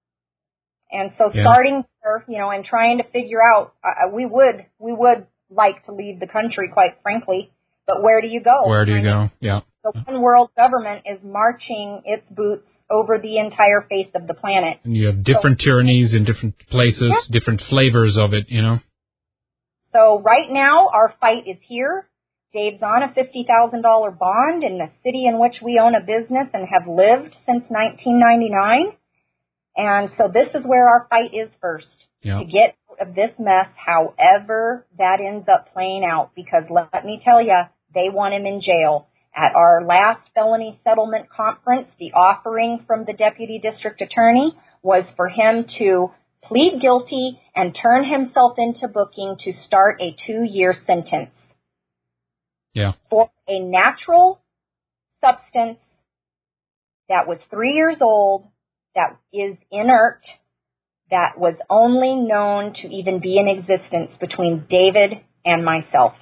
And so yeah. starting there, you know, and trying to figure out, uh, we would, we would like to leave the country, quite frankly, but where do you go? Where do you I go? mean, Yeah. the one world government is marching its boots over the entire face of the planet. And you have different so, tyrannies in different places, yeah. different flavors of it, you know. So right now, our fight is here. Dave's on a fifty thousand dollars bond in the city in which we own a business and have lived since nineteen ninety-nine. And so this is where our fight is first, yeah. to get out of this mess, however that ends up playing out. Because let me tell you, they want him in jail. At our last felony settlement conference, the offering from the deputy district attorney was for him to plead guilty and turn himself into booking to start a two-year sentence. Yeah. For a natural substance that was three years old, that is inert, that was only known to even be in existence between David and myself.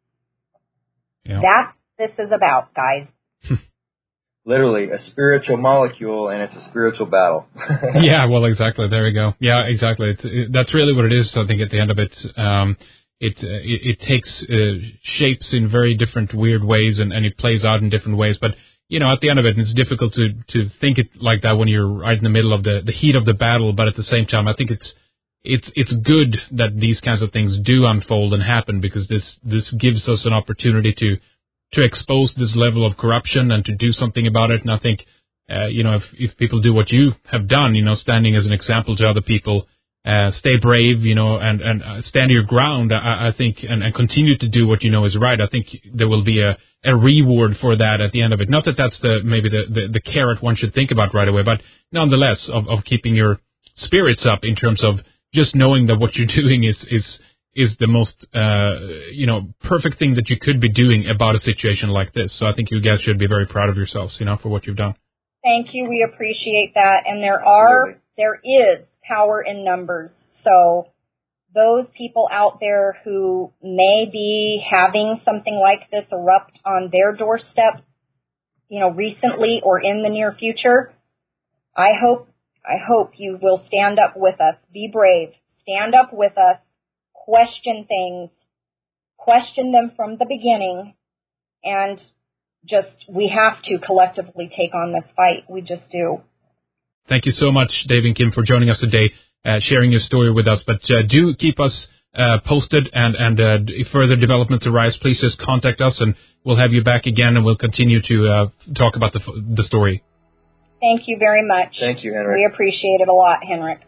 Yeah. That's what this is about, guys. Literally a spiritual molecule, and it's a spiritual battle. Yeah, well, exactly. There you go. Yeah, exactly. It's, it, that's really what it is. I think at the end of it, um, it, uh, it it takes uh, shapes in very different weird ways, and, and it plays out in different ways. But you know, at the end of it, it's difficult to to think it like that when you're right in the middle of the the heat of the battle. But at the same time, I think it's it's it's good that these kinds of things do unfold and happen, because this this gives us an opportunity to. to expose this level of corruption and to do something about it. And I think, uh, you know, if, if people do what you have done, you know, standing as an example to other people, uh, stay brave, you know, and, and uh, stand your ground, I, I think, and, and continue to do what you know is right. I think there will be a, a reward for that at the end of it. Not that that's the, maybe the, the, the carrot one should think about right away, but nonetheless of, of keeping your spirits up in terms of just knowing that what you're doing is, is, is the most, uh, you know, perfect thing that you could be doing about a situation like this. So I think you guys should be very proud of yourselves, you know, for what you've done. Thank you. We appreciate that. And there are, Absolutely. there is power in numbers. So those people out there who may be having something like this erupt on their doorstep, you know, recently or in the near future, I hope, I hope you will stand up with us. Be brave. Stand up with us. Question things, question them from the beginning, and just, we have to collectively take on this fight. We just do. Thank you so much, Dave and Kim, for joining us today, uh, sharing your story with us. But uh, do keep us uh, posted, and, and uh, if further developments arise, please just contact us, and we'll have you back again, and we'll continue to uh, talk about the, the story. Thank you very much. Thank you, Henrik. We appreciate it a lot, Henrik.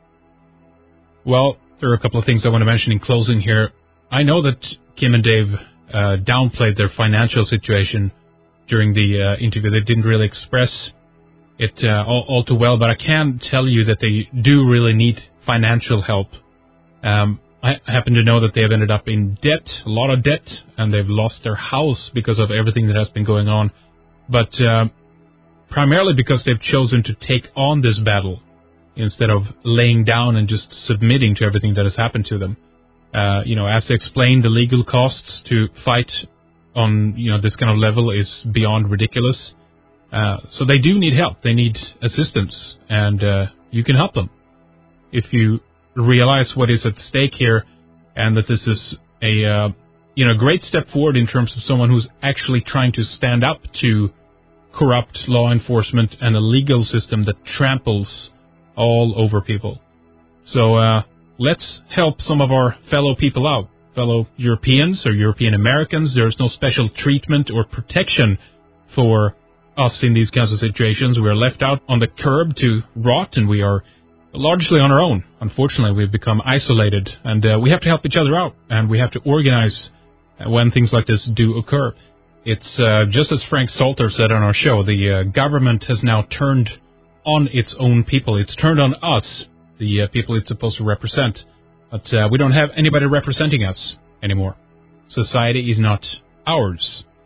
Well, there are a couple of things I want to mention in closing here. I know that Kim and Dave uh, downplayed their financial situation during the uh, interview. They didn't really express it uh, all, all too well, but I can tell you that they do really need financial help. Um, I happen to know that they have ended up in debt, a lot of debt, and they've lost their house because of everything that has been going on. But uh, primarily because they've chosen to take on this battle instead of laying down and just submitting to everything that has happened to them. Uh, you know, as they explained, the legal costs to fight on, you know, this kind of level is beyond ridiculous. Uh, so they do need help. They need assistance, and uh, you can help them. If you realize what is at stake here, and that this is a, uh, you know, great step forward in terms of someone who's actually trying to stand up to corrupt law enforcement and a legal system that tramples all over people. So uh, let's help some of our fellow people out, fellow Europeans or European Americans. There's no special treatment or protection for us in these kinds of situations. We are left out on the curb to rot, and we are largely on our own. Unfortunately, we've become isolated, and uh, we have to help each other out, and we have to organize when things like this do occur. It's uh, just as Frank Salter said on our show, the uh, government has now turned on its own people. It's turned on us, the uh, people it's supposed to represent. But uh, we don't have anybody representing us anymore. Society is not ours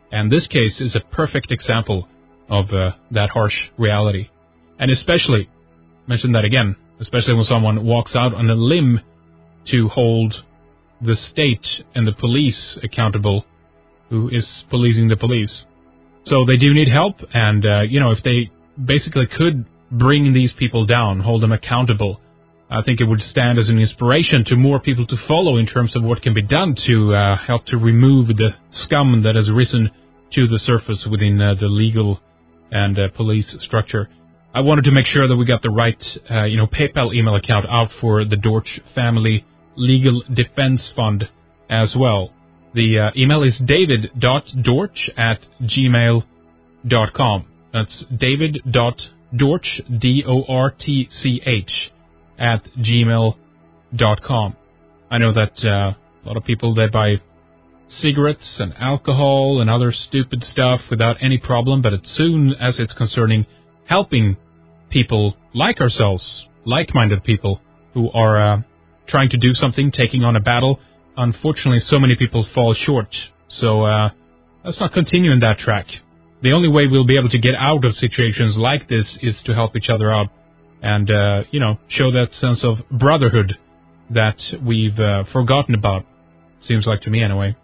And this case is a perfect example of uh, that harsh reality. And especially, mention that again, especially when someone walks out on a limb to hold the state and the police accountable, who is policing the police. So they do need help, and, uh, you know, if they basically could bring these people down, hold them accountable, I think it would stand as an inspiration to more people to follow in terms of what can be done to uh, help to remove the scum that has risen to the surface within uh, the legal and uh, police structure. I wanted to make sure that we got the right, uh, you know, PayPal email account out for the Dortch Family Legal Defense Fund as well. The uh, email is david dot dortch at gmail dot com. That's david dot dortch, D O R T C H, at gmail dot com. I know that uh, a lot of people, they buy cigarettes and alcohol and other stupid stuff without any problem, but as soon as it's concerning helping people like ourselves, like-minded people who are uh, trying to do something, taking on a battle, unfortunately so many people fall short. So uh, let's not continue in that track. The only way we'll be able to get out of situations like this is to help each other out and, uh, you know, show that sense of brotherhood that we've uh, forgotten about, seems like to me anyway.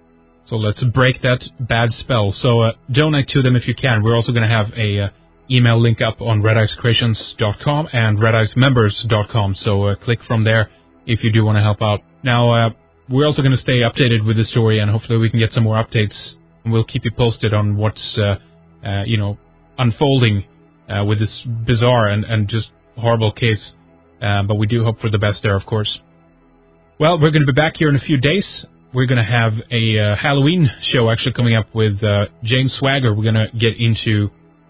So let's break that bad spell. So uh, donate to them if you can. We're also going to have a uh, email link up on red ice creations dot com and red ice members dot com. So uh, click from there if you do want to help out. Now, uh, we're also going to stay updated with the story, and hopefully we can get some more updates. And we'll keep you posted on what's, uh, uh, you know, unfolding uh, with this bizarre and, and just horrible case. Uh, but we do hope for the best there, of course. Well, we're going to be back here in a few days. We're going to have a uh, Halloween show actually coming up with uh, James Swagger. We're going to get into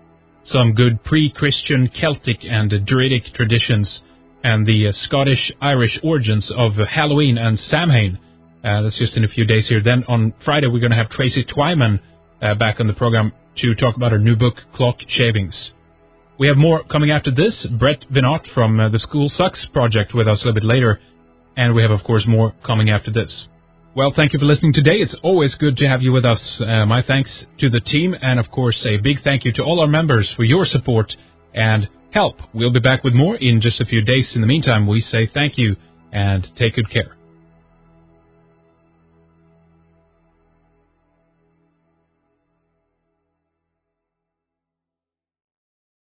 some good pre-Christian Celtic and uh, Druidic traditions and the uh, Scottish-Irish origins of uh, Halloween and Samhain. Uh, that's just in a few days here. Then on Friday, we're going to have Tracy Twyman uh, back on the program to talk about her new book, Clock Shavings. We have more coming after this. Brett Vinot from uh, the School Sucks project with us a little bit later. And we have, of course, more coming after this. Well, thank you for listening today. It's always good to have you with us. Uh, my thanks to the team, and, of course, a big thank you to all our members for your support and help. We'll be back with more in just a few days. In the meantime, we say thank you and take good care.